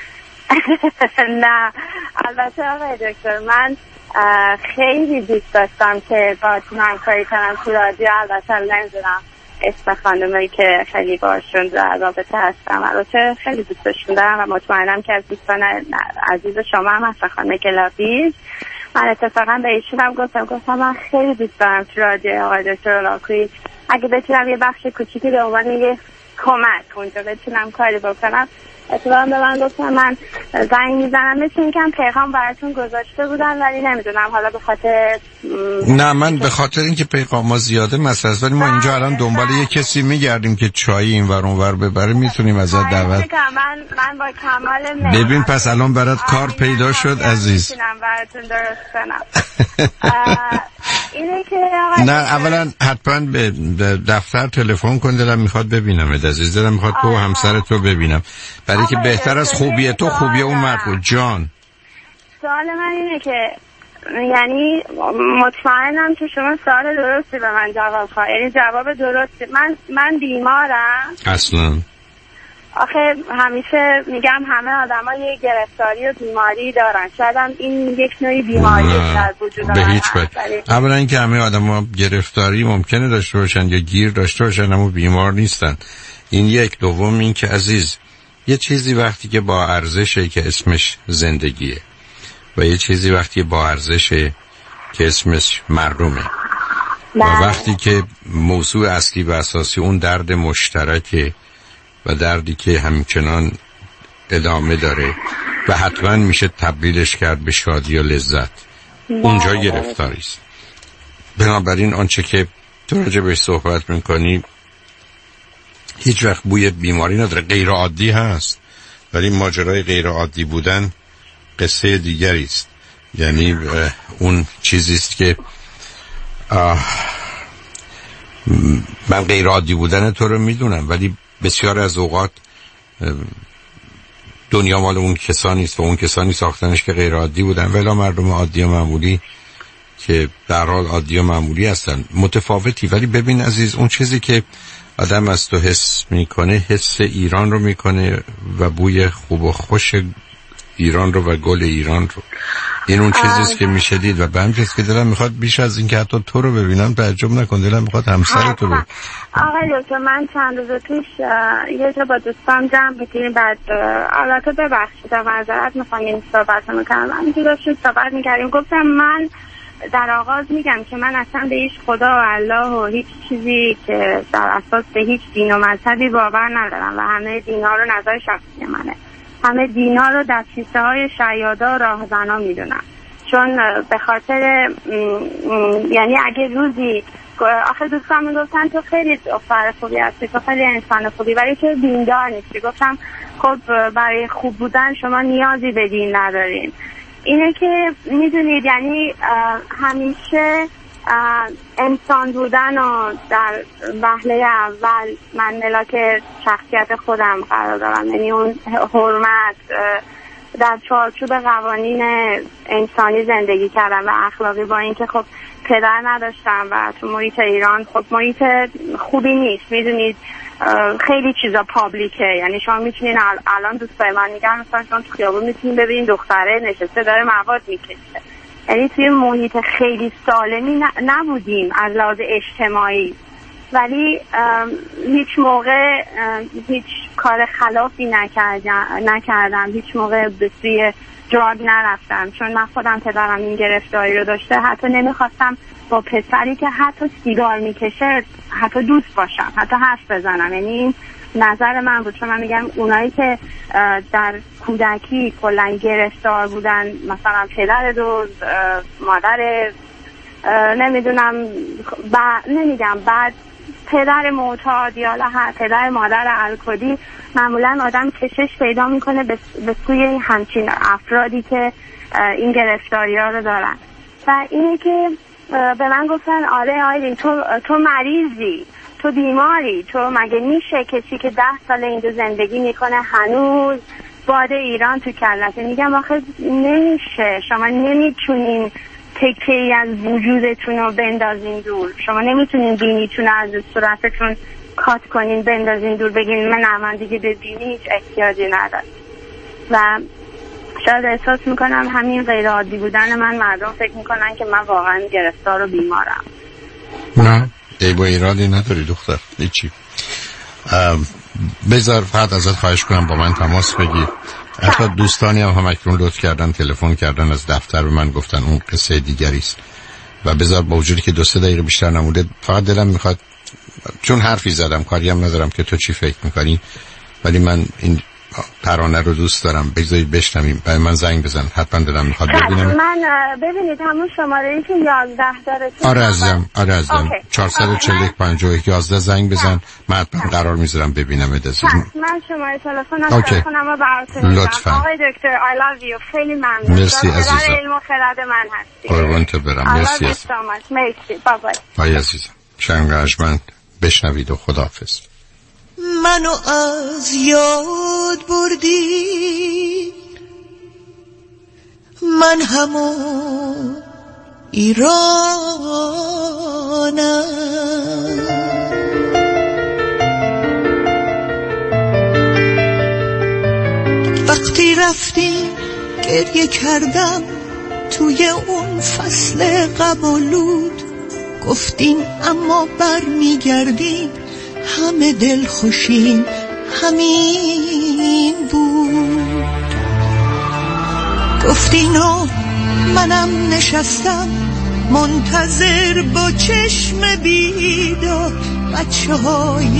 نه البته آقای دکتر، من خیلی دوست داشتم که با تون همکاری کنم تو رادیو. البته نمیدونم اسم خانمایی که خیلی باشون در رابطه هستم، البته خیلی دوستشون دارم و مطمئنم که از دوستان عزیز شما هم هست خانم گلابیز. من اتفاقا به ایشون هم گفتم گفتم من خیلی دوست دارم تو رادیو آقای دکتر هولاکویی اگه بتونم یه بخش کوچیکی به عنوان یه کمک اونجا بتونم کاری بکنم. اتفاقا به من گفتم من زنگ میزنم، مثل اینکم پیغام براتون گذاشته بودن، ولی نمیدونم حالا به خاطر نه من به خاطر اینکه پیغام ما زیاده مثلا، ولی ما اینجا الان دنبال یه کسی میگردیم که چایی این ور اون ور ببره، میتونیم ازت دعوت. من من با کمال میل. ببین پس الان برات کار پیدا شد عزیز. میتونم براتون درست کنم. اینه که آقای نه اولا حتما به دفتر تلفن کن، دلم میخواد ببینم عزیز، دلم میخواد تو و همسر تو ببینم، برای که بهتر از خوبی تو خوبی اون مرد. جان سوال من اینه که یعنی مطمئنم که شما سوال درستی به من جواب خواهی، یعنی جواب درستی. من من بیمارم اصلا. آخه همیشه میگم همه آدم ها یه گرفتاری و بیماری دارن، شاید هم این یک نوعی بیماری در وجود به هیچ وجه. اولا اینکه همه آدم ها گرفتاری ممکنه داشته باشن یا گیر داشته باشن اما بیمار نیستن، این یک. دوم این که عزیز یه چیزی وقتی که با ارزشه که اسمش زندگیه و یه چیزی وقتی با ارزشه که اسمش مردمه و وقتی که موضوع اصلی و اساسی اون درد مشترکه و دردی که همچنان ادامه داره و حتما میشه تبدیلش کرد به شادی و لذت، اونجا گرفتاری است. بنابراین آنچه که تو راجع بهش صحبت میکنی هیچ وقت بوی بیماری نداره، غیر عادی هست، ولی ماجرای غیر عادی بودن قصه دیگری است. یعنی اون چیزی است که من غیر عادی بودن تو رو میدونم، ولی بسیار از اوقات دنیا مال اون کسانی است و اون کسانی ساختنش که غیر عادی بودن، ولی مردم عادی و معمولی که در حال عادی و معمولی هستن متفاوتی. ولی ببین عزیز، اون چیزی که آدم از تو حس میکنه حس ایران رو میکنه و بوی خوب و خوش ایران رو و گل ایران رو. این اون چیزیست که میشه دید و به همین چیز که دلم میخواد بیش از این که حتی تو رو ببینم تعجب نکن، دلم میخواد همسر تو ببینم. آقای دکتر من چند روز پیش یه جا با دوستان جمع بودیم، بعد البته ببخشید معذرت میخوام این صحبت رو میکنم، همینجور داشتیم صحبت میکردیم، گفتم من در آغاز میگم که من اصلا به هیچ خدا و الله و هیچ چیزی که در اساس به هیچ دین و مذهبی باور ندارم و همه دینا رو نظر شخصی منه، همه دینا رو دستیسه های شیادا و راهزنا میدونم، چون به خاطر یعنی اگه روزی آخه دوستان میگفتن تو خیلی دختر خوبی هستی، تو خیلی انسان خوبی، ولی تو دیندار نیستی. گفتم خب برای خوب بودن شما نیازی به دین ندارین. اینه که میدونید یعنی همیشه انسان بودن و در وهله اول من ملاک شخصیت خودم قرار دارم، یعنی اون حرمت در چارچوب قوانین انسانی زندگی کردم و اخلاقی، با اینکه خب پدر نداشتم و تو محیط ایران خب محیط خوبی نیست، میدونید خیلی چیزا پابلیکه، یعنی شما میتونین الان دوستای من میگن مثلا شما تو خیابون میتونین ببینین دختره نشسته داره مواد میکشه، یعنی توی محیط خیلی سالمی نبودیم از لحاظ اجتماعی، ولی هیچ موقع هیچ کار خلافی نکردم نکردم هیچ موقع به سوی دراگ نرفتم، چون من خودم پدرم این گرفتاری رو داشته، حتی نمیخواستم با پسری که حتی سیگار میکشه حتی دوست باشم، حتی حرف بزنم، یعنی نظر من بود، چون من میگم اونایی که در کودکی کلا گرفتار بودن، مثلا پدر دوز، مادر نمیدونم با نمیگم بعد پدر معتاد یا پدر مادر الکلی، معمولا آدم کشش پیدا میکنه به سوی همچین افرادی که این گرفتاری ها رو دارن. و اینه که به من گفتن آره آیدین تو تو مریضی، تو بیماری، تو مگه میشه کسی که ده سال اینجا زندگی میکنه هنوز باد ایران تو کلته؟ میگم آخه نمیشه، شما نمیتونین تکه ای از وجودتون رو بندازین دور، شما نمیتونین دینیتون از صورتتون کات کنین بندازین دور بگین من من دیگه به دینی هیچ احتیاجی ندارم. و شاید احساس میکنم همین غیر عادی بودن من مردم فکر میکنن که من واقعا گرفتار و بیمارم. نه ای با ایرادی نداری دختر، هیچی. بذار فقط ازت خواهش کنم با من تماس بگیر. حتی دوستانی هم هم اکنون لطف کردن تلفن کردن از دفتر به من گفتن اون قصه دیگری است و بذار با وجودی که دو سه دقیقه بیشتر نمونده فقط دلم میخواد، چون حرفی زدم کاری هم ندارم که تو چی فکر میکنی، ولی من این ترانه رو دوست دارم، بگذارید بشنویم. برای من زنگ بزن، حتما دلم میخواد ببینم. من ببینید همون شماره که یازده داره. آره عزیزم، آره عزیزم، چهارصد و چهل و یک پنجاه و یک یازده زنگ بزن، من حتما قرار میذارم ببینم ادازه. من شماره تلفنم تلفنم رو براتون میدم. لطفا. آقای دکتر I love you، خیلی ممنون. مرسی عزیزم. علم و خرد من هستی. قربونت برم. مرسی عزیزم. مرسی. بابا. بای عزیزم. شنگرجمند بشنوید و خداحافظ. منو از یاد بردی، من همون ایرانم. وقتی رفتی گریه کردم توی اون فصل قبولود، گفتین اما بر میگردین همه دل خوشین همین بود. گفتین و منم نشستم منتظر با چشم بیدار، بچه های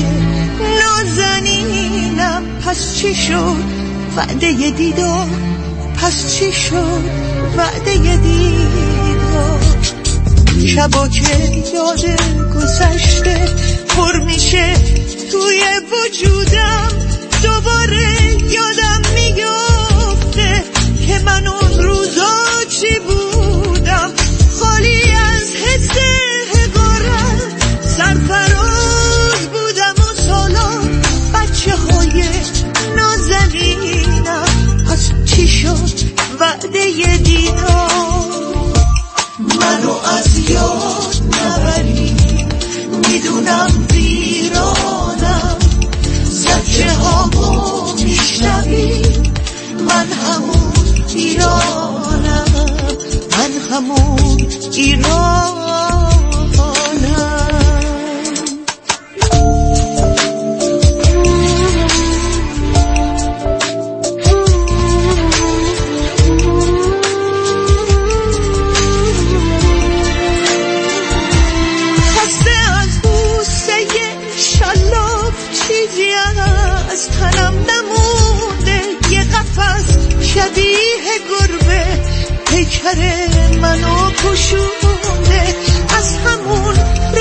نازنینم پس چی شد وعده دیدار، پس چی شد وعده دیدار. شبا که یاد گذشته پر میشه توی وجودم، دوباره یادم میفته که من اون روزا چی بودم، خالی از حس حقارت، سرفراز بودم و سالان بچه های نازنینم، پس چی شد وعده دیدار. منو از یاد نبری، میدونم ویرانم، زجه هامو میشنوی، من همون ایرانم، من همون ایرانم. از تنم نمونده یه قفس شبیه گربه، پیکر منو پوشونده، از همون